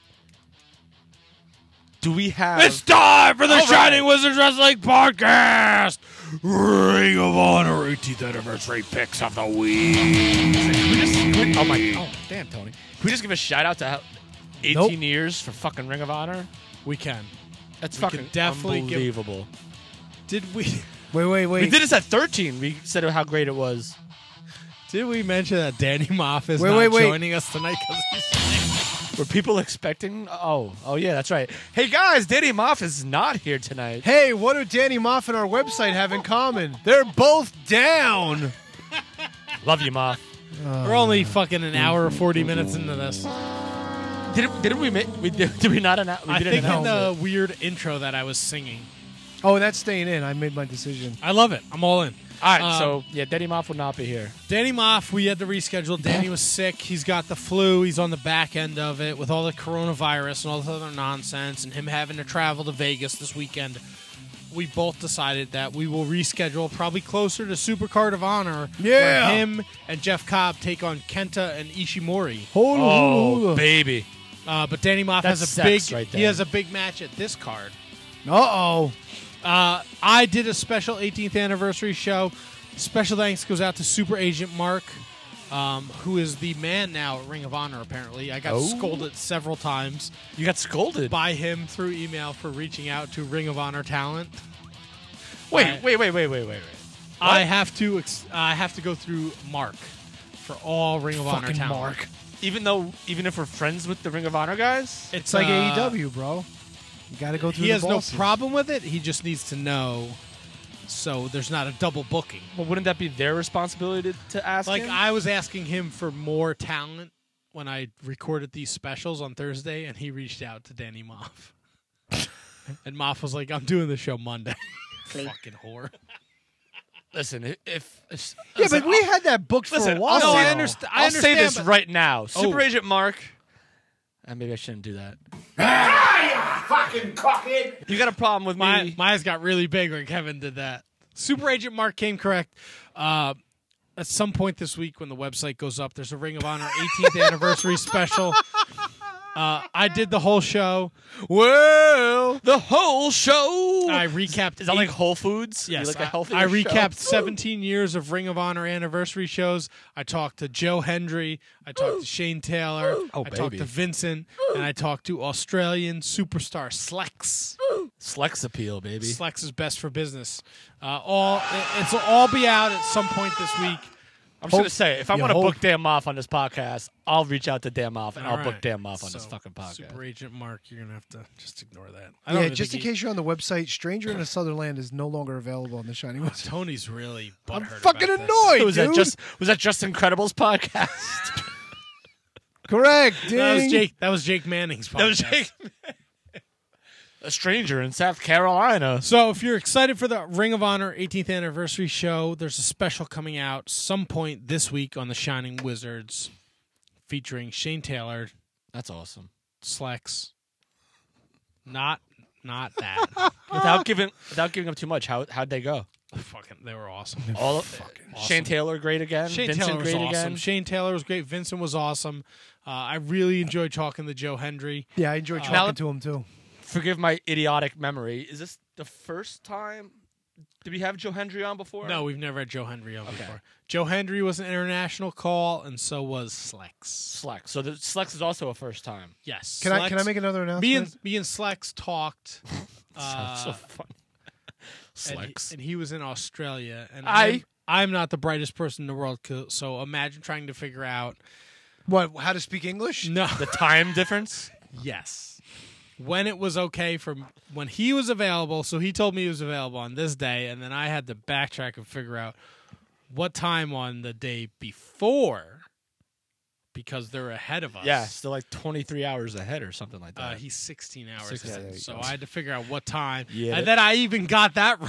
Do we have? it's time for the All right. Shining Wizards Wrestling Podcast. Ring of Honor eighteenth anniversary picks of the week. Can we just, can we- oh my! Oh damn, Tony! Can we just give a shout out to how eighteen Nope. years for fucking Ring of Honor? We can. That's We fucking can definitely give- unbelievable. Did we? Wait, wait, wait. We did this at thirteen. We said how great it was. Did we mention that Danny Moff is Wait, not wait, wait. joining us tonight? Because he's Were people expecting? Oh, oh yeah, that's right. Hey guys, Danny Moff is not here tonight. Hey, what do Danny Moff and our website have in common? They're both down. Love you, Moff. we're only fucking an hour or forty minutes into this. Did it, didn't we? make- We did, did we not announce? We I didn't think in announce the weird intro that I was singing. Oh, that's staying in. I made my decision. I love it. I'm all in. it. All right, Um, so yeah, Danny Moff will not be here. Danny Moff, we had to reschedule. Danny was sick. He's got the flu. He's on the back end of it with all the coronavirus and all this other nonsense, and him having to travel to Vegas this weekend. We both decided that we will reschedule probably closer to Supercard of Honor. Yeah. Where him and Jeff Cobb take on Kenta and Ishimori. Hold on, Oh, hold on. baby. Uh, but Danny Moff That's has a sex big right he there. has a big match at this card. Uh-oh. Uh, I did a special eighteenth anniversary show. Special thanks goes out to Super Agent Mark um, who is the man now at Ring of Honor, apparently. I got Oh. scolded several times. You got scolded? By him through email for reaching out to Ring of Honor talent. Wait, I- wait, wait, wait, wait, wait, wait. I What? have to ex- I have to go through Mark for all Ring of Honor Fucking talent. Mark. Even though, even if we're friends with the Ring of Honor guys? It's like uh, A E W, bro. You got to go through He the has no bosses. problem with it. He just needs to know, so there's not a double booking. Well, wouldn't that be their responsibility to, to ask Like him? I was asking him for more talent when I recorded these specials on Thursday, and he reached out to Danny Moff, and Moff was like, "I'm doing the show Monday." Fucking whore. Listen, if, if, if Yeah, listen, but we I'll- had that booked for listen, a while. I'll No, say, I ago. understand. I I'll understand, say this but- right now. Super Oh. Agent Mark. Uh, maybe I shouldn't do that. Fucking cockhead. You got a problem with My me? my eyes got really big when Kevin did that. Super Agent Mark came correct. Uh, at some point this week, when the website goes up, there's a Ring of Honor eighteenth anniversary special. Uh, I did the whole show. Well, the whole show. I recapped. Is that like eight- Whole Foods? You Yes, like a I, healthier I show? recapped seventeen years of Ring of Honor anniversary shows. I talked to Joe Hendry. I talked to Shane Taylor. Oh, I talked baby. to Vincent, and I talked to Australian superstar Slex. Slex appeal, baby. Slex is best for business. Uh, all it, it's all be out at some point this week. I'm just gonna say, if I you want to hope- book Dan Moff on this podcast, I'll reach out to Dan Moff and All I'll book right. Dan Moff on this So, fucking podcast. Super Agent Mark, you're gonna have to just ignore that. I don't Yeah, even just in think he- case you're on the website, Stranger in a Southern Land is no longer available on the Shining Wizard. Tony's really I'm butthurt. fucking about this. annoyed, was that dude. just was that just Incredibles podcast? Correct, ding. That was Jake. That was Jake Manning's podcast. That was Jake. A stranger in South Carolina. So if you're excited for the Ring of Honor eighteenth anniversary show, there's a special coming out some point this week on the Shining Wizards featuring Shane Taylor, That's awesome. Slex. Not not that. Without giving without giving up too much, how how'd they go? Fucking they were awesome. All of, Shane Taylor great again. Shane Vincent Taylor was great awesome. again. Shane Taylor was great. Vincent was awesome. Uh, I really enjoyed talking to Joe Hendry. Yeah, I enjoyed talking Now- to him too. Forgive my idiotic memory. Is this the first time? Did we have Joe Hendry on before? No, we've never had Joe Hendry on Okay. before. Joe Hendry was an international call, and so was Slex. Slex. So the Slex is also a first time. Yes. Can I can I Slex- make another announcement? Me and me and Slex talked. Sounds so uh, fun. and he, Slex. and he was in Australia, and I- I'm, I'm not the brightest person in the world. co- So imagine trying to figure out what? How to speak English? no, The time difference. yes, when it was okay for when he was available. So he told me he was available on this day, and then I had to backtrack and figure out what time on the day before, because they're ahead of us. Yeah, still like twenty-three hours ahead or something like Uh, that. he's sixteen hours sixteen, ahead, there you so go. I had to figure out what time, Yeah. and then I even got that wrong.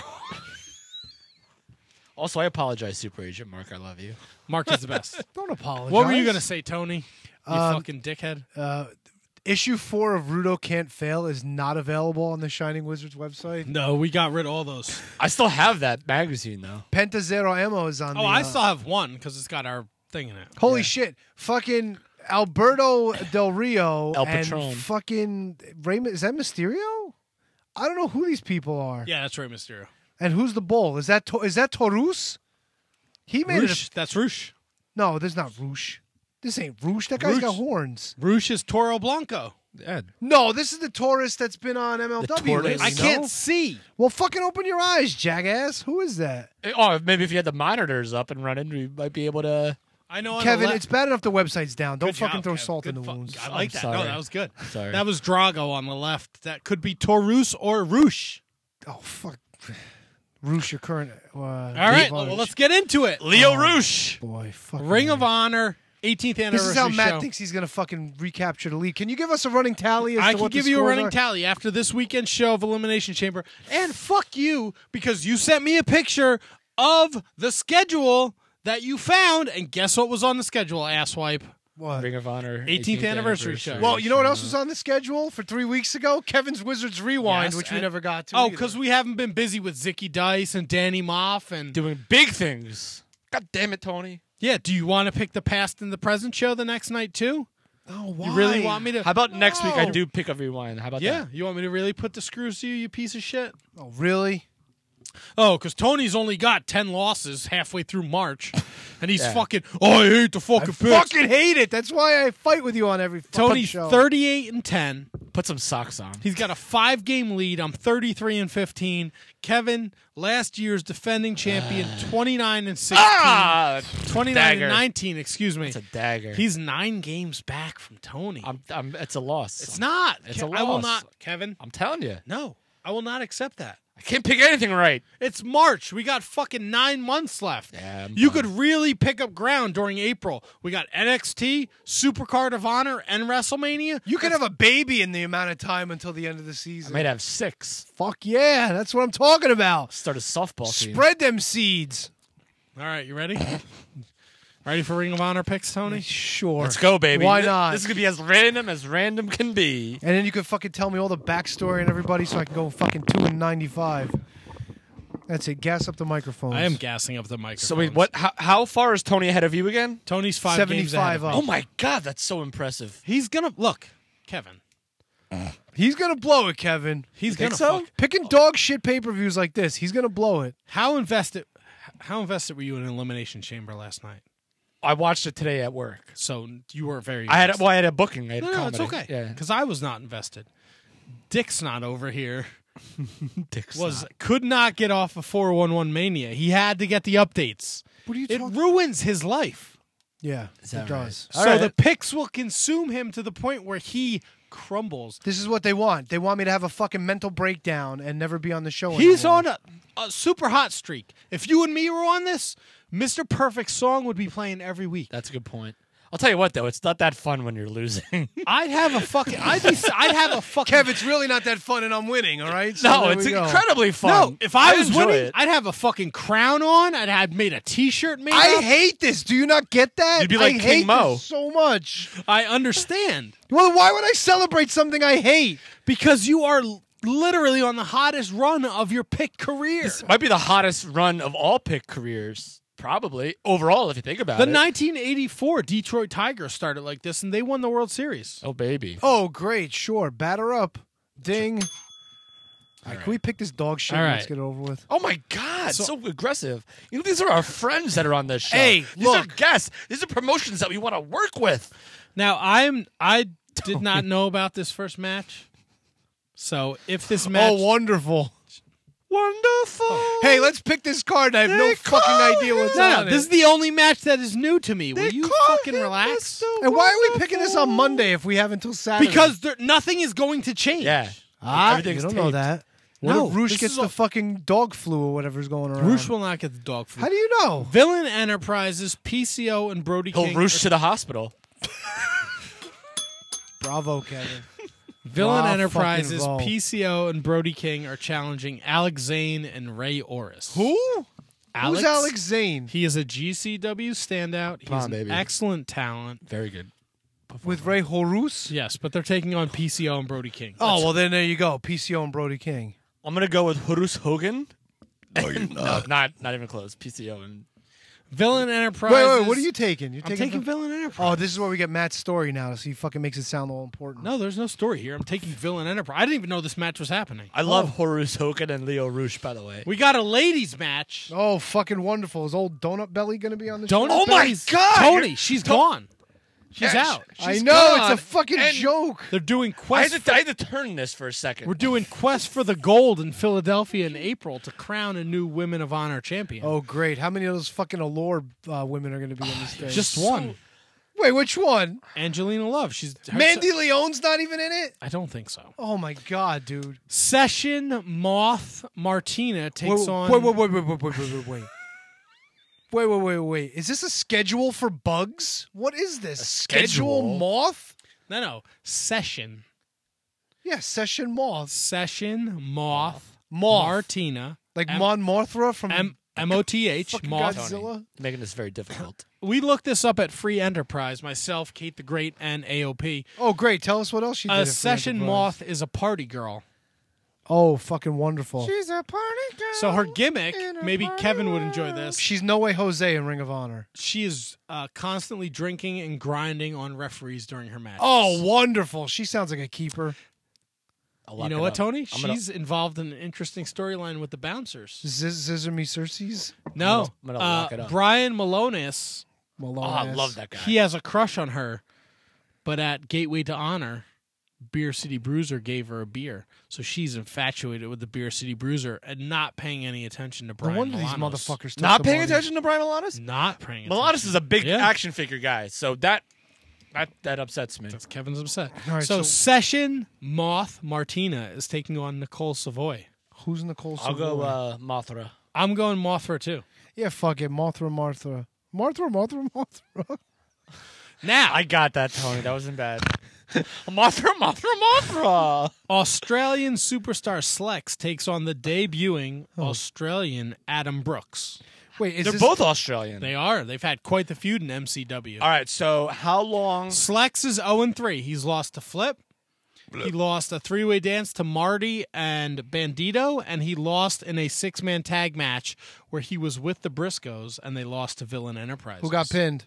Also, I apologize, Super Agent Mark. I love you. Mark is the best. Don't apologize. What were you gonna say, Tony? You Um, fucking dickhead. Uh, issue four of Rudo Can't Fail is not available on the Shining Wizards website. No, we got rid of all those. I still have that magazine though. Penta Zero Ammo is on. Oh, the, I uh, still have one because it's got our thing in it. Holy shit! Fucking Alberto Del Rio El and Patron. fucking Raymond. Is that Mysterio? I don't know who these people are. Yeah, that's right, Mysterio. And who's the bull? Is that to- is that Torus? He made Roosh, it. that's Roosh. A- no, there's not Roosh. This ain't Roosh. That guy's got Roosh. horns. Roosh is Toro Blanco. Yeah. No, this is the Taurus that's been on M L W tortoise? lately. I no? can't see. Well, fucking open your eyes, jackass. Who is that? Oh, maybe if you had the monitors up and running, we might be able to. I know. on Kevin, the it's bad enough the website's down. Don't Good fucking job, throw Kev. salt Good in the fu- wounds. I like I'm that. sorry. No, that was good. Sorry. That was Drago on the left. That could be Torus or Roosh. Oh, fuck. Roosh, your current. Uh, All right, well, let's get into it. Leo Roosh. Boy, fuck. Ring of Honor, eighteenth This anniversary is how Matt show. thinks he's going to fucking recapture the lead. Can you give us a running tally? As I to can what the give you a scores running are? tally after this weekend show of Elimination Chamber. And fuck you, because you sent me a picture of the schedule that you found, and guess what was on the schedule, asswipe? What? Ring of Honor eighteenth anniversary show. Well, you know what else was on the schedule for three weeks ago? Kevin's Wizards Rewind, Yes, which we and- never got to. Oh, either. because we haven't been busy with Zicky Dice and Danny Moff and Doing big things. God damn it, Tony. yeah. Do you want to pick the past and the present show the next night too? Oh, why? You really want me to? How about next week I No. do pick a rewind? How about Yeah, that? you want me to really put the screws to you, you piece of shit? Oh, really? Oh, because Tony's only got ten losses halfway through March, and he's Yeah. fucking. Oh, I hate the fucking I picks. fucking hate it. That's why I fight with you on every fucking Tony's show. thirty-eight and ten. Put some socks on. He's got a five-game lead. I'm thirty-three and fifteen. Kevin, last year's defending champion, twenty-nine and sixteen. Ah, twenty-nine dagger. and nineteen. Excuse me. It's a dagger. He's nine games back from Tony. I'm, I'm, it's a loss. It's not. It's Ke- a I will loss. not, Kevin. I'm telling you. No, I will not accept that. I can't pick anything right. It's March. We got fucking nine months left. Yeah, I'm you bummed. could really pick up ground during April. We got N X T, Supercard of Honor, and WrestleMania. You could have a baby in the amount of time until the end of the I season. might have six. Fuck yeah, that's what I'm talking about. Start a softball team. Spread them seeds. All right, you ready? Ready for Ring of Honor picks, Tony? Sure. Let's go, baby. Why Th- not? This is going to be as random as random can be. And then you could fucking tell me all the backstory and everybody so I can go fucking two and ninety-five. That's it. Gas up the microphones. I am gassing up the microphone. So wait, what? How, how far is Tony ahead of you again? Tony's five games ahead of seventy-five me. up. Oh my God, that's so impressive. He's gonna look, Kevin. He's gonna blow it, Kevin. He's You gonna think so? fuck- Picking dog shit pay per views like this, he's gonna blow it. How invested? How invested were you in Elimination Chamber last night? I watched it today at work. So you were very. I had a, invested. well, I had a booking. I had No, no, comedy. it's okay. Yeah, Because I was not invested. Dick's not over here. Dick's was not. could not get off of four one one Mania. He had to get the updates. What are you It talking? ruins his life. Yeah, Is it that does. right? So All the right. picks will consume him to the point where he crumbles. This is what they want. They want me to have a fucking mental breakdown and never be on the show. He's anymore. on a, a super hot streak. If you and me were on this, Mister Perfect's song would be playing every week. That's a good point. I'll tell you what, though, it's not that fun when you're losing. I'd have a fucking. I'd be. I'd have a fucking. Kev, it's really not that fun, and I'm winning. All right. So no, there it's we go. incredibly fun. No, if I, was enjoy winning, it. I'd have a fucking crown on. I'd have made a T-shirt made. I up. hate this. Do you not get that? You'd be like I King hate Mo. this so much. I understand Well, why would I celebrate something I hate? because you are l- literally on the hottest run of your pick career. This might be the hottest run of all pick careers, probably overall, if you think about The it. nineteen eighty-four Detroit Tigers started like this, and they won the World Series. Oh baby. Oh, great. Sure. Batter up. Ding. All right, can we pick this dog shit All and right. let's get it over with? Oh my God, So- so, aggressive. You know, these are our friends that are on this show. Hey, these are look. guests. These are promotions that we want to work with. Now I'm I did not know about this first match, so if this match, Oh, wonderful. Wonderful. Hey, let's pick this card. I have no They fucking call idea what's no, on no, it. this is the only match that is new to me. Will They you call fucking him relax? Mister And why are we picking this on Monday if we have until Saturday? Because there, nothing is going to change. Yeah. ah, you Everything's don't know taped. that. What No, if Roosh this gets is the all- fucking dog flu or whatever's going around? Roosh will not get the dog food. How do you know? Villain Enterprises, P C O, and Brody He'll King. roosh to the hospital. Bravo, Kevin. Villain Wow, Enterprises, fucking Vo. P C O, and Brody King are challenging Alex Zane and Ray Oris. Who? Alex, Who's Alex Zane? He is a G C W standout. He's Come on, an baby. excellent talent. Very good. With Ray Horus? Yes, but they're taking on P C O and Brody King. Oh, well, then there you go. P C O and Brody King. I'm gonna go with Horus Hogan. No, you're not. no, not not even close. P C O and Villain Enterprises. Wait, wait, what are you taking? You're I'm taking Villain Oh, Enterprise. this is where we get Matt's story now, so he fucking makes it sound all important. No, there's no story here. I'm taking Villain Enterprise. I didn't even know this match was happening. I love Horus Hogan and Leo Rush. By the way, We got a ladies match. Oh, fucking wonderful. Is old Donut Belly going to be on the Donut show? Oh my Belly's- God, Tony, you're- she's To- gone. She's Yeah, out. sh- I she's know, gone, it's a fucking and joke. They're doing I quest. had, to, I had to turn this for a second. We're doing Quest for the Gold in Philadelphia in April to crown a new Women of Honor champion. Oh, great. How many of those fucking Allure uh, women are going to be on this stage? Just one. Wait, which one? Angelina Love. She's her- Mandy Leon's not even in it? I don't think so. Oh, my God, dude. Session Moth Martina takes wait, on. Wait, wait, wait, wait, wait, wait, wait, wait. Wait, wait, wait, wait. Is this a schedule for bugs? What is this? schedule? Moth? No, no. Session. Yeah, Session Moth. Session Moth Moth. Martina. Like M- Mon Mothra from M M O T H. fucking Moth. Godzilla? making this very difficult. We looked this up at Free Enterprise. Myself, Kate the Great, and A O P. Oh, great. Tell us what else you did. A at Free Session Enterprise. Moth is a party girl. Oh, fucking wonderful. She's a party girl. So her gimmick, maybe Kevin would enjoy this. She's no way Jose in Ring of Honor. She is uh, constantly drinking and grinding on referees during her matches. Oh, wonderful. She sounds like a keeper. I'll You look know it what, up. Tony? I'm gonna- She's involved in an interesting storyline with the Bouncers. Ziz- Scissor me Cersei's? No, I'm gonna uh, lock it up. Brian Malonis. Malonis. Oh, I love that guy. He has a crush on her, but at Gateway to Honor, Beer City Bruiser gave her a beer, so she's infatuated with the Beer City Bruiser and not paying any attention to No Brian. wonder these Malonis. motherfuckers took Not the paying money. attention to Brian Malonis? Not paying attention. Malonis is a big Yeah. action figure guy, so that that, that upsets me. That's Kevin's upset. All right, so, so- Session Moth Martina is taking on Nicole Savoy. Who's Nicole I'll go Savoy? uh, Mothra. I'm going Mothra too. Yeah, fuck it. Mothra, Martha. Martha, Mothra, Mothra. Now, I got that, Tony. That wasn't bad. Mothra, Mothra, Mothra. Australian superstar Slex takes on the debuting Oh. Australian Adam Brooks. Wait, is They're this... both Australian. They are. They've had quite the feud in M C W. All right, so how long? Slex is oh and three. He's lost to Flip. He lost a three-way dance to Marty and Bandito, and he lost in a six-man tag match where he was with the Briscoes, and they lost to Villain Enterprises. Who got pinned?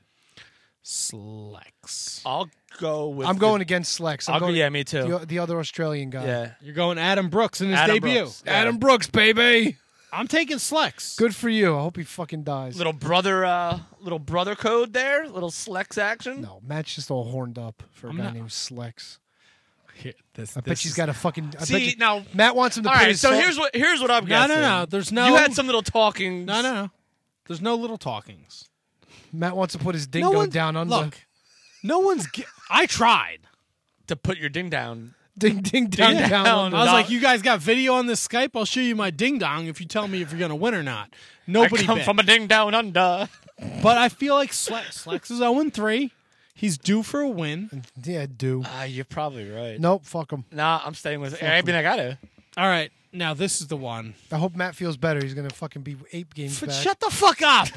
Slex. I'll go with. I'm the- going against Slex. I'm I'll go- going yeah, me too. The, the other Australian guy. Yeah. You're going Adam Brooks in his Adam debut. Brooks. Yeah. Adam Brooks, baby. I'm taking Slex. Good for you. I hope he fucking dies. Little brother, uh, little brother code there. Little Slex action. No, Matt's just all horned up for a I'm guy not- named Slex. Here, this, I bet this she's is- got a fucking. I bet See you, now, Matt wants him to all put right. his So phone- here's what here's what I'm No, guessing. no, no. There's no. You had some little talking. No, no, no. There's no little talkings. Matt wants to put his dingo no one, down on Look, the no one's. Ge- I tried. to put your ding down. ding ding down Ding down. down. under. I was No. like, you guys got video on this Skype? I'll show you my ding dong if you tell me if you're gonna win or not. Nobody I come bet. from a ding down under. But I feel like Slex, Slex is oh and three. He's due for a win. Yeah, do. Ah, you're probably right. Nope, fuck him. Nah, I'm staying with. I mean, I gotta. All right, now this is the one. I hope Matt feels better. He's gonna fucking be eight games F- back. Shut the fuck up,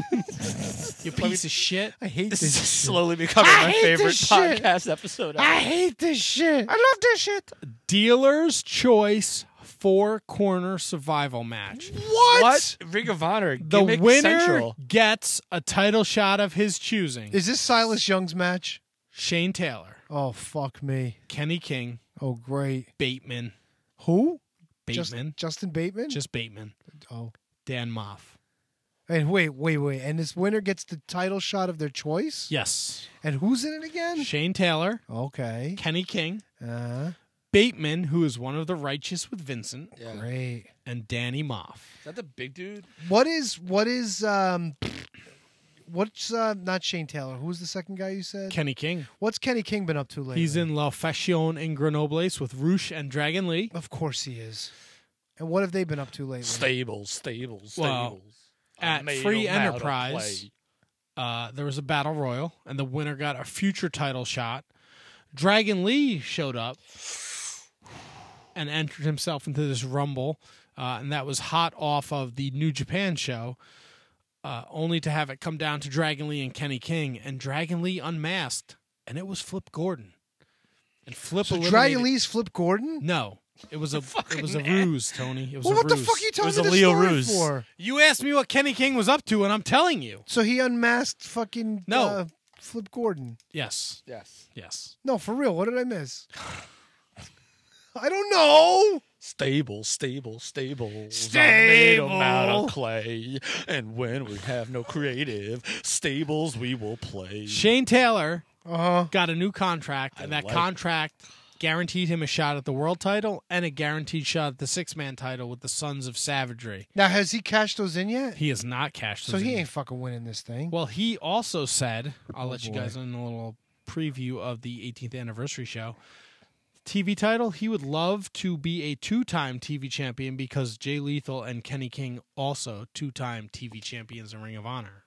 you piece of shit. I hate This this. is shit. slowly becoming I my hate favorite this shit. podcast episode. ever. I hate this shit. I love this shit. Dealer's choice four corner survival match. What? What? Ring of Honor. The Gimmick winner Central. gets a title shot of his choosing. Is this Silas Young's match? Shane Taylor, Oh fuck me. Kenny King, Oh great. Bateman, Who? Bateman, Just, Justin Bateman. just Bateman, oh. Dan Moff. And wait, wait, wait. And this winner gets the title shot of their choice. Yes, And who's in it again? Shane Taylor, Okay. Kenny King, Uh, Bateman, who is one of the righteous with Vincent, Yeah. great. and Danny Moff. Is that the big dude? What is what is um what's uh not Shane Taylor? Who's the second guy you said? Kenny King. What's Kenny King been up to lately? He's in La Fashion in Grenobles with Roosh and Dragon Lee. Of course he is. And what have they been up to lately? Stables, stables, Well, stables. At I made Free 'em out of Enterprise, clay. uh, there was a battle royal, and the winner got a future title shot. Dragon Lee showed up and entered himself into this rumble, uh, and that was hot off of the New Japan show, uh, only to have it come down to Dragon Lee and Kenny King, and Dragon Lee unmasked, and it was Flip Gordon. And Flip So eliminated- Dragon Lee's Flip Gordon? No, it was a it was a Fucking ruse, Tony. It was Well, a what the ruse. fuck are you telling was me a this Leo story ruse. for? You asked me what Kenny King was up to, and I'm telling you. So he unmasked fucking No. uh, Flip Gordon. Yes, Yes. yes. No, for real. What did I miss? I don't know. Stable, stable, stable. Stable. out of clay. And when we have no creative stables, we will play. Shane Taylor Uh-huh. got a new contract, and I that like- contract guaranteed him a shot at the world title and a guaranteed shot at the six-man title with the Sons of Savagery. Now, has he cashed those in yet? He has not cashed So those he in. ain't fucking winning this thing. Well, he also said, I'll Oh, let you boy. guys in a little preview of the eighteenth anniversary show. T V title, he would love to be a two-time T V champion because Jay Lethal and Kenny King also two-time T V champions in Ring of Honor.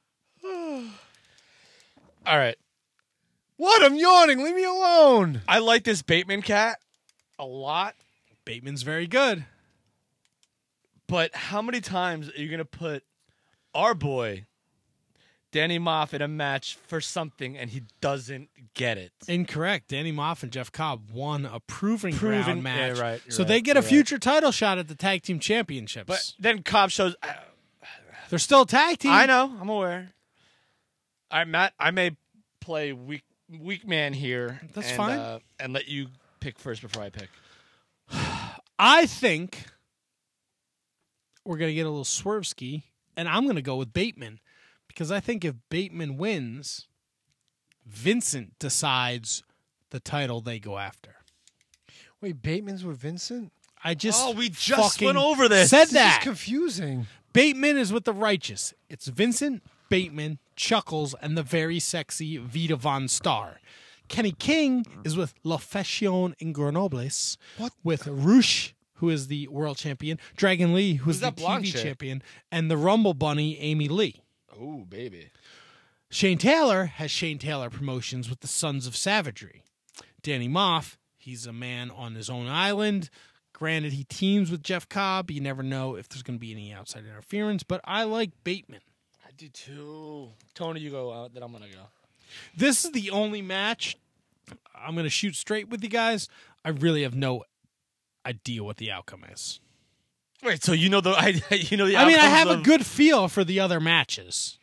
All right. What? I'm yawning. Leave me alone. I like this Bateman cat a lot, Bateman's very good. but how many times are you going to put our boy, Danny Moff, in a match for something and he doesn't get it? Incorrect. Danny Moff and Jeff Cobb won a proving, Proving- ground match. yeah, right, you're so right, they get a you're right. future title shot at the tag team championships. But then Cobb shows. uh, They're still a tag team. I know. I'm aware. All right, Matt, I may play weak weak man here. That's and, fine. Uh, and let you pick first before I pick. I think we're going to get a little swerve ski, and I'm going to go with Bateman because I think if Bateman wins, Vincent decides the title they go after. Wait, Bateman's with Vincent? I just Oh, we just fucking went over this. Said This is that. confusing. Bateman is with the righteous. It's Vincent, Bateman, Chuckles, and the very sexy Vita Von Star. Kenny King is with La Fashion Ingrenobles. What? With Roosh, who is the world champion, Dragon Lee, who Who's is the that blonde T V chick? champion, and the Rumble Bunny, Amy Lee. Oh, baby. Shane Taylor has Shane Taylor Promotions with the Sons of Savagery. Danny Moff, he's a man on his own island. Granted, he teams with Jeff Cobb. You never know if there's going to be any outside interference, but I like Bateman. I do too. Tony, you go out, then I'm going to go. This is the only match. I'm going to shoot straight with you guys. I really have no idea what the outcome is. Wait, so you know the I, you know the I mean, I outcomes have of- a good feel for the other matches.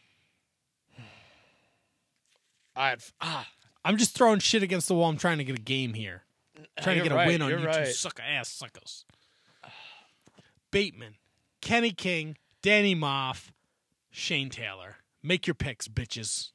I ah, I'm just throwing shit against the wall. I'm trying to get a game here. I'm trying to You're get a right, win on you're you two right. sucker ass suckers. Bateman, Kenny King, Danny Moff, Shane Taylor. Make your picks, bitches.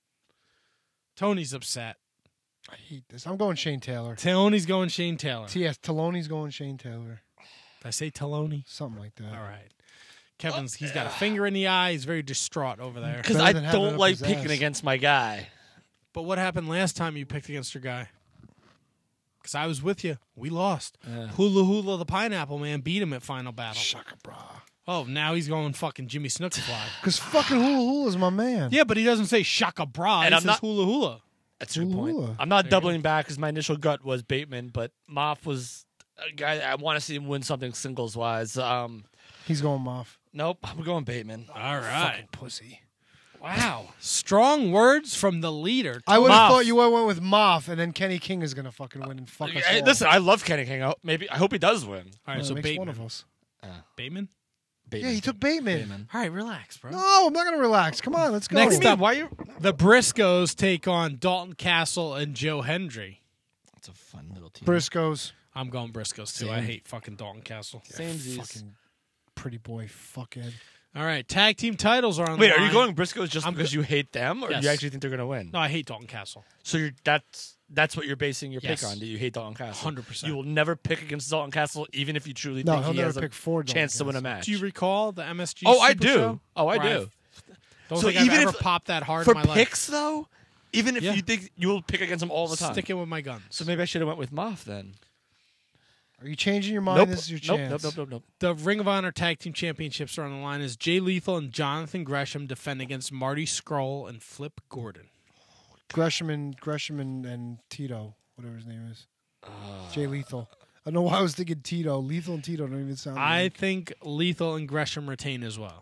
Tony's upset. I hate this. I'm going Shane Taylor. Tony's going Shane Taylor. T S Taloni's going Shane Taylor. Did I say Taloni? Something like that. All right. Kevin's, he's got a finger in the eye. He's very distraught over there. because Better I than having it don't up like his picking ass. against my guy. But what happened last time you picked against your guy? Because I was with you. We lost. Yeah. Hula Hula the Pineapple Man beat him at Final Battle. Shaka bra. Oh, now he's going fucking Jimmy Snuka Fly. Because fucking Hula Hula's my man. Yeah, but he doesn't say Shaka Bra. And He I'm says not- Hula Hula. That's a good point. Hula. I'm not doubling back because my initial gut was Bateman, but Moff was a guy I want to see him win something singles wise. Um, He's going Moff. nope, I'm going Bateman. All right. Fucking pussy. Wow. Strong words from the leader. I would have Moff. thought you would have went with Moff, and then Kenny King is going to fucking win and fuck us Hey, all. listen, I love Kenny King. I hope- Maybe I hope he does win. All right, Well, so it makes Bateman. one of us. Bateman? Bateman. Yeah, he took Bateman. Bateman. All right, relax, bro. No, I'm not going to relax. Come on, let's go. Next up, Why you? the Briscoes take on Dalton Castle and Joe Hendry. That's a fun little team. Briscoes. I'm going Briscoes, too. I Same. hate fucking Dalton Castle. Samesies. Fucking pretty boy fuckhead. All right, tag team titles are on Wait, the are you line. going Briscoes just I'm because go- you hate them, or Yes. do you actually think they're going to win? No, I hate Dalton Castle. So you're that's that's what you're basing your Yes. pick on. Do you hate Dalton Castle? one hundred percent. You will never pick against Dalton Castle, even if you truly No, think he'll he never has a pick for Dalton chance to win a Castle. match. Do you recall the M S G oh, I Super do. Show? Oh, I Where do. I've- Don't So think I've even ever if- popped that hard For in my picks, though, even if Yeah. you think you will pick against him all the life. time. Sticking with my guns. So maybe I should have went with Moff then. Are you changing your mind? Nope. This is your Nope, chance. nope, nope, nope, nope. The Ring of Honor Tag Team Championships are on the line as Jay Lethal and Jonathan Gresham defend against Marty Scurll and Flip Gordon. Gresham and Gresham and, and Tito, whatever his name is. Uh, Jay Lethal. I don't know why I was thinking Tito. Lethal and Tito don't even sound. I right. think Lethal and Gresham retain as well.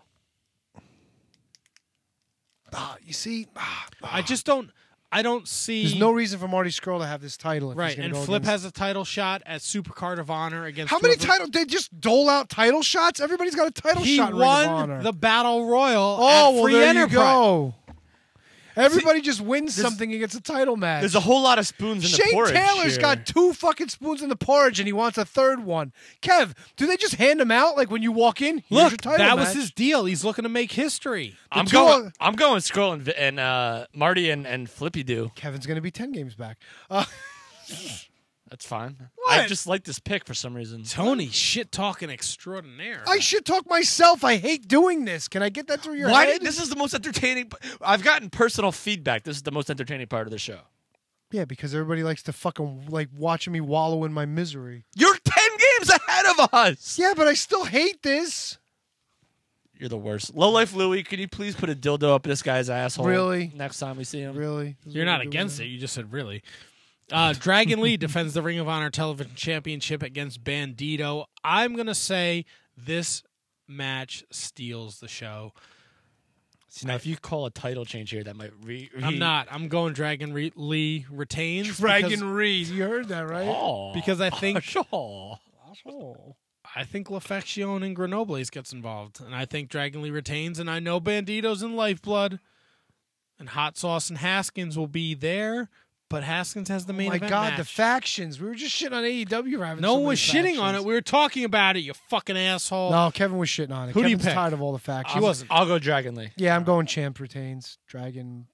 Ah, you see, ah, I just don't. I don't see. there's no reason for Marty Scurll to have this title. If he's right, gonna and go Flip against- has a title shot at Supercard of Honor against. How many whoever- titles? They just dole out title shots. Everybody's got a title He shot. in Ring of won Honor. the Battle Royal. Oh, at well, Free there Enterprise. you go. Everybody just wins there's- something and gets a title match. There's a whole lot of spoons in the Shane porridge Taylor's here. got two fucking spoons in the porridge, and he wants a third one. Kev, do they just hand them out like when you walk in? Here's Look, your title that match. was his deal. He's looking to make history. The I'm two going. of- I'm going Scroll and, Vi- and uh, Marty and, and Flippy do. Kevin's going to be ten games back. Uh, That's fine. What? I just like this pick for some reason. Tony, shit talking extraordinaire. I should talk myself. I hate doing this. Can I get that through your Why? head? Did, this is the most entertaining. I've gotten personal feedback. This is the most entertaining part of the show. Yeah, because everybody likes to fucking like watching me wallow in my misery. You're ten games ahead of us. Yeah, but I still hate this. You're the worst. Low Life Louie, could you please put a dildo up this guy's asshole? Really? Next time we see him. Really? This is You're what not we're doing against now? it. You just said really. Uh, Dragon Lee defends the Ring of Honor Television Championship against Bandito. I'm going to say this match steals the show. See, now if you call a title change here, that might re. re- I'm not. I'm going Dragon Re- Lee retains. Dragon because, Reed. You heard that, right? Oh, because I think oh. I think LaFaction and Grenobles gets involved, and I think Dragon Lee retains, and I know Bandito's in Lifeblood, and Hot Sauce and Haskins will be there, but Haskins has the main Oh my event God, match. the factions. We were just shitting on A E W. Having no so one many was shitting on factions. it. We were talking about it, you fucking asshole. No, Kevin was shitting on it. Who do you Kevin's pick? tired of all the factions. He wasn't. I'll go Dragon Lee. Yeah, I'm going Champ retains. Dragon.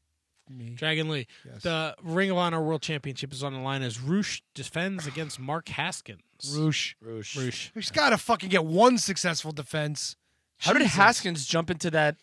Me. Dragon Lee. Yes. The Ring of Honor World Championship is on the line as Roosh defends against Mark Haskins. Roosh. Roosh. Roosh. He's got to fucking get one successful defense. How did Jesus. Haskins jump into that?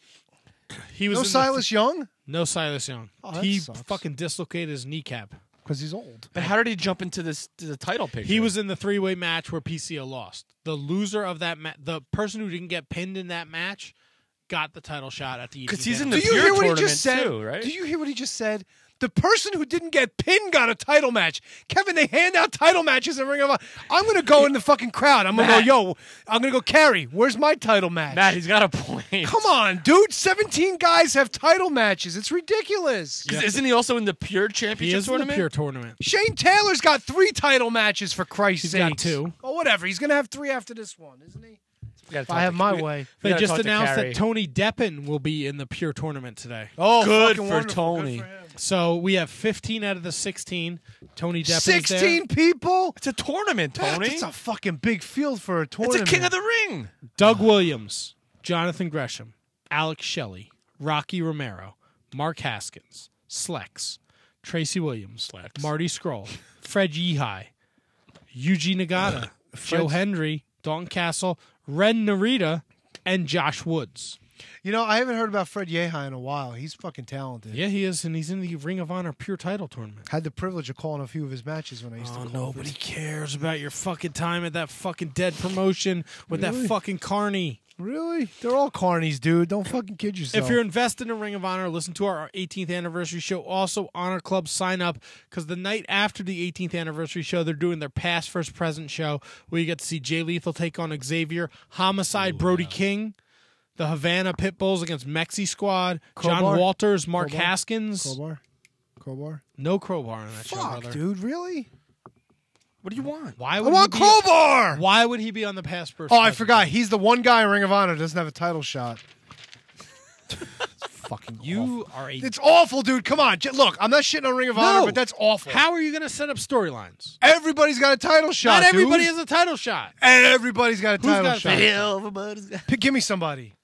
He was No in the- Silas Young? No Silas Young. Oh, that he sucks. fucking dislocated his kneecap. Because he's old. But how did he jump into this to the title picture? He was in the three-way match where P C O lost. The loser of that match, the person who didn't get pinned in that match, got the title shot at the because he's in Do the you pure hear what he tournament just said? too, right? Do you hear what he just said? The person who didn't get pinned got a title match. Kevin, they hand out title matches in Ring of Honor. I'm going to go in the fucking crowd. I'm going to go, Matt. yo, I'm going to go, Carrie, where's my title match? Matt, he's got a point. Come on, dude. seventeen guys have title matches. It's ridiculous. 'Cause Isn't he also in the pure He championship is in the tournament? pure tournament. Shane Taylor's got three title matches, for Christ's He's sake. got two. Oh, whatever. He's going to have three after this one, isn't he? We gotta If talk I have to- my we- way. we They gotta just talk to announced Carrie. that Tony Deppen will be in the pure tournament today. Oh, Good fucking for wonderful. Tony. Good for him. So we have fifteen out of the sixteen. Tony Deppen sixteen people? It's a tournament, Tony. It's a fucking big field for a It's tournament. a King of the Ring. Doug Williams, Jonathan Gresham, Alex Shelley, Rocky Romero, Mark Haskins, Slex, Tracy Williams, Slex. Marty Scroll, Fred Yehai, Yuji Nagata, Joe Hendry, Dalton Castle, Ren Narita, and Josh Woods. You know, I haven't heard about Fred Yehai in a while. He's fucking talented. Yeah, he is, and he's in the Ring of Honor Pure Title Tournament. Had the privilege of calling a few of his matches when I used Oh, to call. nobody cares about your fucking time at that fucking dead promotion with Really? that fucking carny. Really? They're all carnies, dude. Don't fucking kid yourself. If you're invested in Ring of Honor, listen to our eighteenth anniversary show. Also, Honor Club sign up because the night after the eighteenth anniversary show, they're doing their past first present show where you get to see Jay Lethal take on Xavier, Homicide, Brody King, the Havana Pitbulls against Mexi Squad, John Crowbar? Walters, Mark Crowbar? Haskins. Crowbar? Crowbar? No crowbar in that show, Fuck, brother. dude. Really? What do you want? Why I would want he be, Crowbar! Why would he be on the past first? Oh, I present? forgot. He's the one guy in Ring of Honor that doesn't have a title shot. Fucking You are a. It's awful, dude. Come on. J- Look, I'm not shitting on Ring of Honor, but that's awful. How are you going to set up storylines? Everybody's got a title shot, Not everybody dude. has a title shot. Everybody's got a Who's title got a shot. title Everybody's got. Pick, give me somebody.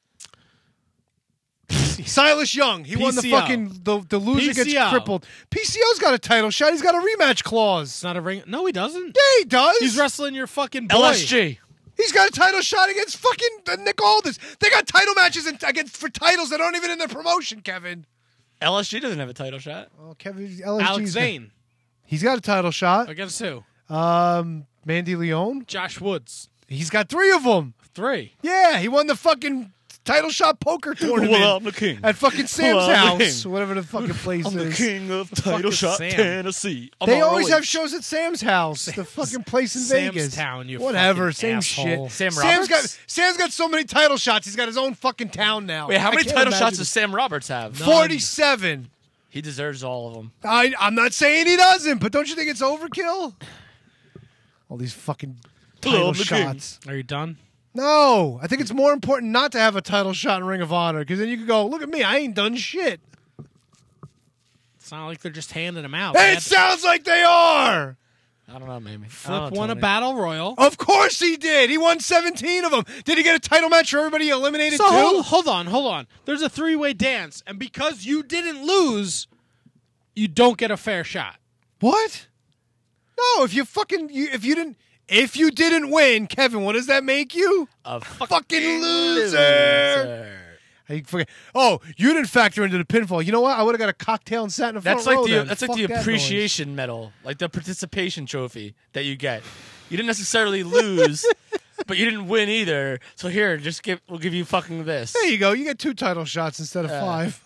Silas Young. He won the P C O. fucking the, the loser P C O. gets crippled. P C O's got a title shot. He's got a rematch clause. It's not a ring. No, he doesn't. Yeah, he does. He's wrestling your fucking boy. L S G. He's got a title shot against fucking uh, Nick Aldis. They got title matches in, against for titles that aren't even in their promotion, Kevin. L S G doesn't have a title shot. Oh, Kevin, L S G's Alex got- Zane. He's got a title shot. Against who? Um, Mandy Leone. Josh Woods. He's got three of them. Three. Yeah, he won the fucking title shot poker tournament Well, I'm the king. at fucking Sam's Well, I'm the house, king. whatever the fucking place I'm the is. king of fuck title is shot Sam? Tennessee. I'm They all always right. have shows at Sam's house, the fucking place in Sam's Vegas. Town, you Whatever, fucking same asshole. shit. Sam Sam's got Roberts? Sam's got so many title shots. He's got his own fucking town now. Wait, how I many can't title imagine shots does Sam Roberts have? forty-seven. He deserves all of them. I I'm not saying he doesn't, but don't you think it's overkill? All these fucking title Hello, I'm the king. shots. Are you done? No, I think it's more important not to have a title shot in Ring of Honor because then you could go, look at me, I ain't done shit. It's not like they're just handing them out. Hey, They it had to sounds like they are. I don't know, maybe. I Flip don't know, won a Tony. battle royal. Of course he did. He won seventeen of them. Did he get a title match for everybody he eliminated So too? hold, hold on, hold on. There's a three-way dance, and because you didn't lose, you don't get a fair shot. What? No, if you fucking you, if you didn't if you didn't win, Kevin, what does that make you? A Fucking loser. I forget. Oh, you didn't factor into the pinfall. You know what? I would have got a cocktail and sat in the front That's like row the then. that's like Fuck the that noise. appreciation medal, like the participation trophy that you get. You didn't necessarily lose, but you didn't win either. So here, just give we'll give you fucking this. There you go. You get two title shots instead of Uh, five.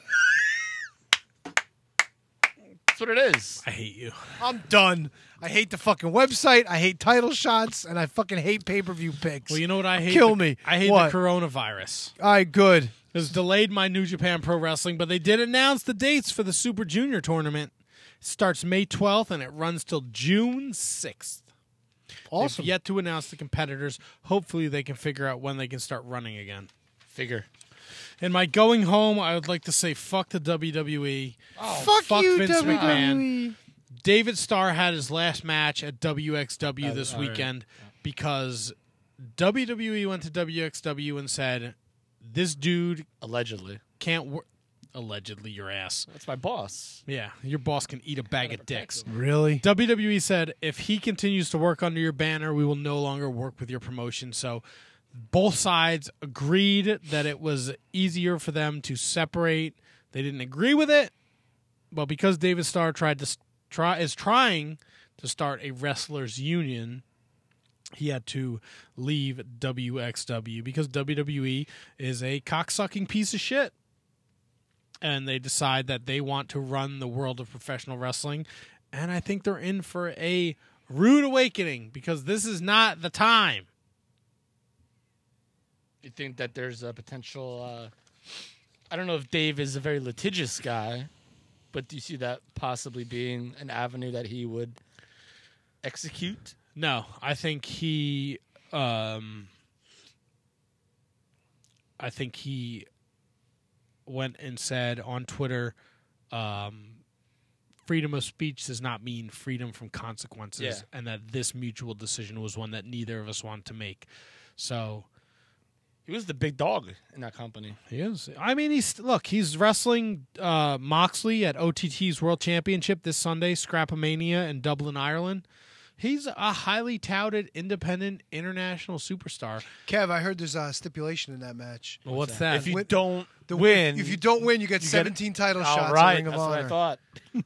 That's what it is. I hate you. I'm done. I hate the fucking website. I hate title shots, and I fucking hate pay per view picks. Well, you know what I hate? Kill The- me. I hate What? the coronavirus. All right, good. It's delayed my New Japan Pro Wrestling, but they did announce the dates for the Super Junior tournament. It starts May twelfth, and it runs till June sixth. Awesome. They've yet to announce the competitors. Hopefully, they can figure out when they can start running again. Figure. In my going home, I would like to say fuck the W W E. Oh, fuck, fuck you, Vince W W E. McMahon. David Starr had his last match at W X W Oh, this all right. weekend because W W E went to W X W and said, this dude allegedly can't work. Allegedly, your ass. That's my boss. Yeah, your boss can eat a bag of dicks. Really? W W E said, if he continues to work under your banner, we will no longer work with your promotion. So both sides agreed that it was easier for them to separate. They didn't agree with it, but because David Starr tried to s- try is trying to start a wrestlers union, he had to leave W X W because W W E is a cocksucking piece of shit. And they decide that they want to run the world of professional wrestling. And I think they're in for a rude awakening because this is not the time. You think that there's a potential... Uh, I don't know if Dave is a very litigious guy, but do you see that possibly being an avenue that he would execute? No, I think he... Um, I think he... went and said on Twitter, um, freedom of speech does not mean freedom from consequences, Yeah. and that this mutual decision was one that neither of us want to make. So he was the big dog in that company. He is. I mean, he's look. He's wrestling uh, Moxley at O T T's World Championship this Sunday, Scrapomania in Dublin, Ireland. He's a highly touted, independent, international superstar. Kev, I heard there's a stipulation in that match. Well, what's that? If you Win- don't the- win, If you don't win, you get you seventeen title All shots right, in Ring of that's Honor. what I thought.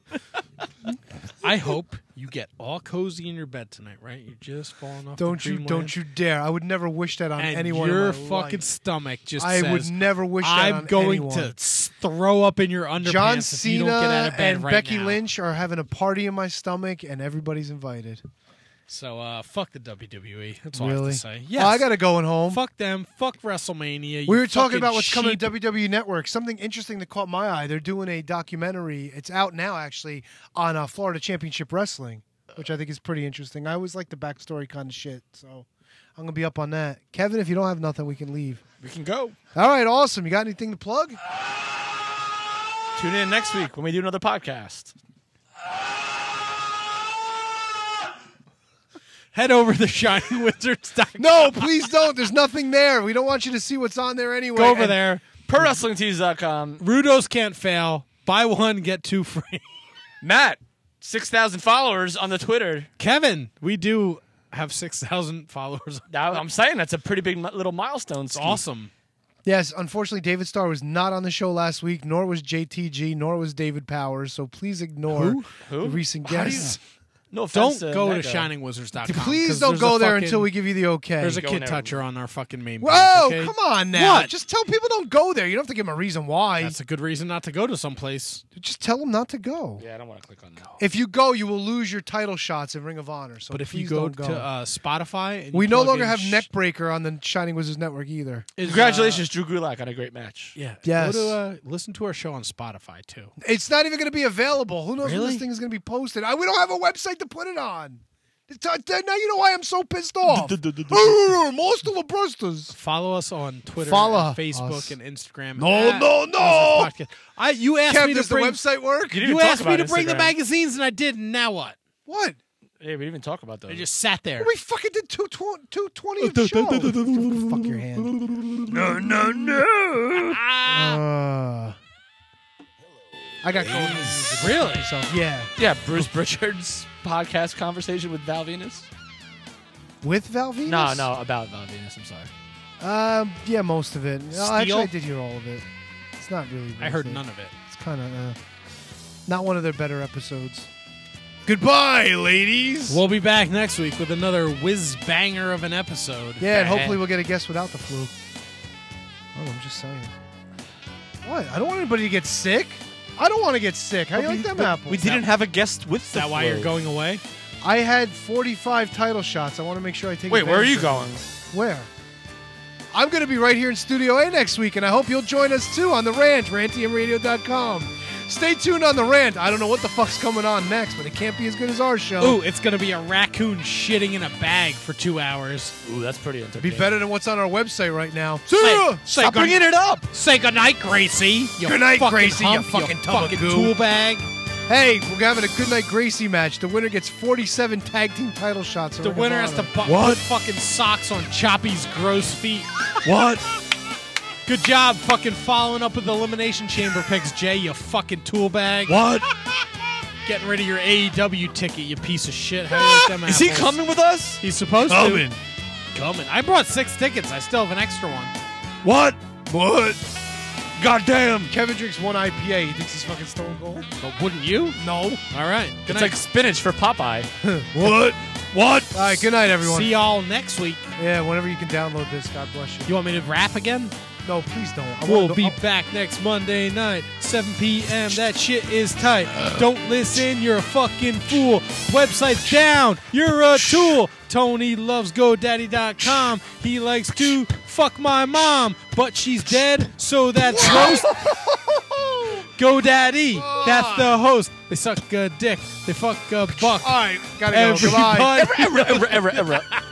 I hope you get all cozy in your bed tonight, right? You're just falling off. Don't the you? dreamland. Don't you dare! I would never wish that on And anyone. your in my fucking life. stomach just I says, would never wish that I'm on going anyone. to s- throw up in your underpants John if Cena you don't get out of bed and right Becky now. Lynch are having a party in my stomach, and everybody's invited. So uh, fuck the W W E. That's all I Really? have to say. Yes. Oh, I got to going home. Fuck them. Fuck WrestleMania. We you were talking fucking about what's coming to sheep. W W E Network. Something interesting that caught my eye. They're doing a documentary. It's out now, actually, on uh, Florida Championship Wrestling, which I think is pretty interesting. I always like the backstory kind of shit, so I'm going to be up on that. Kevin, if you don't have nothing, we can leave. We can go. All right, awesome. You got anything to plug? Tune in next week when we do another podcast. Head over to shining wizards dot com. No, please don't. There's nothing there. We don't want you to see what's on there anyway. Go over And there. Pro Wrestling Tees dot com. Rudos can't fail. Buy one, get two free. Matt, six thousand followers on the Twitter. Kevin, we do have six thousand followers. Now, I'm saying that's a pretty big mi- little milestone. It's awesome. Yes, unfortunately, David Starr was not on the show last week, nor was J T G, nor was David Powers, so please ignore Who? the Who? recent How do you- guests. No offense Don't to go to Mega. shining wizards dot com. Please don't go there until we give you the okay. There's a Go kid there. toucher on our fucking main page. Whoa, okay? come on now. What? Just tell people don't go there. You don't have to give them a reason why. That's a good reason not to go to someplace. Just tell them not to go. Yeah, I don't want to click on that. If you go, you will lose your title shots in Ring of Honor. So But if you please go, don't go. to uh, Spotify, and you we no plug longer in have sh- Neckbreaker on the Shining Wizards Network either. is, Congratulations, Drew Gulak, on a great match. Uh, yeah. Yes. Go to, uh, listen to our show on Spotify, too. It's not even going to be available. Who knows when Really? this thing is going to be posted? I, we don't have a website to put it on. It's- uh, Now you know why I'm so pissed off. Most of the brusters. Follow us on Twitter, Follow and Facebook, us. and Instagram. No, at no, no. Wizards Podcast. I, you asked Kev, me to does bring the website work? You didn't You even talk asked me about to bring the Instagram. magazines, and I did. And now what? What? Yeah, we didn't even talk about those. I just sat there. We fucking did two twenty of the show. Fuck your hand. no, no, no. Uh, I got going. Really? So, yeah. Yeah, Bruce Pritchard's podcast conversation with Val Venus. With Val Venus? No, no, about Val Venus. I'm sorry. Um, yeah, most of it. No, Steel? actually, I did hear all of it. It's not really. I heard worth it. none of it. It's kind of uh, not one of their better episodes. Goodbye, ladies. We'll be back next week with another whiz banger of an episode. Yeah, and hopefully we'll get a guest without the flu. Oh, I'm just saying. What? I don't want anybody to get sick. I don't want to get sick. How do you like them apples? We didn't have a guest with Is that why flu. you're going away? I had forty-five title shots. I want to make sure I take. Wait, where are you advantage of going? it. Where? I'm going to be right here in Studio A next week, and I hope you'll join us too on the ranch, rantium radio dot com. Stay tuned on the rant. I don't know what the fuck's coming on next, but it can't be as good as our show. Ooh, it's going to be a raccoon shitting in a bag for two hours. Ooh, that's pretty It'd entertaining. be better than what's on our website right now. Say, say Stop good- bringing it up. Say goodnight, Gracie. You Good night, fucking Gracie, you hump, fucking tub of fucking goo. tool bag. Hey, we're having a Goodnight Gracie match. The winner gets forty-seven tag team title shots. The winner has to bu- What? put fucking socks on Choppy's gross feet. What? Good job fucking following up with the Elimination Chamber picks, Jay, you fucking tool bag. What? Getting rid of your A E W ticket, you piece of shit. How do you like them Is he apples? coming with us? He's supposed Coming. to. Coming. I brought six tickets. I still have an extra one. What? What? Goddamn. Kevin drinks one I P A. He thinks he's fucking Stone Cold. But wouldn't you? No. All right. Good It's night. like spinach for Popeye. What? What? All right, good night, everyone. See y'all next week. Yeah, whenever you can download this, God bless you. You want me to rap again? No, please don't. I We'll wanna be go- back next Monday night, seven p.m. That shit is tight. Don't listen, you're a fucking fool. Website's down, you're a tool. Tony loves GoDaddy dot com. He likes to fuck my mom, but she's dead, so that's roast. GoDaddy, that's the host. They suck a dick, they fuck a buck. All right, gotta go. Goodbye. Everybody. Ever, ever, ever, ever, ever.